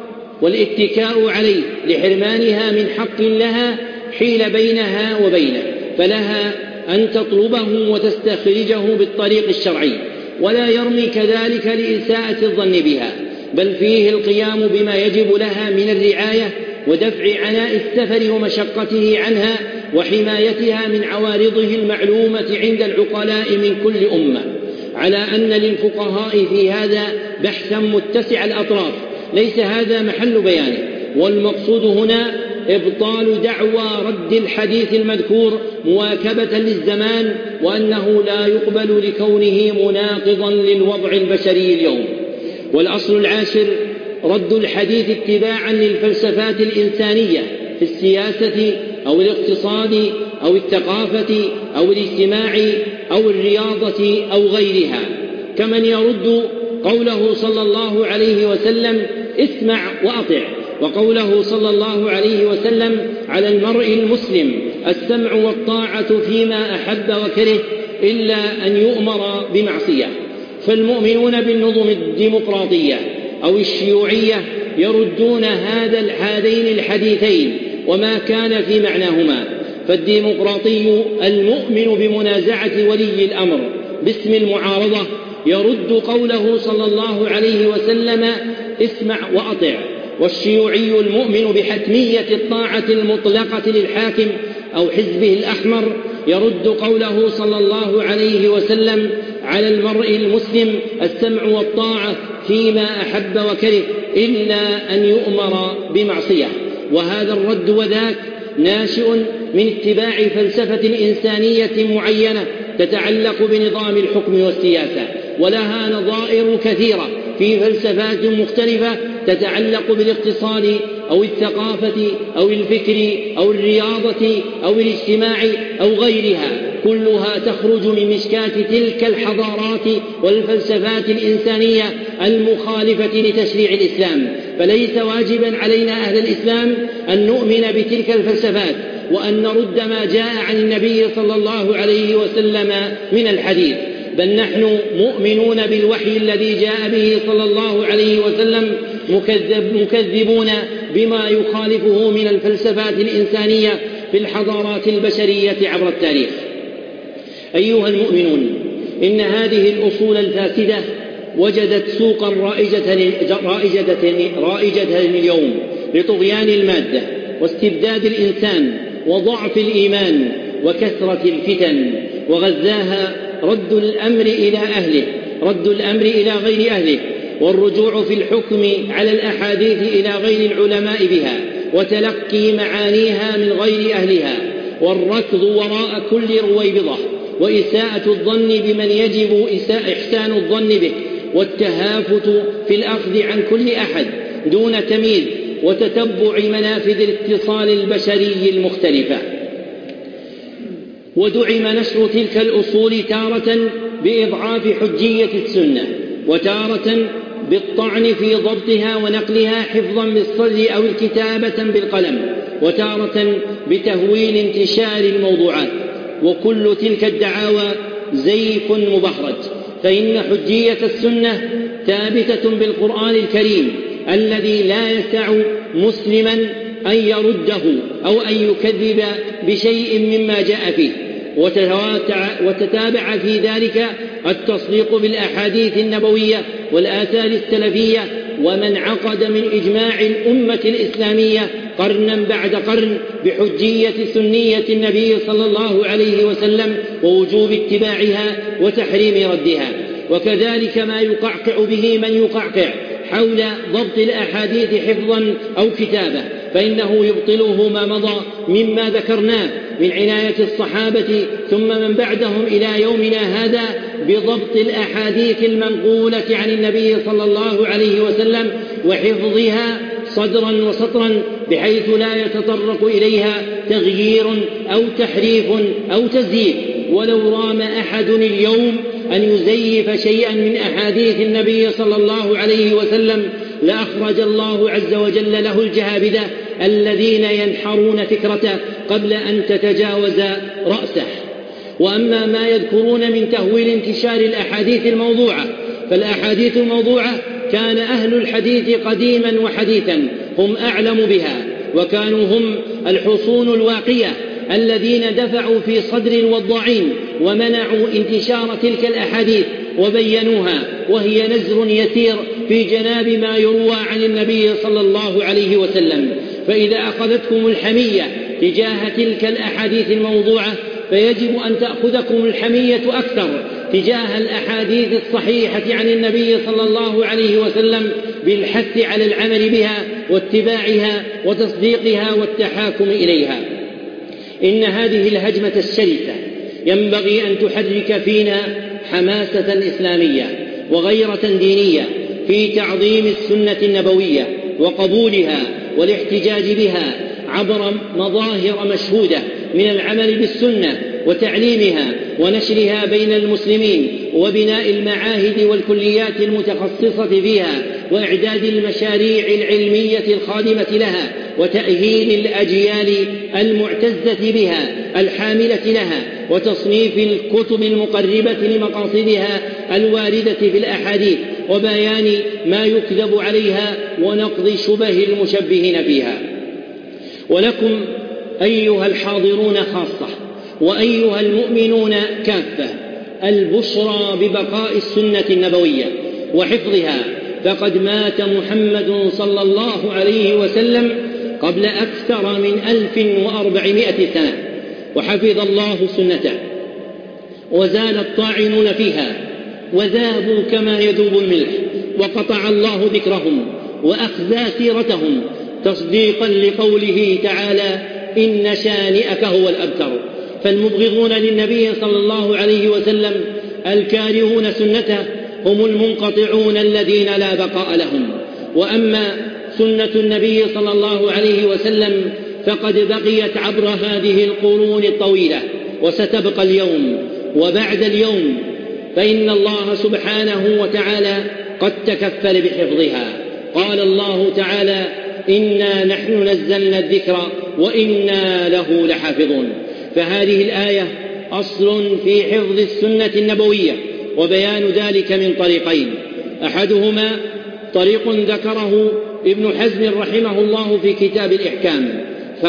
[SPEAKER 1] والاتكاء عليه لحرمانها من حق لها حيل بينها وبينه، فلها أن تطلبه وتستخرجه بالطريق الشرعي، ولا يرمي كذلك لإساءة الظن بها، بل فيه القيام بما يجب لها من الرعاية ودفع عناء السفر ومشقته عنها وحمايتها من عوارضه المعلومة عند العقلاء من كل أمة. على أن للفقهاء في هذا بحثا متسع الأطراف، ليس هذا محل بيانه، والمقصود هنا إبطال دعوى رد الحديث المذكور مواكبة للزمان، وأنه لا يقبل لكونه مناقضا للوضع البشري اليوم. والأصل العاشر رد الحديث اتباعا للفلسفات الإنسانية في السياسة أو الاقتصاد أو الثقافة أو الاجتماع أو الرياضة أو غيرها، كمن يرد قوله صلى الله عليه وسلم: اسمع وأطع، وقوله صلى الله عليه وسلم: على المرء المسلم السمع والطاعة فيما أحب وكره إلا أن يؤمر بمعصية. فالمؤمنون بالنظم الديمقراطية أو الشيوعية يردون هذين الحديثين وما كان في معناهما. فالديمقراطي المؤمن بمنازعة ولي الأمر باسم المعارضة يرد قوله صلى الله عليه وسلم: اسمع وأطع. والشيوعي المؤمن بحتمية الطاعة المطلقة للحاكم أو حزبه الأحمر يرد قوله صلى الله عليه وسلم: على المرء المسلم السمع والطاعة فيما أحب وكره إلا أن يؤمر بمعصية. وهذا الرد وذاك ناشئ من اتباع فلسفة إنسانية معينة تتعلق بنظام الحكم والسياسة، ولها نظائر كثيرة في فلسفات مختلفة تتعلق بالاقتصاد أو الثقافة أو الفكر أو الرياضة أو الاجتماع أو غيرها، كلها تخرج من مشكاة تلك الحضارات والفلسفات الإنسانية المخالفة لتشريع الإسلام. فليس واجبا علينا أهل الإسلام أن نؤمن بتلك الفلسفات وأن نرد ما جاء عن النبي صلى الله عليه وسلم من الحديث، بل نحن مؤمنون بالوحي الذي جاء به صلى الله عليه وسلم مكذبون بما يخالفه من الفلسفات الإنسانية في الحضارات البشرية عبر التاريخ. أيها المؤمنون، إن هذه الأصول الفاسدة وجدت سوقا رائجة اليوم لطغيان المادة واستبداد الإنسان وضعف الإيمان وكثرة الفتن، وغذاها رد الأمر إلى غير أهله، والرجوع في الحكم على الأحاديث إلى غير العلماء بها، وتلقي معانيها من غير أهلها، والركض وراء كل رويبضة، وإساءة الظن بمن يجب إحسان الظن به، والتهافت في الأخذ عن كل أحد دون تمييز، وتتبع منافذ الاتصال البشري المختلفة. ودعم نشر تلك الأصول تارة بإضعاف حجية السنة، وتارة بالطعن في ضبطها ونقلها حفظا بالصدر أو الكتابة بالقلم، وتارة بتهويل انتشار الموضوعات، وكل تلك الدعاوى زيف مبهرج، فإن حجية السنة ثابتة بالقرآن الكريم الذي لا يسع مسلما أن يرده أو أن يكذب بشيء مما جاء فيه، وتتابع في ذلك التصديق بالأحاديث النبوية والآثار السلفية، ومن عقد من إجماع الأمة الإسلامية قرنا بعد قرن بحجية سنية النبي صلى الله عليه وسلم ووجوب اتباعها وتحريم ردها. وكذلك ما يقعقع به من يقعقع حول ضبط الأحاديث حفظا أو كتابة، فإنه يبطله ما مضى مما ذكرناه من عناية الصحابة ثم من بعدهم إلى يومنا هذا بضبط الأحاديث المنقولة عن النبي صلى الله عليه وسلم وحفظها صدرا وسطرا، بحيث لا يتطرق إليها تغيير أو تحريف أو تزييف. ولو رام أحد اليوم أن يزيف شيئا من أحاديث النبي صلى الله عليه وسلم لأخرج الله عز وجل له الجهابذة الذين ينحرون فكرته قبل أن تتجاوز رأسه. وأما ما يذكرون من تهويل انتشار الأحاديث الموضوعة، فالأحاديث الموضوعة كان أهل الحديث قديما وحديثا هم أعلم بها، وكانوا هم الحصون الواقية الذين دفعوا في صدر الوضاعين ومنعوا انتشار تلك الأحاديث وبينوها، وهي نزر يسير في جناب ما يروى عن النبي صلى الله عليه وسلم. فإذا أخذتكم الحمية تجاه تلك الأحاديث الموضوعة فيجب أن تأخذكم الحمية أكثر تجاه الأحاديث الصحيحة عن النبي صلى الله عليه وسلم بالحث على العمل بها واتباعها وتصديقها والتحاكم إليها. إن هذه الهجمة الشرسة ينبغي أن تحرك فينا حماسة إسلامية وغيرة دينية في تعظيم السنة النبوية وقبولها والاحتجاج بها عبر مظاهر مشهودة من العمل بالسنة وتعليمها ونشرها بين المسلمين وبناء المعاهد والكليات المتخصصة فيها وإعداد المشاريع العلمية الخادمة لها وتأهيل الأجيال المعتزة بها الحاملة لها وتصنيف الكتب المقربة لمقاصدها الواردة في الأحاديث وبيان ما يكذب عليها ونقض شبه المشبهين فيها. ولكم أيها الحاضرون خاصة وأيها المؤمنون كافة البشرى ببقاء السنة النبوية وحفظها، فقد مات محمد صلى الله عليه وسلم قبل أكثر من 1400 سنة، وحفظ الله سنته وزال الطاعنون فيها وذابوا كما يذوب الملح، وقطع الله ذكرهم وأخزى سيرتهم تصديقا لقوله تعالى: إن شانئك هو الأبتر. فالمبغضون للنبي صلى الله عليه وسلم الكارهون سنته هم المنقطعون الذين لا بقاء لهم. وأما سنة النبي صلى الله عليه وسلم فقد بقيت عبر هذه القرون الطويلة وستبقى اليوم وبعد اليوم، فإن الله سبحانه وتعالى قد تكفل بحفظها. قال الله تعالى: إنا نحن نزلنا الذكر وإنا له لحافظون. فهذه الآية أصل في حفظ السنة النبوية، وبيان ذلك من طريقين: أحدهما طريق ذكره ابن حزم رحمه الله في كتاب الإحكام،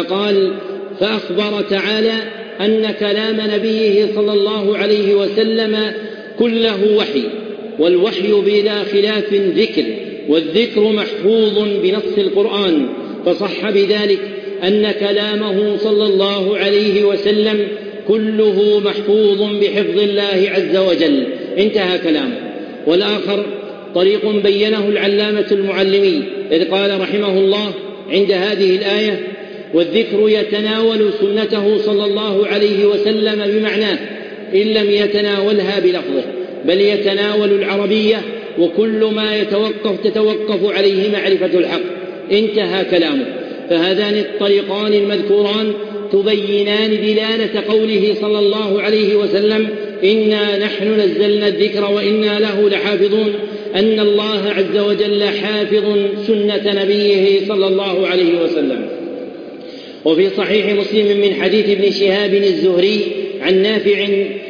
[SPEAKER 1] فأخبر تعالى أن كلام نبيه صلى الله عليه وسلم كله وحي، والوحي بلا خلاف ذكر، والذكر محفوظ بنص القرآن، فصح بذلك أن كلامه صلى الله عليه وسلم كله محفوظ بحفظ الله عز وجل. انتهى كلامه. والآخر طريق بينه العلامة المعلمي إذ قال رحمه الله عند هذه الآية: والذكر يتناول سنته صلى الله عليه وسلم بمعناه إن لم يتناولها بلفظه، بل يتناول العربية وكل ما تتوقف عليه معرفة الحق. انتهى كلامه. فهذان الطريقان المذكوران تبينان دلالة قوله صلى الله عليه وسلم: إنا نحن نزلنا الذكر وإنا له لحافظون، أن الله عز وجل حافظ سنة نبيه صلى الله عليه وسلم. وفي صحيح مسلم من حديث ابن شهاب الزهري عن نافع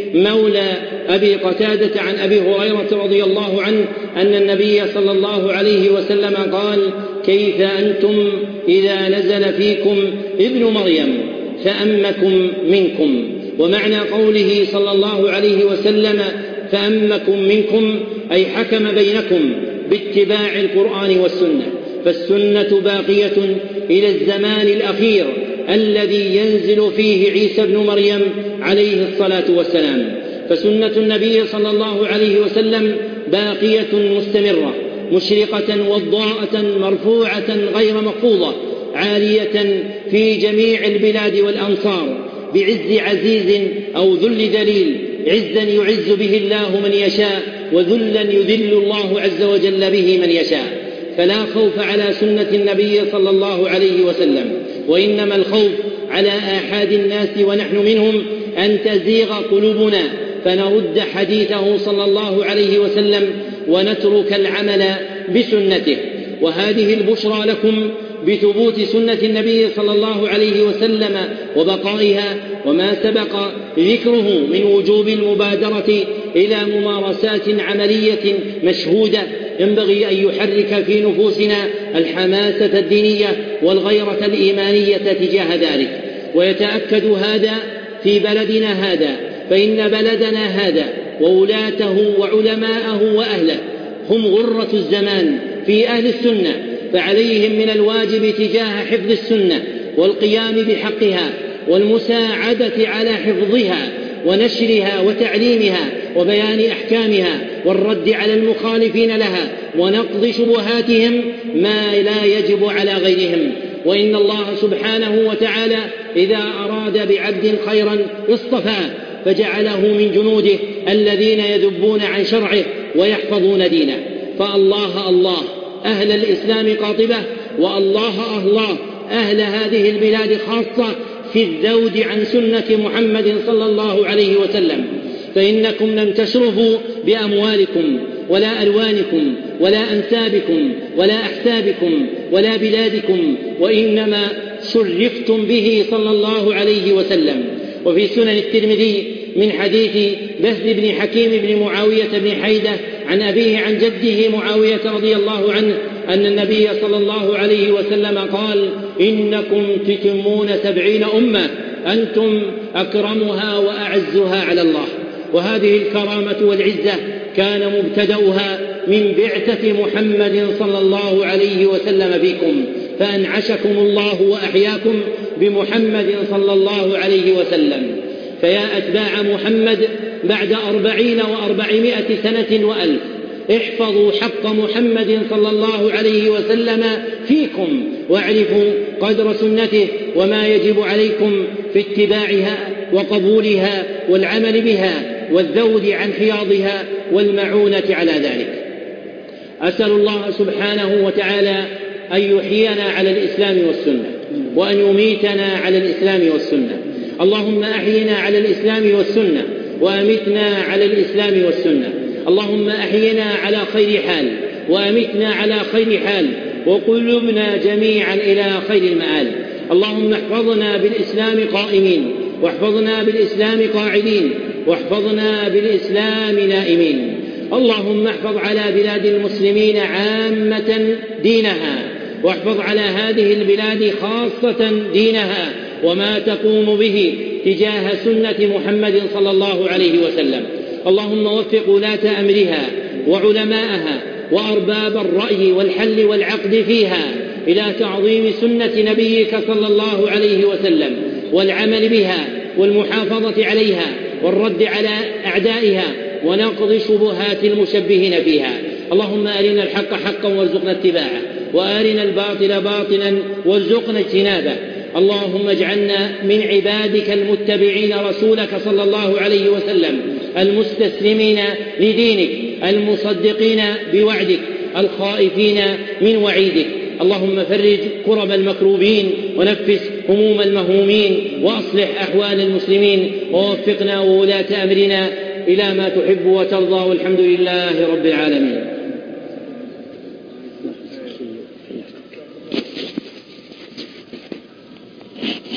[SPEAKER 1] مولى أبي قتادة عن أبي هريرة رضي الله عنه أن النبي صلى الله عليه وسلم قال: كيف أنتم إذا نزل فيكم ابن مريم فأمكم منكم. ومعنى قوله صلى الله عليه وسلم فأمكم منكم أي حكم بينكم باتباع القرآن والسنة، فالسنة باقية إلى الزمان الأخير الذي ينزل فيه عيسى ابن مريم عليه الصلاة والسلام. فسنة النبي صلى الله عليه وسلم باقية مستمرة مشرقة وضاءة مرفوعة غير مخفوضة عالية في جميع البلاد والأمصار بعز عزيز أو ذل ذليل، عزا يعز به الله من يشاء وذلا يذل الله عز وجل به من يشاء. فلا خوف على سنة النبي صلى الله عليه وسلم، وإنما الخوف على آحاد الناس ونحن منهم أن تزيغ قلوبنا فنرد حديثه صلى الله عليه وسلم ونترك العمل بسنته. وهذه البشرى لكم بثبوت سنة النبي صلى الله عليه وسلم وبقائها وما سبق ذكره من وجوب المبادرة إلى ممارسات عملية مشهودة ينبغي أن يحرك في نفوسنا الحماسة الدينية والغيرة الإيمانية تجاه ذلك. ويتأكد هذا في بلدنا هذا، فإن بلدنا هذا وولاته وعلماءه وأهله هم غرة الزمان في أهل السنة، فعليهم من الواجب تجاه حفظ السنة والقيام بحقها والمساعدة على حفظها ونشرها وتعليمها وبيان أحكامها والرد على المخالفين لها ونقض شبهاتهم ما لا يجب على غيرهم. وإن الله سبحانه وتعالى إذا أراد بعبد خيرا اصطفاه فجعله من جنوده الذين يذبون عن شرعه ويحفظون دينه. فالله الله أهل الإسلام قاطبة، والله أهل هذه البلاد خاصة في الذود عن سنة محمد صلى الله عليه وسلم. فإنكم لم تشرفوا بأموالكم ولا ألوانكم ولا أنسابكم ولا أحسابكم ولا بلادكم، وإنما شرفتم به صلى الله عليه وسلم. وفي سنن الترمذي من حديث بهز بن حكيم بن معاوية بن حيدة عن أبيه عن جده معاوية رضي الله عنه أن النبي صلى الله عليه وسلم قال: إنكم تتمون 70 أمة أنتم أكرمها وأعزها على الله. وهذه الكرامة والعزة كان مبتدأها من بعثة محمد صلى الله عليه وسلم فيكم، فأنعشكم الله وأحياكم بمحمد صلى الله عليه وسلم. فيا أتباع محمد بعد 40 و400 سنة وألف احفظوا حق محمد صلى الله عليه وسلم فيكم، واعرفوا قدر سنته وما يجب عليكم في اتباعها وقبولها والعمل بها والذود عن حياضها والمعونة على ذلك. أسأل الله سبحانه وتعالى أن يحيينا على الإسلام والسنة وأن يميتنا على الإسلام والسنة. اللهم أحينا على الإسلام والسنة وأمتنا على الإسلام والسنة. اللهم أحينا على خير حال وأمتنا على خير حال وقلوبنا جميعا إلى خير المآل. اللهم احفظنا بالإسلام قائمين، واحفظنا بالإسلام قاعدين، واحفظنا بالإسلام نائمين. اللهم احفظ على بلاد المسلمين عامة دينها، واحفظ على هذه البلاد خاصة دينها وما تقوم به تجاه سنة محمد صلى الله عليه وسلم. اللهم وفق ولاة أمرها وعلماءها وأرباب الرأي والحل والعقد فيها إلى تعظيم سنة نبيك صلى الله عليه وسلم والعمل بها والمحافظة عليها والرد على أعدائها ونقض شبهات المشبهين فيها. اللهم أرنا الحق حقا وارزقنا اتباعه، وأرنا الباطل باطلا وارزقنا اجتنابه. اللهم اجعلنا من عبادك المتبعين رسولك صلى الله عليه وسلم المستسلمين لدينك المصدقين بوعدك الخائفين من وعيدك. اللهم فرج كرب المكروبين ونفس هموم المهمومين وأصلح أحوال المسلمين، ووفقنا وولاة أمرنا إلى ما تحب وترضى، والحمد لله رب العالمين.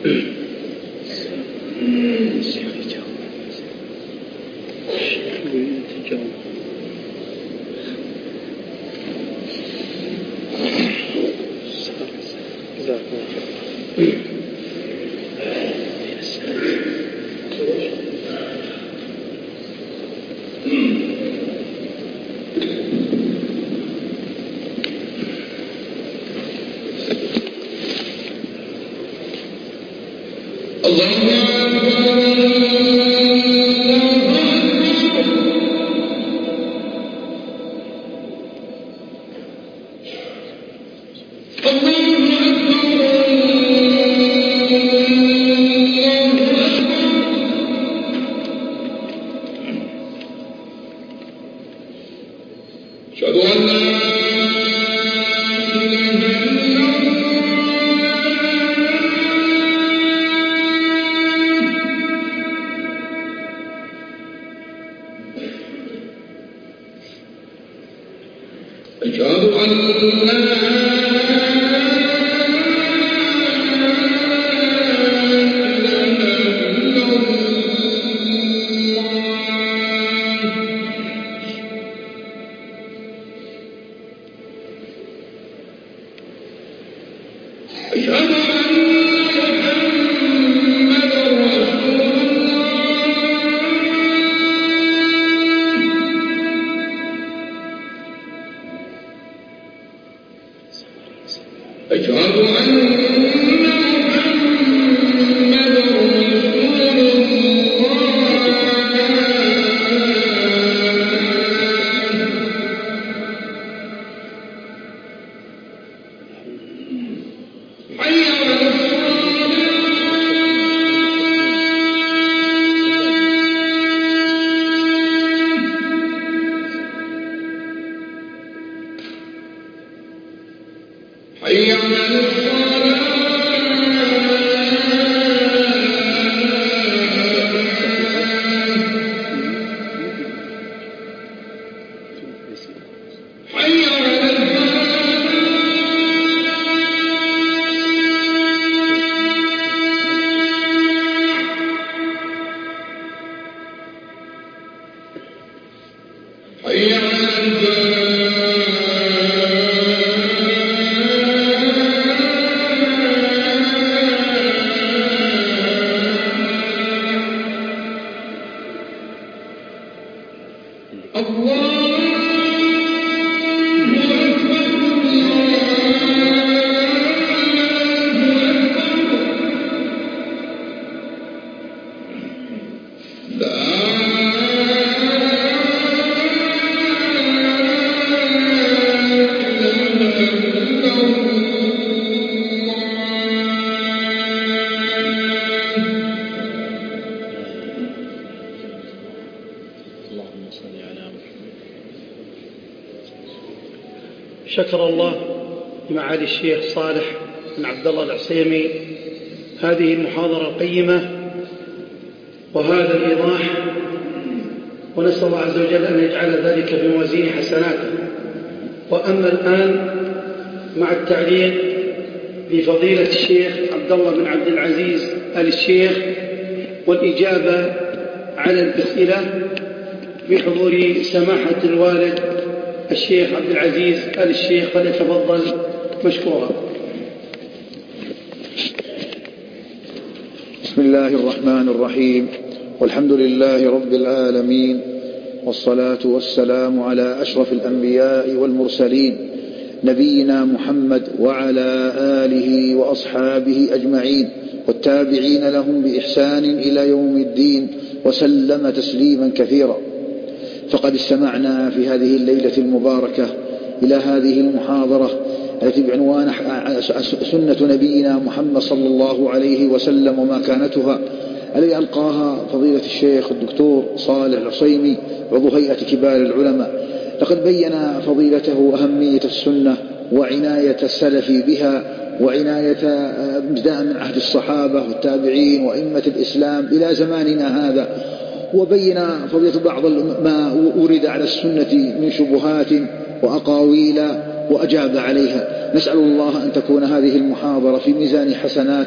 [SPEAKER 2] شكر الله معالي الشيخ صالح بن عبد الله العصيمي هذه المحاضرة القيمة وهذا الإيضاح، ونسأل الله عز وجل أن يجعل ذلك في موازين حسناته. وأما الآن مع التعليق لفضيلة الشيخ عبد الله بن عبد العزيز آل الشيخ والإجابة على الأسئلة بحضور سماحة الوالد الشيخ عبد العزيز آل الشيخ، فليتفضل مشكورا.
[SPEAKER 3] بسم الله الرحمن الرحيم، والحمد لله رب العالمين، والصلاة والسلام على أشرف الأنبياء والمرسلين نبينا محمد وعلى آله وأصحابه أجمعين والتابعين لهم بإحسان إلى يوم الدين وسلم تسليما كثيرا. فقد استمعنا في هذه الليلة المباركة إلى هذه المحاضرة التي بعنوان سنة نبينا محمد صلى الله عليه وسلم ومكانتها، التي ألقاها فضيلة الشيخ الدكتور صالح العصيمي عضو هيئة كبار العلماء. لقد بين فضيلته أهمية السنة وعناية السلف بها، وعناية ابتداء من عهد الصحابة والتابعين وأئمة الإسلام إلى زماننا هذا، وبين فضيلة بعض ما ورد على السنة من شبهات وأقاويل وأجاب عليها. نسأل الله أن تكون هذه المحاضرة في ميزان حسناته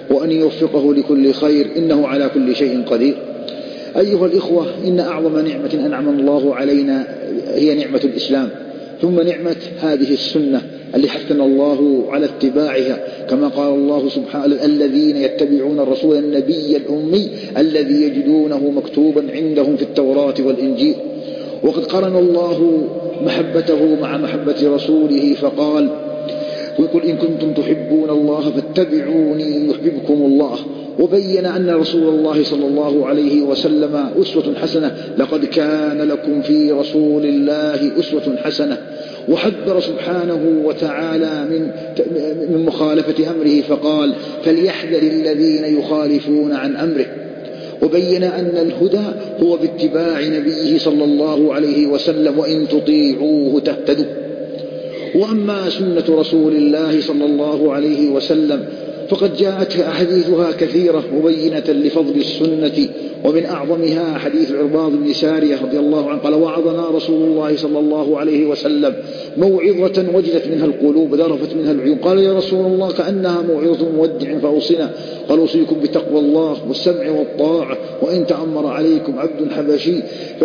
[SPEAKER 3] وأن يوفقه لكل خير، إنه على كل شيء قدير. أيها الإخوة، إن أعظم نعمة أنعم الله علينا هي نعمة الإسلام، ثم نعمة هذه السنة اللي حثنا الله على اتباعها، كما قال الله سبحانه: الذين يتبعون الرسول النبي الأمي الذي يجدونه مكتوبا عندهم في التوراة والإنجيل. وقد قرن الله محبته مع محبة رسوله فقال: قل إن كنتم تحبون الله فاتبعوني يحببكم الله. وبين أن رسول الله صلى الله عليه وسلم أسوة حسنة: لقد كان لكم في رسول الله أسوة حسنة. وحذر سبحانه وتعالى من مخالفة أمره فقال: فليحذر الذين يخالفون عن أمره. وبين أن الهدى هو باتباع نبيه صلى الله عليه وسلم، وإن تطيعوه تهتدوا. وأما سنة رسول الله صلى الله عليه وسلم فقد جاءت أحاديثها كثيرة مبينة لفضل السنة، ومن أعظمها حديث عرباض بن سارية رضي الله عنه قال: وعظنا رسول الله صلى الله عليه وسلم موعظة وجلت منها القلوب وذرفت منها العيون. قال: يا رسول الله كأنها موعظة مودع فأوصنا. قال: أوصيكم بتقوى الله والسمع والطاعة، وإن تأمر عليكم عبد حبشي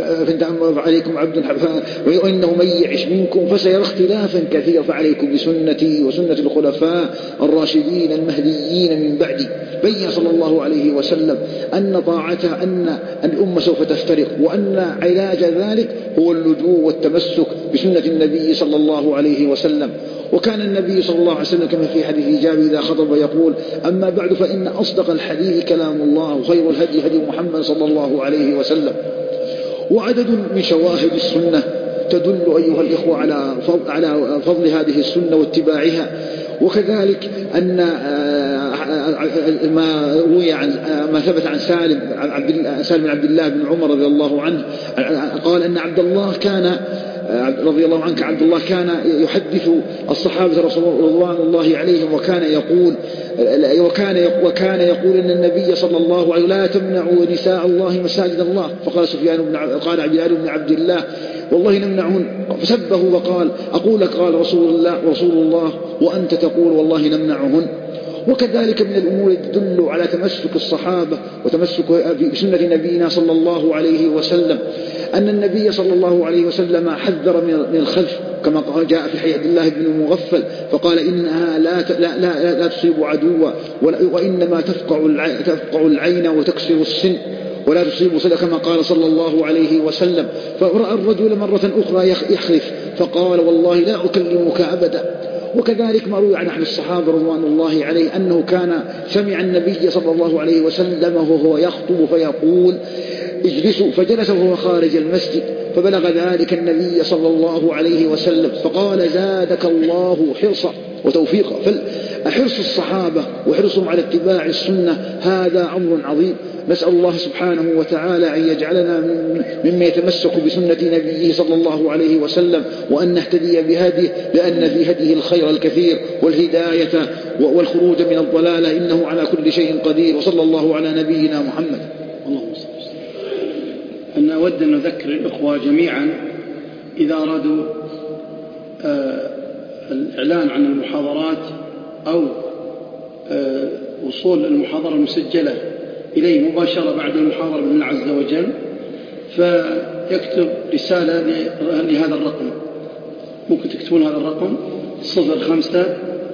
[SPEAKER 3] وإنه من يعش منكم فسيرى اختلافا كثيرا، فعليكم بسنتي وسنة الخلفاء الراشدين المهديين من بعدي. بين صلى الله عليه وسلم أن طاعته أن الأمة سوف تفترق، وأن علاج ذلك هو اللجوء والتمسك بسنة النبي صلى الله عليه وسلم. وكان النبي صلى الله عليه وسلم كما في حديث جابر إذا خطب يقول: أما بعد فإن أصدق الحديث كلام الله، وخير الهدي هدي محمد صلى الله عليه وسلم. وعدد من شواهد السنة تدل أيها الإخوة على فضل هذه السنة واتباعها. وكذلك أن ما ثبت عن سالم بن عبد الله بن عمر رضي الله عنه قال أن عبد الله كان يحدث الصحابة رضوان الله عليهم، وكان يقول أن النبي صلى الله عليه وسلم: لا تمنعوا نساء الله مساجد الله. قال عبد بن عبد الله: والله نمنعهن. فسبه وقال: أقول لك قال رسول الله وأنت تقول والله نمنعهن. وكذلك من الأمور تدل على تمسك الصحابة وتمسك بسنة نبينا صلى الله عليه وسلم أن النبي صلى الله عليه وسلم حذر من الخلف، كما جاء في حديث عبد الله بن مغفل فقال: إنها لا تصيب عدوا، وإنما تفقع العين وتكسر السن ولا تصيب صدق، كما قال صلى الله عليه وسلم. فرأى الرجل مرة أخرى يخلف فقال: والله لا أكلمك أبدا. وكذلك ما روي عن أحد الصحابة رضوان الله عليه أنه كان سمع النبي صلى الله عليه وسلم وهو يخطب فيقول: اجلسوا، فجلس وهو خارج المسجد فبلغ ذلك النبي صلى الله عليه وسلم فقال: زادك الله حرصا وتوفيقا. فحرص الصحابة وحرصهم على اتباع السنة هذا أمر عظيم. نسأل الله سبحانه وتعالى أن يجعلنا مما يتمسك بسنة نبيه صلى الله عليه وسلم، وأن نهتدي بهديه، لأن في هديه الخير الكثير والهداية والخروج من الضلالة، إنه على كل شيء قدير. وصلى الله على نبينا محمد.
[SPEAKER 2] اللهم صل وسلم. أنا أود أن أذكر الأخوة جميعا إذا أرادوا الإعلان عن المحاضرات أو وصول المحاضرة المسجلة إليه مباشرة بعد المحاضرة بإذن الله عز وجل، فيكتب رسالة لهذا الرقم. ممكن تكتبون هذا الرقم 05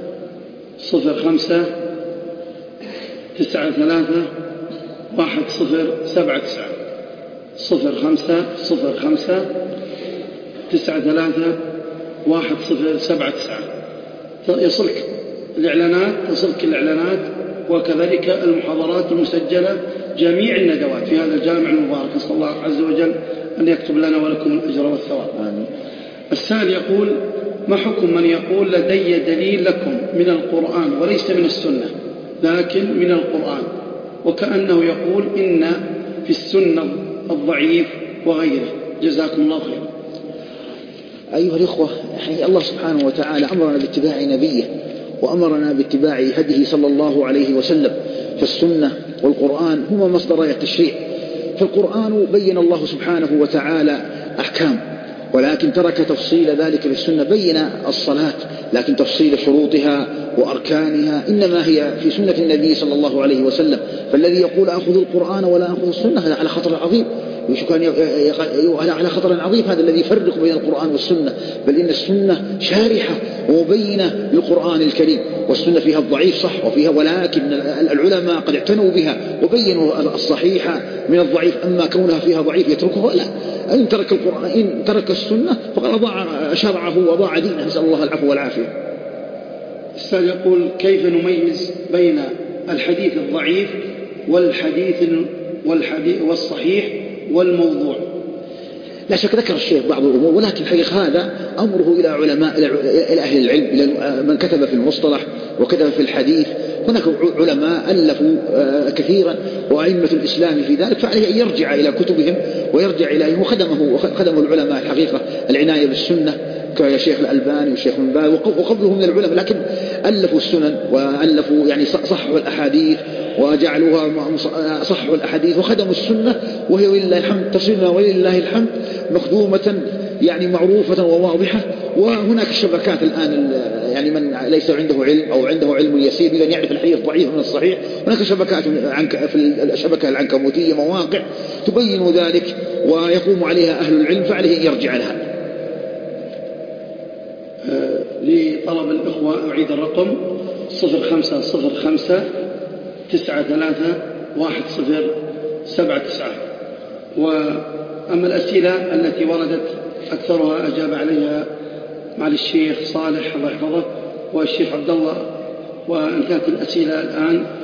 [SPEAKER 2] 93 1079 05 93 1079. تصلك الإعلانات وكذلك المحاضرات المسجلة، جميع الندوات في هذا الجامع المبارك. نسأل الله عز وجل أن يكتب لنا ولكم الأجر والثواب. آمين. السائل يقول: ما حكم من يقول لدي دليل لكم من القرآن وليس من السنة لكن من القرآن، وكأنه يقول إن في السنة الضعيف وغيره؟ جزاكم الله خير.
[SPEAKER 3] أيها الإخوة، الله سبحانه وتعالى أمرنا باتباع نبيه وأمرنا باتباع هديه صلى الله عليه وسلم، فالسنة والقرآن هما مصدر التشريع. فالقرآن بين الله سبحانه وتعالى أحكام، ولكن ترك تفصيل ذلك في السنة. بين الصلاة لكن تفصيل شروطها وأركانها إنما هي في سنة النبي صلى الله عليه وسلم. فالذي يقول أخذ القرآن ولا أخذ السنة هذا على خطر عظيم، على خطر عظيم، هذا الذي يفرق بين القرآن والسنة. بل إن السنة شارحة ومبينة للقرآن الكريم، والسنة فيها الضعيف صح وفيها، ولكن العلماء قد اعتنوا بها وبينوا الصحيح من الضعيف. أما كونها فيها ضعيف يتركه لا، إن ترك القرآن إن ترك السنة فقد أضاع شرعه وأضاع دينه، نسأل الله العفو والعافية.
[SPEAKER 2] الأستاذ يقول: كيف نميز بين الحديث الضعيف والصحيح والموضوع؟
[SPEAKER 3] لا شك ذكر الشيخ بعض الأمور، ولكن الحقيقة هذا أمره إلى علماء، إلى أهل العلم، إلى من كتب في المصطلح وكتب في الحديث. هناك علماء ألفوا كثيرا وأئمة الإسلام في ذلك، فعليه أن يرجع إلى كتبهم ويرجع إليهم، وخدمه العلماء الحقيقة العناية بالسنة كشيخ الألباني والشيخ بن باز وقبله من العلماء، لكن ألفوا السنن وألفوا يعني صححوا الأحاديث وجعلوها صححوا الأحاديث وخدموا السنة، وهي ولله الحمد تصلنا ولله الحمد مخدومة يعني معروفة وواضحة. وهناك شبكات الآن، يعني من ليس عنده علم أو عنده علم يسير إذا يعرف الحديث ضعيف من الصحيح، هناك شبكات في الشبكة العنكبوتية مواقع تبين ذلك ويقوم عليها أهل العلم، فعليه أن يرجع لها.
[SPEAKER 2] لطلب الإخوة أعيد الرقم 0505-93-1079. وأما الأسئلة التي وردت أكثرها أجاب عليها مع الشيخ صالح الله يحفظه والشيخ عبد الله. وإن كانت الأسئلة الآن